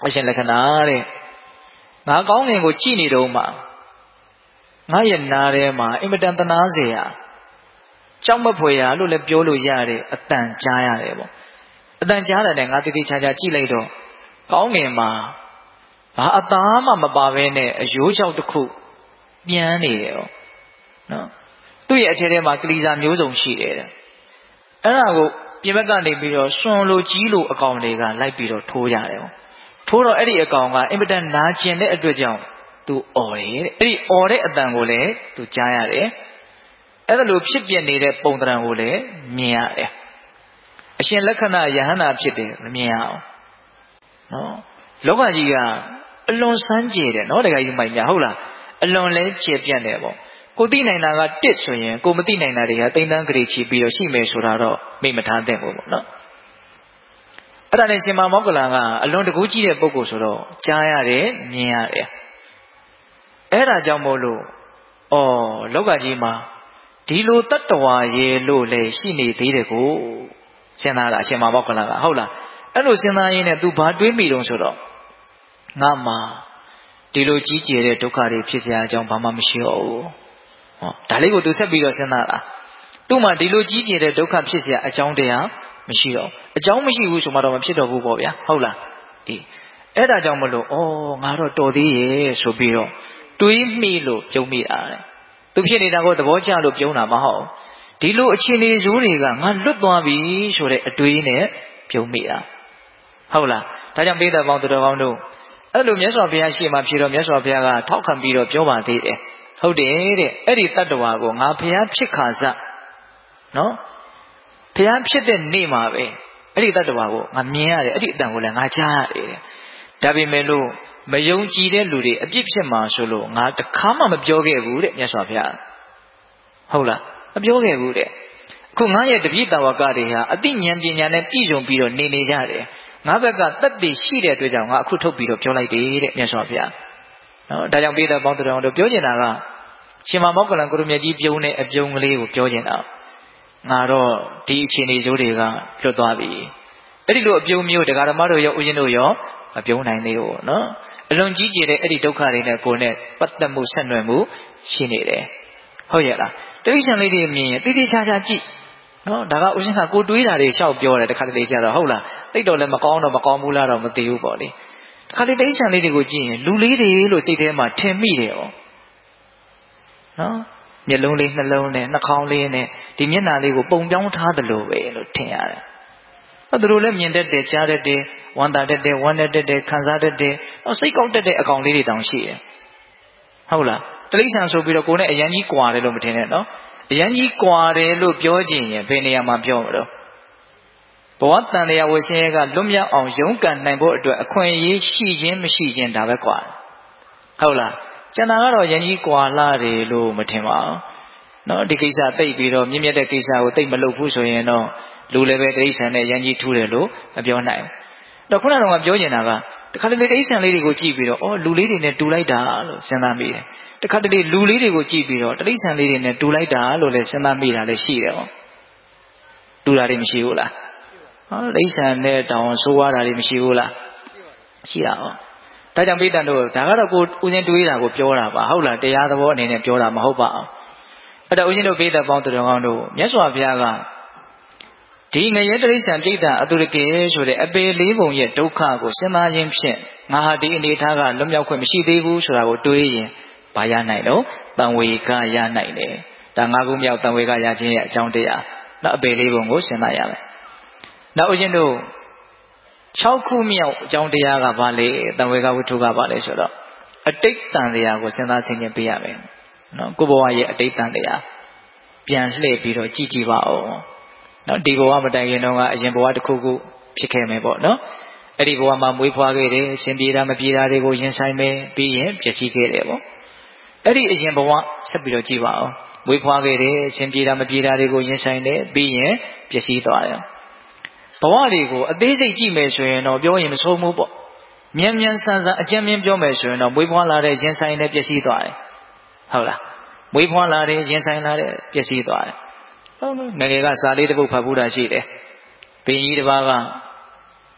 အရှင်လက္ခဏာတဲ့ငါကောင်းငင်ကိုကြည့်နေတော့မှငါရဲ့နားထဲမှာအင်မတန်သနာเสียကြောက်မဖွယ်ရလို့လည်းပြောလို့ရတဲ့အတန်ကြားရတယ်ပေါ့အတန်ကြားတယ်ငါတိတိချာချာကြည့်လိုက်တော့ကောင်းငင်မှာဘာအသားမှမပါဘဲနဲ့အယိုးချောက်တစ်ခုပြန်နေတယ်ပေါ့နော်သူ့ရဲ့အထက်ထဲမှာကလေးစားမျိုးစုံရှိတယ်တဲ့အဲ့ဒါကိုပြင်ဘက်ကနေပြီးတော့စွန်လိုကြီးလိုအကောင်တွေကလိုက်ပြီးတော့ထိုးရတယ်ပေါ့ထိုးတော့အဲ့ဒီအကောင်ကအင်မတန်နာကျင်တဲ့အတွက်ကြောင့်သူအော်တယ်တဲ့အဲ့ဒီအော်တဲ့အတန်ကိုလည်းသူကြားရတယ်အဲ့ဒါလိုဖြစ်ပြနေတဲ့ပုံသဏ္ဍာန်ကိုလည်းမြင်ရတယ်အရှင်လက္ခဏာယဟန္တာဖြစ်တယ်မမြင်ရအောင်နော်လောကကြီးကအလွန်စမ်းကြယ်တယ်နော်တခါကြီးမိုက်များဟုတ်လားအလွန်လဲကျယ်ပြန့်တယ်ပေါ့ကိုသိနိုင်တာကတစ်ဆိုရင်ကိုမသိနိုင်တာတွေကတိမ်တန်းကြိချီပြီးတော့ရှိမယ်ဆိုတာတော့မိမထားတဲ့ဘူးပေါ့နော်အဲ့ဒါနဲ့ရှင်မမောက္ကလန်ကအလွန်တကူကြီးတဲ့ပုဂ္ဂိုလ်ဆိုတော့ကြားရတယ်မြင်ရတယ်အဲ့ဒါကြောင့်မို့လို့ဩလောကကြီးမှာဒီလိုတတ္တဝါရေလို့လည်းရှိနေသေးတယ်ကိုစဉ်းစားတာအရှင်မမောက္ကလန်ကဟုတ်လားအဲ့လိုစဉ်းစားရင်းနဲ့ तू ဘာတွေးမိတုံးဆိုတော့ငါမှာဒီလိုကြီးကျယ်တဲ့ဒုက္ခတွေဖြစ်စရာအကြောင်းဘာမှမရှိတော့ဘူးဟောဒါလေးကို तू ဆက်ပြီးတော့စဉ်းစားတာသူ့မှာဒီလိုကြီးကျယ်တဲ့ဒုက္ခဖြစ်စရာအကြောင်းတရားမရှိတော့အကြောင်းမရှိဘူးဆိုမှတော့မဖြစ်တော့ဘူးပေါ့ဗျာဟုတ်လားအေးအဲ့ဒါကြောင့်မလို့ဩငါတော့တော်သေးရဲ့ဆိုပြီးတော့တွေးမိလို့ပြုံးမိတာတဲ့သူဖြစ်နေတာကိုသဘောကျလို့ပြုံးတာမဟုတ်ဒီလိုအခြေအနေဇိုးတွေကငါလွတ်သွားပြီဆိုတဲ့အတွေးနဲ့ပြုံးမိတာဟုတ်လားဒါကြောင့်ပိဋကပေါင်းတော်ကောင်းတို့အဲ့လိုမြတ်စွာဘုရားရှေ့မှာဖြေတော့မြတ်စွာဘုရားကထောက်ခံပြီးတော့ပြောပါသေးတယ်ဟုတ်တယ်တဲ့အဲ့ဒီတတ္တဝါကိုငါဘုရားဖြစ်ခါစနော်ဘုရားဖြစ်တဲ့နေ့မှာပဲအဲ့ဒီတတ္တဝါကိုငါမြင်ရတယ်အဲ့ဒီအတန်ကိုလည်းငါကြားရတယ်တဲ့ဒါပေမဲ့လို့မယုံကြည်တဲ့လူတွေအပြစ်ဖြစ်မှာဆိုလို့ငါတခါမှမပြောခဲ့ဘူးတဲ့မြတ်စွာဘုရားဟုတ်လားမပြောခဲ့ဘူးတဲ့အခုငါရဲ့တပည့်တော်ဝကတွေဟာအသိဉာဏ်ပညာနဲ့ပြည့်စုံပြီးတော့နေနေကြတယ်ငါဘက်ကသက်သေရှိတဲ့အတွက်ကြောင့်ငါအခုထုတ်ပြီးတော့ပြောလိုက်တယ်တဲ့မြတ်စွာဘုရားနော်ဒါကြောင့်ပိဋကပေါင်းတော်တို့ပြောချင်တာကရှင်မမောက္ကလန်ကိုရမြတ်ကြီးပြုံးတဲ့အပြုံးကလေးကိုပြောချင်တာငါတော့ဒီအခြေအနေစိုးတွေကလွတ်သွားပြီအဲ့ဒီလိုအပြုံးမျိုးတရားဓမ္မတို့ရောဥရှင်တို့ရောမပြုံးနိုင်သေးဘူးနော်အလွန်ကြီးကျယ်တဲ့အဲ့ဒီဒုက္ခတွေနဲ့ကိုယ်နဲ့ပတ်သက်မှုဆက်နွယ်မှုရှိနေတယ်ဟုတ်ရဲ့လားတိရစ္ဆာန်လေးတွေမြင်ရင်တိတိကျကျကြည့်နော်ဒါကဥရှင်ကကိုတွေးတာတွေရှောက်ပြောတယ်တခါတလေကြတော့ဟုတ်လားတိတ်တော့လည်းမကောင်းတော့မကောင်းဘူးလားတော့မသိဘူးပေါ့လေတခါလေတိရစ္ဆာန်လေးတွေကိုကြည့်ရင်လူလေးတွေလို့စိတ်ထဲမှာထင်မိတယ်ဩနော်မျက်လုံးလေးနှလုံးနဲ့နှာခေါင်းလေးနဲ့ဒီမျက်နှာလေးကိုပုံပြောင်းထားသလိုပဲလို့ထင်ရတယ်အဲ့ဒါလိုလည်းမြင်တတ်တယ်ကြားတတ်တယ်ဝမ်းသာတတ်တယ်ဝမ်းနဲ့တတ်တယ်ခံစားတတ်တယ်တော့စိတ်ကောက်တတ်တဲ့အကောင်လေးတွေတောင်ရှိတယ်ဟုတ်လားတိရစ္ဆာန်ဆိုပြီးတော့ကိုယ်နဲ့အရန်ကြီးကွာတယ်လို့မထင်နဲ့နော်အရန်ကြီးကွာတယ်လို့ပြောကြည့်ရင်ဘယ်နေရာမှာပြောမလို့ဘဝတန်တရားဝရှင်ရဲ့ကလွတ်မြောက်အောင်ရုန်းကန်နိုင်ဖို့အတွက်အခွင့်အရေးရှိခြင်းမရှိခြင်းဒါပဲကွာဟုတ်လားကျန်တာကတော့ရန်ကြီးကွာလာတယ်လို့မထင်ပါဘူးနော်ဒီကိစ္စသိပ်ပြီးတော့မြင့်မြတ်တဲ့ကိစ္စကိုသိပ်မလုပ်ဘူးဆိုရင်တော့လူလည်းပဲတိရစ္ဆာန်နဲ့ရန်ကြီးထူးတယ်လို့မပြောနိုင်ဘူးတော့ခုနကတော့ပြောချင်တာကတခါတလေတိရစ္ဆာန်လေးတွေကိုကြည့်ပြီးတော့အော်လူလေးတွေနဲ့တူလိုက်တာလို့စဉ်းစားမိတယ်တခါတလေလူလေးတွေကိုကြည့်ပြီးတော့တိရစ္ဆာန်လေးတွေနဲ့တူလိုက်တာလို့လည်းစဉ်းစားမိတာလည်းရှိတယ်ဟောတူတာတွေမရှိဘူးလားဟောတိရစ္ဆာန်နဲ့တောင်ဆိုးွားတာတွေမရှိဘူးလားရှိတာဟောဒါကြောင့်ပိဋကတို့ဒါကတော့ကိုဦးဇင်းတွေးတာကိုပြောတာပါဟုတ်လားတရားသဘောအနေနဲ့ပြောတာမဟုတ်ပါဘူးအဲ့တော့ဦးဇင်းတို့ပိဋကပေါင်းသူတော်ကောင်းတို့မြတ်စွာဘုရားကဒီငရဲတိရစ္ဆာန်ပြိတ္တာအတုရကေဆိုတဲ့အပေလေးပုံရဲ့ဒုက္ခကိုစဉ်းစားရင်းဖြင့်ငါဟာဒီအနေထားကလွတ်မြောက်ခွင့်မရှိသေးဘူးဆိုတာကိုတွေးရင်ဘာရနိုင်တော့တံဝေကရနိုင်တယ်ဒါငါးခုမြောက်တံဝေကရခြင်းရဲ့အကြောင်းတရားနောက်အပေလေးပုံကိုစဉ်းစားရမယ်နောက်ဦးဇင်းတို့၆ခုမြောက်အကြောင်းတရားကဘာလဲတံဝေကဝိထုကဘာလဲဆိုတော့အတိတ်တန်တရားကိုစဉ်းစားဆင်ခြင်ပေးရမယ်နော်ကိုဘဝရဲ့အတိတ်တန်တရားပြန်လှည့်ပြီးတော့ကြည့်ကြည့်ပါဦးနော်ဒီဘဝမတိုင်ခင်တော့ကအရင်ဘဝတစ်ခုခုဖြစ်ခဲ့မယ်ပေါ့နော်အဲ့ဒီဘဝမှာမွေးဖွားခဲ့တယ်အရှင်ပြေတာမပြေတာတွေကိုရင်ဆိုင်မယ်ပြီးရင်ပျက်စီးခဲ့တယ်ပေါ့အဲ့ဒီအရင်ဘဝဆက်ပြီးတော့ကြည့်ပါဦးမွေးဖွားခဲ့တယ်အရှင်ပြေတာမပြေတာတွေကိုရင်ဆိုင်တယ်ပြီးရင်ပျက်စီးသွားတယ်ဘဝတွေကိုအသေးစိတ်ကြည့်မယ်ဆိုရင်တော့ပြောရင်မဆုံးဘူးပေါ့မြန်မြန်ဆန်ဆန်အကျဉ်းမြင့်ပြောမယ်ဆိုရင်တော့မွေးဖွားလာတဲ့ရင်ဆိုင်နဲ့ပျက်စီးသွားတယ်ဟုတ်လားမွေးဖွားလာတဲ့ရင်ဆိုင်လာတဲ့ပျက်စီးသွားတယ်ဟုတ်လားငယ်ငယ်ကစာလေးတစ်ပုဒ်ဖတ်ဘူးတာရှိတယ်ဘင်းကြီးတစ်ပါးက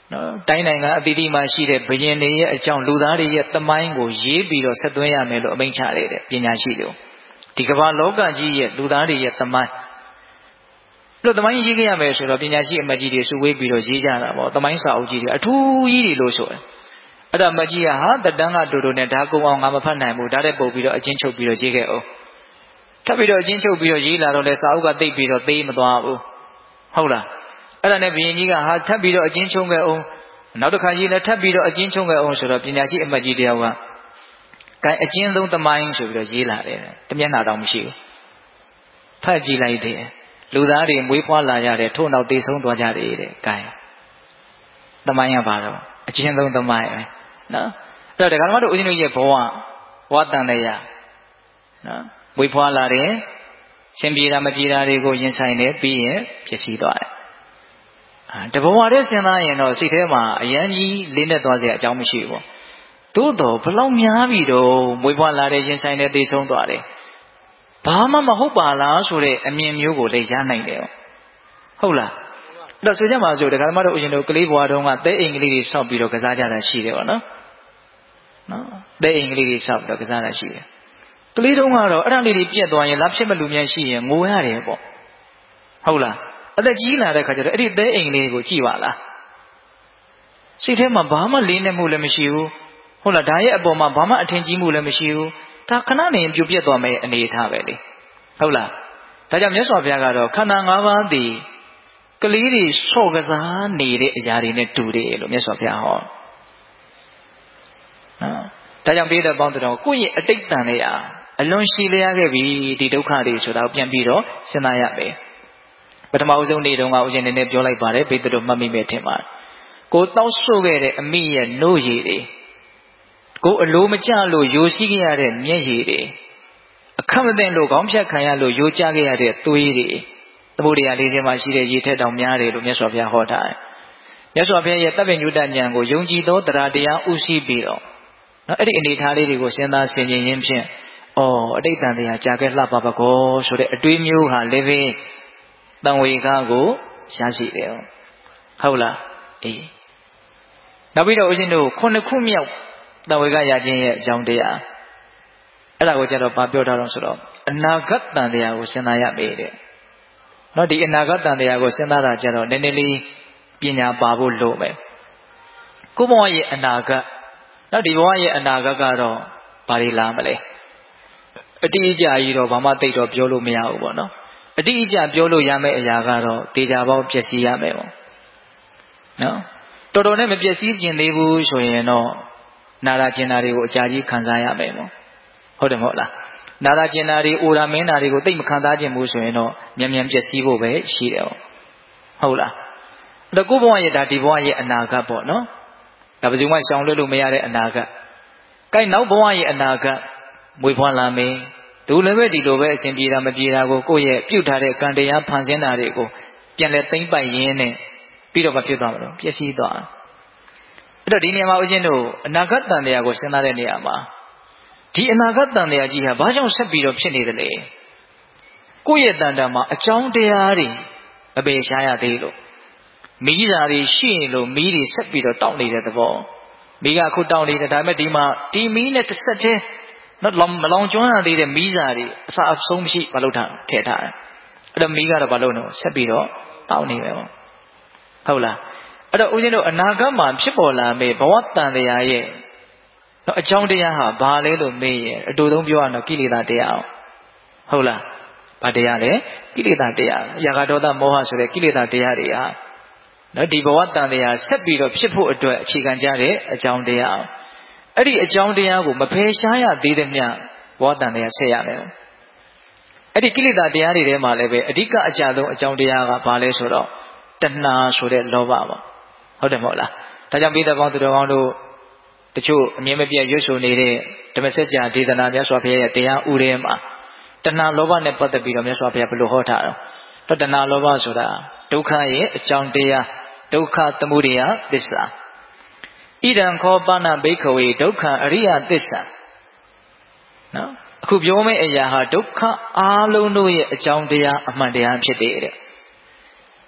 နော်တိုင်းနိုင်ငံအသီးသီးမှာရှိတဲ့ဘုရင်တွေရဲ့အကြောင်းလူသားတွေရဲ့သမိုင်းကိုရေးပြီးတော့ဆက်သွင်းရမယ်လို့အမိန့်ချတယ်တဲ့ပညာရှိတွေဒီကမ္ဘာလောကကြီးရဲ့လူသားတွေရဲ့သမိုင်းလို့သမိုင်းရေးခဲ့ရမယ်ဆိုတော့ပညာရှိအမတ်ကြီးတွေစုဝေးပြီးတော့ရေးကြတာပေါ့သမိုင်းစာအုပ်ကြီးတွေအထူးကြီးတွေလို့ဆိုတယ်အဲ့ဒါမကြီးကဟာတတန်းကတူတူနဲ့ဒါကုံအောင်ငါမဖတ်နိုင်ဘူးဒါတဲ့ပုတ်ပြီးတော့အချင်းချုပ်ပြီးတော့ရေးခဲ့အောင်ထပ်ပြီးတော့အချင်းချုပ်ပြီးတော့ရေးလာတော့လဲစာအုပ်ကတိတ်ပြီးတော့သေးမသွားဘူးဟုတ်လားအဲ့ဒါနဲ့ဘုရင်ကြီးကဟာထပ်ပြီးတော့အချင်းချုပ်ခဲ့အောင်နောက်တစ်ခါရေးလဲထပ်ပြီးတော့အချင်းချုပ်ခဲ့အောင်ဆိုတော့ပညာရှိအမတ်ကြီးတယောက်ကကဲအချင်းဆုံးသမိုင်းဆိုပြီးတော့ရေးလာတယ်တမျက်နှာတော့မရှိဘူးဖတ်ကြည့်လိုက်တယ်လူသားတွေမွေးဖွားလာရတယ်ထို့နောက်တည်ဆုံးသွားကြတယ်တဲ့ကဲသမိုင်းရပါတော့အချင်းဆုံးသမိုင်းပဲနော်အဲ့တော့ဒကာမတို့ဦးဇင်းတို့ရဲ့ဘဝဘဝတန်တရားနော်မွေးဖွားလာတယ်ရှင်ပြေတာမပြေတာတွေကိုရင်ဆိုင်တယ်ပြီးရင်ဖြစ်စီသွားတယ်တဘဝတည်းစဉ်းစားရင်တော့စိတ်ထဲမှာအယံကြီးလေးနဲ့သွားစရာအကြောင်းမရှိဘူးသို့တော့ဘလောက်များပြီတော့မွေးဖွားလာတယ်ရင်ဆိုင်တယ်သိဆုံးသွားတယ်ဘာမှမဟုတ်ပါလားဆိုတဲ့အမြင်မျိုးကိုလည်းရနိုင်တယ်ဟုတ်လားအဲ့တော့ဆိုကြပါစို့ဒကာမတို့ဦးရှင်တို့ကလေးဘဝတုန်းကသဲအိမ်ကလေးတွေဆောက်ပြီးတော့ကစားကြတာရှိတယ်ပေါ့နော်နော်သဲအိမ်ကလေးတွေဆောက်ပြီးတော့ကစားတာရှိတယ်ကလေးတုန်းကတော့အဲ့ဒါလေးတွေပြက်သွားရင်လားဖြစ်မလူမြန်ရှိရင်ငိုရတယ်ပေါ့ဟုတ်လားအသက်ကြီးလာတဲ့ခါကျတော့အဲ့ဒီသဲအိမ်လေးကိုကြည့်ပါလားစိတ်ထဲမှာဘာမှလေးနဲ့မှုလည်းမရှိဘူးဟုတ်လားဒါရဲ့အပေါ်မှာဘာမှအထင်ကြီးမှုလည်းမရှိဘူးဒါခဏနေပြိုပြက်သွားမယ်အနေထားပဲလေဟုတ်လားဒါကြောင့်မြတ်စွာဘုရားကတော့ခန္ဓာ၅ပါးသည်ကလေးတွေဆော့ကစားနေတဲ့အရာတွေနဲ့တူတယ်လို့မြတ်စွာဘုရားဟောနော်ဒါကြောင့်ပြည်တဲ့ပေါင်းတော်ကိုယ့်ရဲ့အတိတ်တန်လေးအားအလွန်ရှိလျားခဲ့ပြီဒီဒုက္ခတွေဆိုတာကိုပြန်ပြီးတော့စဉ်းစားရမယ်ပထမဦးဆုံးနေ့တုန်းကဦးဇင်းနေနဲ့ပြောလိုက်ပါတယ်ဘိသုတို့မှတ်မိမယ်ထင်ပါတယ်ကိုတောက်ဆို့ခဲ့တဲ့အမိရဲ့နို့ရည်တွေကိုအလိုမကျလို့ယိုစီးခဲ့ရတဲ့မျက်ရည်တွေအခက်မသိလို့ခေါင်းဖြတ်ခံရလို့ယိုကျခဲ့ရတဲ့သွေးတွေသမုဒ္ဒရာလေးစင်းမှာရှိတဲ့ရေထက်တောင်များတယ်လို့မြတ်စွာဘုရားဟောထားတယ်မြတ်စွာဘုရားရဲ့တပ်ပင်ညုတဉာဏ်ကိုယုံကြည်သောတရားတရားဥရှိပြီးတော့နော်အဲ့ဒီအနေထားလေးတွေကိုစဉ်းစားဆင်ခြင်ရင်းဖြင့်အော်အတိတ်တန်တရားကြာခဲ့လှပပါကောဆိုတဲ့အတွေးမျိုးဟာလည်းပဲတန်ဝေကားကိုရရှိတယ်ဟုတ်လားအေးနောက်ပြီးတော့ဦးဇင်းတို့ခုနှစ်ခုမြောက်တန်ဝေကရခြင်းရဲ့အကြောင်းတရားအဲ့ဒါကိုကျတော့ဗာပြောထားတော့ဆိုတော့အနာဂတ်တန်တရားကိုစဉ်းစားရမယ်တဲ့နော်ဒီအနာဂတ်တန်တရားကိုစဉ်းစားတာကျတော့နည်းနည်းလေးပညာပါဖို့လိုမယ်ကိုဘဝရဲ့အနာဂတ်နော်ဒီဘဝရဲ့အနာဂတ်ကတော့ဘာတွေလာမလဲအတိအကျကြီးတော့ဘာမှသိတော့ပြောလို့မရဘူးပေါ့နော်အတိအကျပြောလို့ရမယ့်အရာကတော့တေချာပေါင်းပျက်စီးရမယ်ပေါ့နော်တော်တော်နဲ့မပျက်စီးခြင်းသေးဘူးဆိုရင်တော့နာရာကျင်နာတွေကိုအကြာကြီးခံစားရမယ်ပေါ့ဟုတ်တယ်မဟုတ်လားနာရာကျင်နာတွေအိုရာမင်းနာတွေကိုသိမခံစားခြင်းဘူးဆိုရင်တော့မြန်မြန်ပျက်စီးဖို့ပဲရှိတယ်ပေါ့ဟုတ်လားအဲ့တော့ကိုယ့်ဘဝရဲ့ဒါဒီဘဝရဲ့အနာဂတ်ပေါ့နော်ဒါဘယ်သူမှရှောင်လွှဲလို့မရတဲ့အနာဂတ်။ကိုင်နောက်ဘဝရဲ့အနာဂတ်မွေးဖွားလာမယ်။သူလည်းပဲဒီလိုပဲအစဉ်ပြေတာမပြေတာကိုကိုယ့်ရဲ့ပြုတ်ထားတဲ့ကံတရားဖန်ဆင်းတာတွေကိုပြန်လဲသိမ့်ပိုက်ရင်းနဲ့ပြီးတော့မဖြစ်သွားမလို့ပျက်စီးသွား။အဲ့တော့ဒီနေရာမှာဦးဇင်းတို့အနာဂတ်တန်တရားကိုစဉ်းစားတဲ့နေရာမှာဒီအနာဂတ်တန်တရားကြီးဟာဘာကြောင့်ဆက်ပြီးတော့ဖြစ်နေသလဲ။ကိုယ့်ရဲ့တန်တာမှာအကြောင်းတရားတွေအပေရှားရသေးလို့မီးဓာတ်တွေရှိနေလို့မီးတွေဆက်ပြီးတော့တောက်နေတဲ့သဘောမီးကအခုတောက်နေတယ်ဒါပေမဲ့ဒီမှာဒီမီးနဲ့တစ်ဆက်တည်းနော်မလောင်ကျွမ်းရသေးတဲ့မီးဓာတ်တွေအစာအဆုံးမရှိမလုပ်ထားထည့်ထားတယ်အဲ့တော့မီးကတော့မလုပ်တော့ဆက်ပြီးတော့တောက်နေပဲပေါ့ဟုတ်လားအဲ့တော့ဦးဇင်းတို့အနာဂတ်မှာဖြစ်ပေါ်လာမယ့်ဘဝတန်တရားရဲ့နော်အကြောင်းတရားဟာဘာလဲလို့မေးရင်အတူဆုံးပြောရတော့ကိလေသာတရားဟုတ်လားဘာတရားလဲကိလေသာတရားရာဂဒေါသမောဟဆိုတဲ့ကိလေသာတရားတွေဟာနော်ဒီဘဝတန်တရားဆက်ပြီးတော့ဖြစ်ဖို့အတွက်အခြေခံကြတဲ့အကြောင်းတရားအဲ့ဒီအကြောင်းတရားကိုမဖယ်ရှားရသေးတဲ့မြတ်ဘဝတန်တရားဆက်ရမယ်အဲ့ဒီကိလေသာတရားတွေထဲမှာလည်းပဲအဓိကအကြဆုံးအကြောင်းတရားကဘာလဲဆိုတော့တဏှာဆိုတဲ့လောဘပေါ့ဟုတ်တယ်မဟုတ်လားဒါကြောင့်ပိဋကပေါင်းသူတော်ကောင်းတို့တချို့အမြင်မပြတ်ရွတ်ဆိုနေတဲ့ဓမ္မစကြာဒေသနာမြတ်စွာဘုရားရဲ့တရားဥထဲမှာတဏှာလောဘနဲ့ပတ်သက်ပြီးတော့မြတ်စွာဘုရားဘယ်လိုဟောထားတော့တဏှာလောဘဆိုတာဒုက္ခရဲ့အကြောင်းတရားဒုက္ခသမုဒယသစ္စာဣဒံခောပနဘိက္ခဝေဒုက္ခအရိယသစ္စာနော်အခုပြောမယ့်အရာဟာဒုက္ခအားလုံးတို့ရဲ့အကြောင်းတရားအမှန်တရားဖြစ်တယ်တဲ့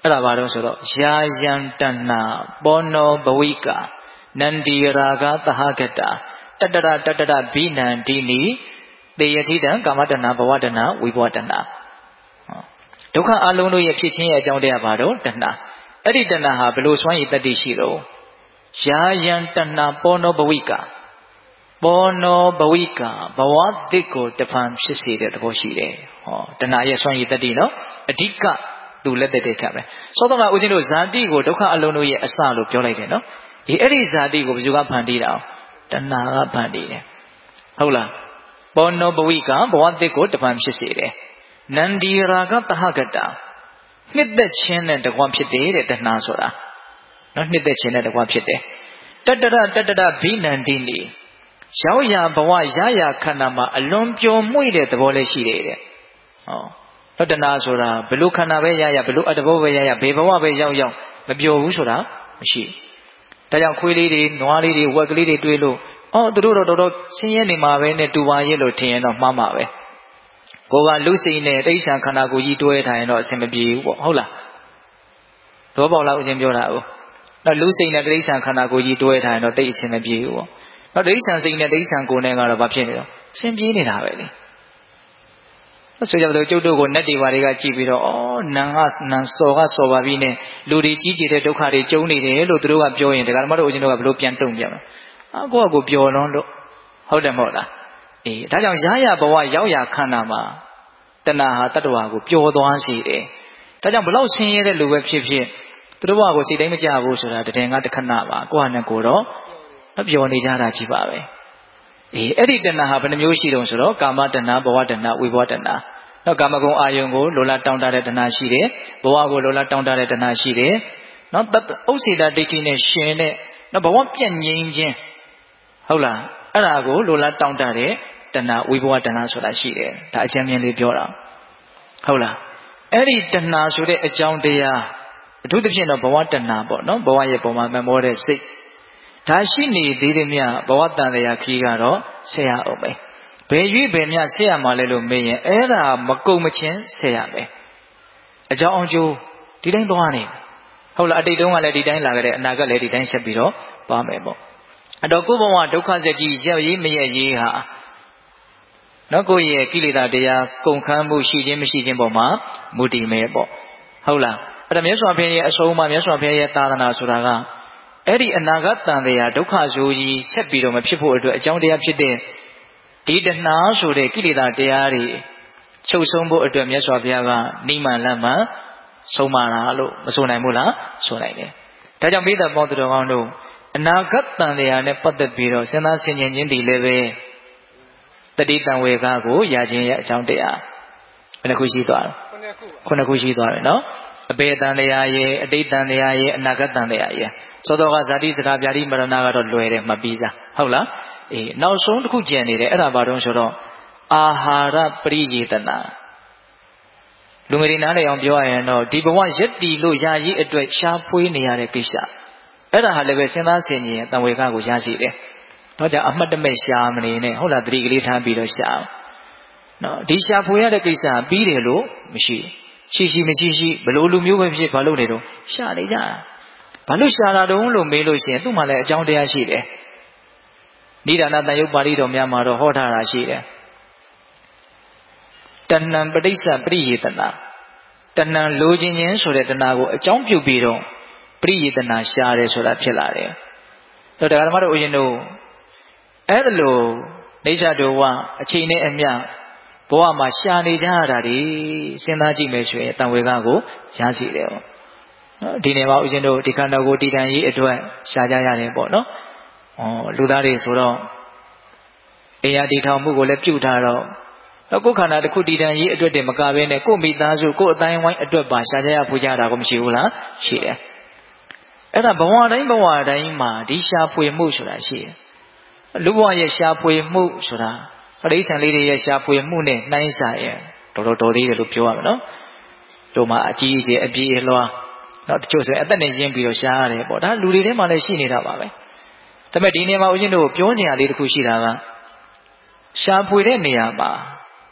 အဲ့ဒါဘာလို့ဆိုတော့ယာယံတဏပောနောဘဝိကာနန္ဒီရာဂသဟကတာတတရတတရဘိနန္ဒီနိတေယတိတံကာမတဏဘဝတဏဝိဘဝတဏဒုက္ခအလုံးတို့ရဲ့ဖြစ်ခြင်းရဲ့အကြောင်းတရားဘာတော့တဏအဲ့ဒီတဏဟာဘယ်လိုစွမ်းရည်တတ္တိရှိတော့ယာယံတဏပောနောဘဝိကာပောနောဘဝိကာဘဝတစ်ကိုတဖန်ဖြစ်စေတဲ့သဘောရှိတယ်ဟောတဏရဲ့စွမ်းရည်တတ္တိနော်အဓိကသူလက်သက်တဲ့ခတ်ပဲသောတော်ကဦးဇင်းတို့ဇာတိကိုဒုက္ခအလုံးတို့ရဲ့အစလို့ပြောလိုက်တယ်နော်ဒီအဲ့ဒီဇာတိကိုဘယ်သူကဖန်တီးတာတဏကဖန်တီးတယ်ဟုတ်လားပောနောဘဝိကာဘဝတစ်ကိုတဖန်ဖြစ်စေတယ်နန္ဒီရာဂတဟကတာနှစ်သက်ခြင်းနဲ့တကွဖြစ်တယ်တဲ့တဏဆိုတာနော်နှစ်သက်ခြင်းနဲ့တကွဖြစ်တယ်တတရတတရဘိနန္ဒီနိရောက်ရဘဝရရခန္ဓာမှာအလွန်ပျော်မွေ့တဲ့သဘောလေးရှိတယ်တဲ့ဟောလောတနာဆိုတာဘလို့ခန္ဓာပဲရရဘလို့အတဘောပဲရရဘယ်ဘဝပဲရောက်ရောက်မပျော်ဘူးဆိုတာမရှိဒါကြောင့်ခွေးလေးတွေနွားလေးတွေဝက်ကလေးတွေတွေ့လို့အော်သူတို့တော့တော်တော်ဆင်းရဲနေမှာပဲနဲ့တူပါရဲ့လို့ထင်ရင်တော့မှားမှာပဲကိုကလူစိတ်နဲ့တိဋ္ဌာခန္ဓာကိုယ်ကြီးတွဲထားရင်တော့အဆင်မပြေဘူးပေါ့ဟုတ်လားသဘောပေါက်လားဦးဇင်းပြောတာဟုတ်နောက်လူစိတ်နဲ့တိဋ္ဌာခန္ဓာကိုယ်ကြီးတွဲထားရင်တော့တိတ်အဆင်မပြေဘူးပေါ့နောက်တိဋ္ဌာစိတ်နဲ့တိဋ္ဌာကိုယ်နဲ့ကတော့ဘာဖြစ်နေတော့အဆင်ပြေနေတာပဲလေဆိုကြတော့ကျုပ်တို့ကိုနတ်တွေဘာတွေကကြည့်ပြီးတော့အော်နန်ကနန်စော်ကစော်ပါပြီနဲ့လူတွေကြီးကျယ်တဲ့ဒုက္ခတွေကျုံနေတယ်လို့သူတို့ကပြောရင်ဒါကမှတော့ဦးဇင်းတို့ကဘလို့ပြန်တုံ့ပြန်မလဲအကိုကကိုပျော်လွန်းလို့ဟုတ်တယ်မဟုတ်လားအေးဒါကြောင့်ရရဘဝရောက်ရခန္ဓာမှာတဏှာဟာတတ္တဝါကိုပျော်သွားစေတယ်ဒါကြောင့်ဘလောက်ဆင်းရဲတဲ့လူပဲဖြစ်ဖြစ်သူတို့ဘဝကိုစိတ်တိုင်းမကြဘူးဆိုတာတည်ငါတခဏပါကိုယ့်ဟာနဲ့ကိုယ်တော့မပျော်နေကြတာကြီးပါပဲအေးအဲ့ဒီတဏှာဟာဘယ်နှမျိုးရှိတုံးဆိုတော့ကာမတဏှာဘဝတဏှာဝိဘဝတဏှာနော်ကာမဂုဏ်အာယုံကိုလိုလားတောင်းတတဲ့တဏှာရှိတယ်ဘဝကိုလိုလားတောင်းတတဲ့တဏှာရှိတယ်နော်ဥစ္စေတဒိဋ္ဌိနဲ့ရှင်တဲ့နော်ဘဝပြည့်ငြိမ်းခြင်းဟုတ်လားအဲ့ဒါကိုလိုလားတောင်းတတဲ့တဏှာဝိဘဝတဏှာဆိုတာရှိတယ်ဒါအကျဉ်းမြင်လေးပြောတာဟုတ်လားအဲ့ဒီတဏှာဆိုတဲ့အကြောင်းတရားအထူးသဖြင့်တော့ဘဝတဏှာပေါ့နော်ဘဝရဲ့ပုံမှာမမောတဲ့စိတ်ဒါရှိနေသေးတယ်မြဘဝတန်တရားခီးကတော့ဆက်ရအောင်ပဲဘယ်ရွေးဘယ်မြဆက်ရမှာလဲလို့မေးရင်အဲ့ဒါမကုံမချင်းဆက်ရမယ်အကြောင်းအကျိုးဒီတိုင်းသွားနေဟုတ်လားအတိတ်တုန်းကလည်းဒီတိုင်းလာကြတဲ့အနာဂတ်လည်းဒီတိုင်းဆက်ပြီးတော့သွားမယ်ပေါ့အတော့ကိုယ်ဘဝဒုက္ခစက်ကြီးရက်ရေးမရက်ရေးဟာနော်ကိုယ့်ရဲ့ကိလေသာတရားကုန်ခန်းမှုရှိခြင်းမရှိခြင်းပေါ်မှာမူတည်မယ်ပေါ့ဟုတ်လားအဲ့ဒါမြတ်စွာဘုရားရဲ့အဆုံးအမမြတ်စွာဘုရားရဲ့သာသနာဆိုတာကအဲ့ဒီအနာဂတ်တန်တရားဒုက္ခဆိုးကြီးဆက်ပြီးတော့မဖြစ်ဖို့အတွက်အကြောင်းတရားဖြစ်တဲ့ဒီတဏှာဆိုတဲ့ကိလေသာတရားတွေချုပ်ဆုံးဖို့အတွက်မြတ်စွာဘုရားကနိမန်လတ်မှန်ဆုံးမတာလို့မဆိုနိုင်ဘူးလားဆိုနိုင်တယ်ဒါကြောင့်မိသားပေါင်းသူတော်ကောင်းတို့အနာဂတ်တန်တရားနဲ့ပတ်သက်ပြီးတော့စဉ်းစားဆင်ခြင်ခြင်းဒီလည်းပဲတတိတံဝေကကိုရခြင်းရဲ့အကြောင်းတရားဘယ်နှခုရှိသွားလဲခုနှစ်ခုရှိသွားတယ်နော်အဘေတန်တရားရဲ့အတိတ်တန်တရားရဲ့အနာဂတ်တန်တရားရဲ့သောတော်ကဇာတိစကားဗျာတိမရဏကတော့လွယ်တယ်မှပြီးစားဟုတ်လားအေးနောက်ဆုံးတစ်ခုကျန်နေတယ်အဲ့ဒါဘာတုံးဆိုတော့အာဟာရပရိယေတနာလူငယ်တွေနားလည်အောင်ပြောရရင်တော့ဒီဘဝယက်တီလို့ယာယီအတွက်ရှားဖွေးနေရတဲ့ကိစ္စအဲ့ဒါဟာလည်းပဲစဉ်းစားဆင်ခြင်တံဝေကကိုရရှိတယ်တော့ကြအမှတ်တမဲ့ရှားမနေနဲ့ဟုတ်လားသတိကလေးထားပြီးတော့ရှားနော်ဒီရှားဖွေးရတဲ့ကိစ္စပြီးတယ်လို့မရှိရှိရှိမရှိရှိဘလို့လူမျိုးပဲဖြစ်ဘာလို့နေတော့ရှားနေကြတာဘာလို့ရှားတာတုံးလို့မေးလို့ရှိရင်သူ့မှာလည်းအကြောင်းတရားရှိတယ်နိဒာနတန်ယုတ်ပါဠိတော်များမှာတော့ဟောထားတာရှိတယ်တဏ္ဏပဋိစ္စပရိယေတနာတဏ္ဏလိုချင်ခြင်းဆိုတဲ့တဏှာကိုအကြောင်းပြုပြီးတော့ပရိယေတနာရှားတယ်ဆိုတာဖြစ်လာတယ်တော့တရားဓမ္မတို့ဦးရှင်တို့အဲ့ဒါလို့နေသတော်ဝအချိန်နဲ့အမျှဘဝမှာရှားနေကြရတာဒီစဉ်းစားကြည့်မယ်ဆိုရင်တန်ဝေကကိုရရှိတယ်ပေါ့နော်ဒီနေ့မှာဦးရှင်တို့ဒီခန္ဓာကိုယ်တည်တံ့ရေးအတွက်ရှားကြရတယ်ပေါ့နော်ဩလူသားတွေဆိုတော့အိယာတည်ထောင်မှုကိုလည်းပြုထားတော့တော့ကိုယ်ခန္ဓာတစ်ခုတည်တံ့ရေးအတွက်တည်းမကဘဲနဲ့ကိုယ်မိသားစုကိုယ်အတိုင်းဝိုင်းအတွက်ပါရှားကြရဖွေကြတာကိုမရှိဘူးလားရှိတယ်အဲ့ဒါဘဝတိုင်းဘဝတိုင်းမှာဒီရှားဖွေမှုဆိုတာရှိတယ်လူဘဝရဲ့ရှားဖွေမှုဆိုတာပရိစ္ဆန်လေးတွေရဲ့ရှားဖွေမှုနဲ့နှိုင်းစာရင်တော်တော်တော်သေးတယ်လို့ပြောရမယ်နော်တို့မှာအကြီးအကျယ်အပြည့်အလွှာနော်တချို့ဆိုရင်အသက်နဲ့ရင်းပြီးတော့ရှားရတယ်ပေါ့ဒါလူတွေထဲမှာလည်းရှိနေတာပါပဲဒါပေမဲ့ဒီနေရာမှာဦးဇင်းတို့ပြောစရာလေးတစ်ခုရှိတာကရှားဖွေတဲ့နေရာမှာ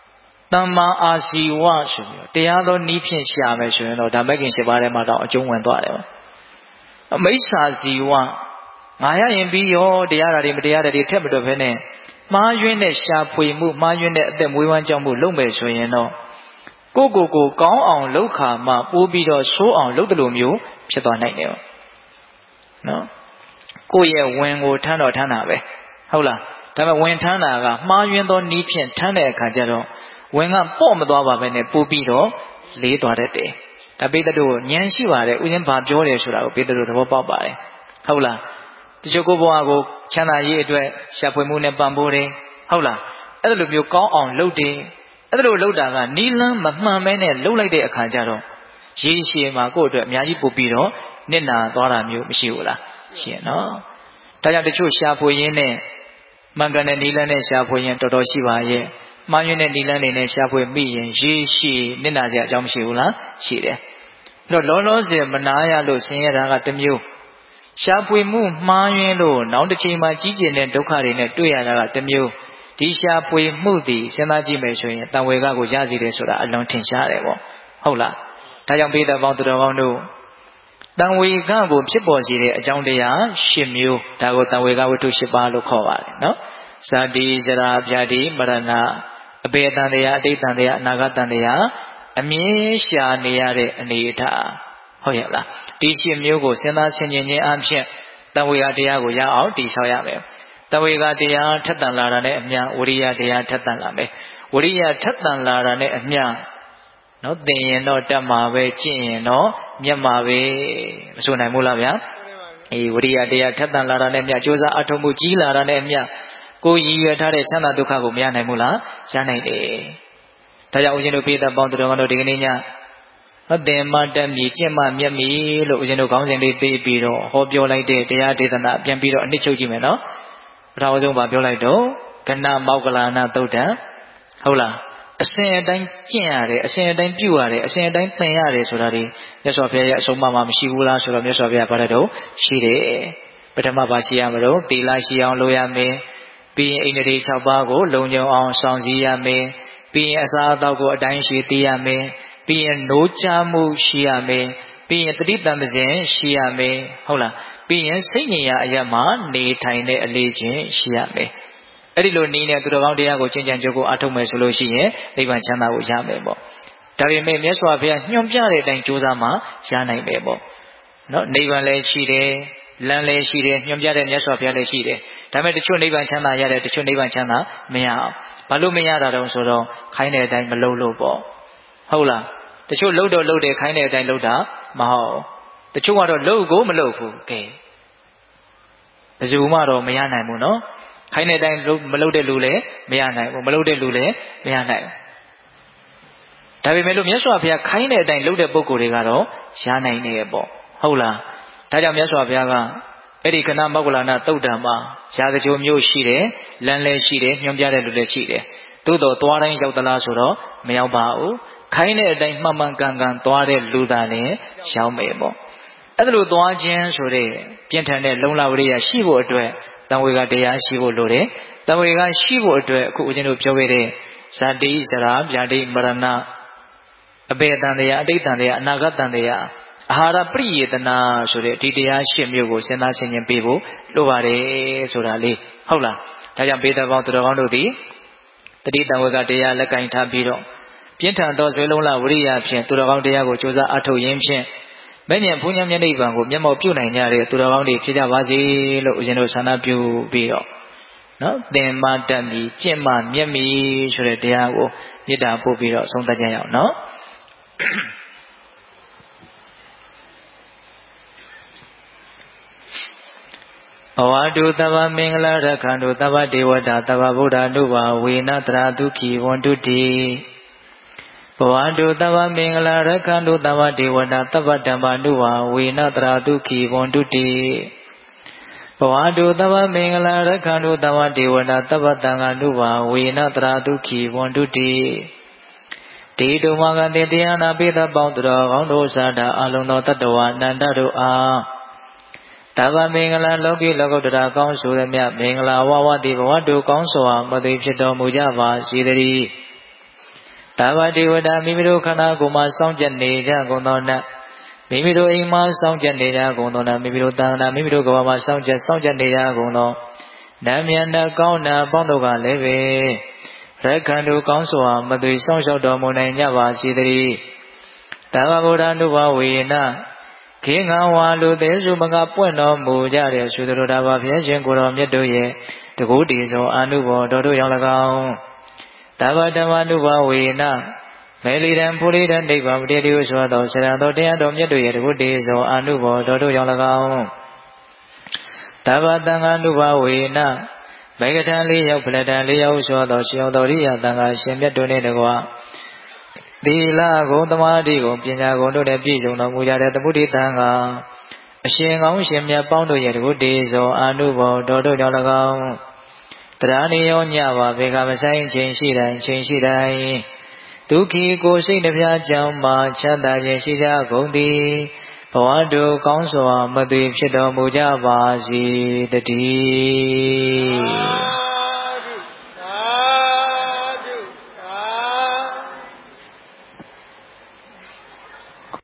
တမ္မာအာစီဝဆိုပြီးတရားသောနည်းဖြင့်ရှာမယ်ဆိုရင်တော့ဒါမဂ်ခင်၈ပါးထဲမှာတော့အကျုံးဝင်သွားတယ်ပေါ့အမိစ္ဆာစီဝငါရရင်ပြီးရောတရားဓာတ်တွေမတရားဓာတ်တွေထက်မတွက်ဖဲနဲ့မှားယွင်းတဲ့ရှာဖွေမှုမှားယွင်းတဲ့အသက်မွေးဝမ်းကြောင်းမှုလုပ်မယ်ဆိုရင်တော့ကိုကိုကိုကောင်းအောင်လုပ်ခါမှပိုးပြီးတော့ဆိုးအောင်လုပ်တယ်လို့မျိုးဖြစ်သွားနိုင်တယ်ပေါ့နော်ကိုယ့်ရဲ့ဝင်ကိုထမ်းတော့ထမ်းတာပဲဟုတ်လားဒါပေမဲ့ဝင်ထမ်းတာကမှားယွင်းသောနည်းဖြင့်ထမ်းတဲ့အခါကျတော့ဝင်ကပေါ့မသွားပါပဲနဲ့ပို့ပြီးတော့လေးသွားတတ်တယ်ဒါပိတ္တတို့ဉာဏ်ရှိပါတယ်ဥစဉ်ဘာပြောတယ်ဆိုတာကိုပိတ္တတို့သဘောပေါက်ပါတယ်ဟုတ်လားတချို့ကိုဘဝကိုချမ်းသာရေးအတွက်ရှာဖွေမှုနဲ့ပံ့ပိုးတယ်ဟုတ်လားအဲ့လိုမျိုးကောင်းအောင်လုပ်တယ်အဲ့လိုလုပ်တာကနီးလန်းမမှန်မဲနဲ့လုပ်လိုက်တဲ့အခါကျတော့ရေရှည်မှာကိုယ့်အတွက်အများကြီးပို့ပြီးတော့နစ်နာသွားတာမျိုးမရှိဘူးလားရှိရနော်ဒါကြောင့်တချို့ရှာဖွေရင်းနဲ့မှန်ကန်တဲ့နီးလန်းနဲ့ရှာဖွေရင်တော်တော်ရှိပါရဲ့မှားယွင်းတဲ့နီလန်းနေနဲ့ရှာဖွေမိရင်ရေရှည်နစ်နာစရာအကြောင်းမရှိဘူးလားရှိတယ်အဲ့တော့လောလောဆယ်မနာရလို့ဆင်းရဲတာကတစ်မျိုးရှာဖွေမှုမှားယွင်းလို့နောက်တစ်ချိန်မှာကြီးကျယ်တဲ့ဒုက္ခတွေနဲ့တွေ့ရတာကတစ်မျိုးဒီရှာဖွေမှုသည်စဉ်းစားကြည့်မယ်ဆိုရင်တန်ဝေကကိုရစီတယ်ဆိုတာအလွန်ထင်ရှားတယ်ပေါ့ဟုတ်လားဒါကြောင့်ပိဋကပေါင်းသူတော်ကောင်းတို့တန်ဝေကကိုဖြစ်ပေါ်စေတဲ့အကြောင်းတရား၈မျိုးဒါကိုတန်ဝေကဝတ္ထု၈ပါးလို့ခေါ်ပါတယ်နော်ဇာတိဇရာဗျာတိမရဏအဘေတန်တရားအတိတ်တန်တရားအနာဂတ်တန်တရားအမြဲရှာနေရတဲ့အနေအထားဟုတ်ရဲ့လားဒီ၈မျိုးကိုစဉ်းစားဆင်ခြင်ခြင်းအပြင်တန်ဝေကတရားကိုရအောင်တည်ဆောက်ရမယ်တန်ဝေကတရားထက်သန်လာတာနဲ့အမျှဝိရိယတရားထက်သန်လာမယ်ဝိရိယထက်သန်လာတာနဲ့အမျှနော်သင်ရင်တော့တက်မှာပဲကျင့်ရင်တော့မြတ်မှာပဲမဆိုနိုင်ဘူးလားဗျာအေးဝိရိယတရားထက်သန်လာတာနဲ့အမျှကြိုးစားအထောက်မှုကြီးလာတာနဲ့အမျှကိုရည်ရွယ်ထားတဲ့ချမ်းသာဒုက္ခကိုမရနိုင်ဘူးလားရနိုင်တယ်ဒါကြောင့်ဦးဇင်းတို့ပိဋကပေါင်းသူတော်တို့ဒီကနေ့ညဟောသင်မတက်မြည်ကျင့်မမြတ်မြည်လို့ဦးဇင်းတို့ခေါင်းစဉ်လေးပေးပြီးတော့ဟောပြောလိုက်တဲ့တရားဒေသနာပြန်ပြီးတော့အနှစ်ချုပ်ကြည့်မယ်နော်ပထမဆုံးပါပြောလိုက်တော့ကဏမောက္ကလာနာသုတ်တံဟုတ်လားအစဉ်အတိုင်းကျင့်ရတယ်အစဉ်အတိုင်းပြုရတယ်အစဉ်အတိုင်းသင်ရတယ်ဆိုတာဒီမြတ်စွာဘုရားရဲ့အဆုံးအမမှာမရှိဘူးလားဆိုတော့မြတ်စွာဘုရားဗါတဲ့တော့ရှိတယ်ပထမပါရှိရမလို့သီလရှိအောင်လုပ်ရမယ်ပြီးရင်အိန္ဒြေ၆ပါးကိုလုံခြုံအောင်ဆောင်စည်းရမယ်ပြီးရင်အစာအသောက်ကိုအတိုင်းရှိသိရမယ်ပြီးရင်နိုးချမှုရှိရမယ်ပြီးရင်တတိတံပစဉ်ရှိရမယ်ဟုတ်လားပြီးရင်စိတ်ဉာဏ်ရအရမှာနေထိုင်တဲ့အလေးချင်းရှိရမယ်အဲ့ဒီလိုနည်းနဲ့သူတော်ကောင်းတရားကိုကျင့်ကြံကြိုးကိုအထုတ်မယ်ဆိုလို့ရှိရင်နိဗ္ဗာန်ချမ်းသာကိုရမယ်ပေါ့ဒါပေမဲ့မြတ်စွာဘုရားညွှန်ပြတဲ့အတိုင်းကြိုးစားမှရနိုင်တယ်ပေါ့နော်နိဗ္ဗာန်လည်းရှိတယ်လမ်းလည်းရှိတယ်ညွှန်ပြတဲ့မြတ်စွာဘုရားလည်းရှိတယ်ဒါပေမဲ့တချို့နိဗ္ဗာန်ချမ်းသာရတယ်တချို့နိဗ္ဗာန်ချမ်းသာမရအောင်ဘာလို့မရတာတုံးဆိုတော့ခိုင်းတဲ့အတိုင်းမလုပ်လို့ပေါ့ဟုတ်လားတချို့လှုပ်တော့လှုပ်တယ်ခိုင်းတဲ့အတိုင်းလှုပ်တာမဟုတ်တချို့ကတော့လှုပ်ကိုမလှုပ်ဘူးကဲဘယ်သူမှတော့မရနိုင်ဘူးနော်ခိုင်းတဲ့အတိုင်းမလှုပ်တဲ့လူလည်းမရနိုင်ဘူးမလှုပ်တဲ့လူလည်းမရနိုင်ဘူးဒါပေမဲ့လို့မြတ်စွာဘုရားခိုင်းတဲ့အတိုင်းလှုပ်တဲ့ပုဂ္ဂိုလ်တွေကတော့ရနိုင်နေပေါ့ဟုတ်လားဒါကြောင့်မြတ်စွာဘုရားကအဲ့ဒီကဏမောက္ကလာနာသုတ်တံမှာရာဇဂိုမျိုးရှိတယ်လမ်းလည်းရှိတယ်ညွှန်ပြတဲ့လူလည်းရှိတယ်သို့တော်သွားတိုင်းရောက်သလားဆိုတော့မရောက်ပါဘူးခိုင်းတဲ့အတိုင်းမှန်မှန်ကန်ကန်သွားတဲ့လူသားလည်းရောက်မယ်ပေါ့အဲ့ဒါလိုသွားခြင်းဆိုတဲ့ပြင်းထန်တဲ့လုံလဝရိယရှိဖို့အတွက်တန်ဝေကတရားရှိဖို့လိုတယ်တန်ဝေကရှိဖို့အတွက်အခုဦးဇင်းတို့ပြောခဲ့တဲ့ဇာတိဇရာဗျာတိမရဏအဘေတန်တရားအတိတ်တန်တရားအနာဂတ်တန်တရားအာဟာရပရိယေတနာဆိုတဲ့ဒီတရားရှစ်မျိုးကိုစဉ်းစားဆင်ခြင်ပေးဖို့လိုပါတယ်ဆိုတာလေးဟုတ်လားဒါကြောင့်ပေတပေါင်းသူတော်ကောင်းတို့သည်တတိတံဝေကတရားလက်ကင်ထားပြီးတော့ပြင်းထန်သောဇွဲလုံးလဝရိယဖြင့်သူတော်ကောင်းတရားကိုကြိုးစားအထောက်ရင်းဖြင့်မဉ္ဇဉ်ဘုံညာမျက်နှိပ်ပံကိုမျက်မှောက်ပြုနိုင်ကြတဲ့သူတော်ကောင်းတွေဖြစ်ကြပါစေလို့ဦးဇင်းတို့ဆန္ဒပြုပြီးတော့နော်သင်မတတ်မီကျင့်မမြတ်မီဆိုတဲ့တရားကိုမေတ္တာပို့ပြီးတော့ဆုံးသတ်ကြရအောင်နော်ဘဝတုသဗ္ဗမင်္ဂလာရခန္တုသဗ္ဗဒေဝတာသဗ္ဗဗုဒ္ဓနုဘာဝေနတရာဒုက္ခိဝန္တုတိဘဝတုသဗ္ဗမင်္ဂလာရခန္တုသဗ္ဗဒေဝတာသဗ္ဗဓမ္မနုဘာဝေနတရာဒုက္ခိဝန္တုတိဘဝတုသဗ္ဗမင်္ဂလာရခန္တုသဗ္ဗဒေဝတာသဗ္ဗသံဃာနုဘာဝေနတရာဒုက္ခိဝန္တုတိဒေတုမကတေတရားနာပိသပေါင်းသူတော်ကောင်းတို့ဇာတာအလုံးသောတတ္တဝါအနန္တတို့အားသဗ္ဗမင်္ဂလာလောကီလောကုတ္တရာကောင်းဆိုသမျှမင်္ဂလာဝဝတိဘဝတုကောင်းစွာမသိဖြစ်တော်မူကြပါစေတည်းဘတာဝတိဝတ္တမိမိတို့ခန္ဓာကိုယ်မှာစောင့်ကြနေကြကုန်သောနတ်မိမိတို့အိမ်မှာစောင့်ကြနေကြကုန်သောနတ်မိမိတို့တဏ္ဍာမိမိတို့ကဘာမှာစောင့်ကြစောင့်ကြနေကြကုန်သောနတ်မြတ်နတ်ကောင်းနာပေါင်းတို့ကလည်းပဲရက္ခန္တုကောင်းစွာမသွေစောင့်ရှောက်တော်မူနိုင်ကြပါစေတည်းတဗ္ဗဗုဒ္ဓနုဘဝေနခေငါဝါလူသေးစုမကပွင့်တော်မူကြတဲ့သုတတော်တာပါဘုရားရှင်ကိုတော်မြတ်တို့ရဲ့တကုတည်သောအာနုဘော်တော်တို့ရောက်၎င်းတဗ္ဗဓမ္မနုဘဝေနမေလီတံဖူရိတံနိဗ္ဗာန်ပတိတိဟုဆိုသောဆရာတော်တရားတော်မြတ်တို့ရဲ့တကုတည်သောအာနုဘော်တော်တို့ရောက်၎င်းတဗ္ဗတံဃာနုဘဝေနမေကထံလေးရောက်ဖလထံလေးရောက်ဆိုသောရှင်တော်ရိယတန်ခါရှင်မြတ်တို့နှင့်တကွသီလဂုဏ်သမာဓိဂုဏ်ပညာဂုဏ်တို့နဲ့ပြည့်စုံတော်မူကြတဲ့သမုဒိတံဃာအရှင်ကောင်းရှင်မြတ်ပေါင်းတို့ရဲ့တကုတည်သောအာနုဘော်တော်တို့ကြောင့်၎င်းတရားနေရောညပါဘေကမဆိုင်ခြင်းရှိတိုင်းခြင်းရှိတိုင်းဒုက္ခိကိုစိတ်နှပြကြောင့်မှချမ်းသာခြင်းရှိကြကုန်သည်ဘဝတို့ကောင်းစွာမသွေဖြစ်တော်မူကြပါစေတည်း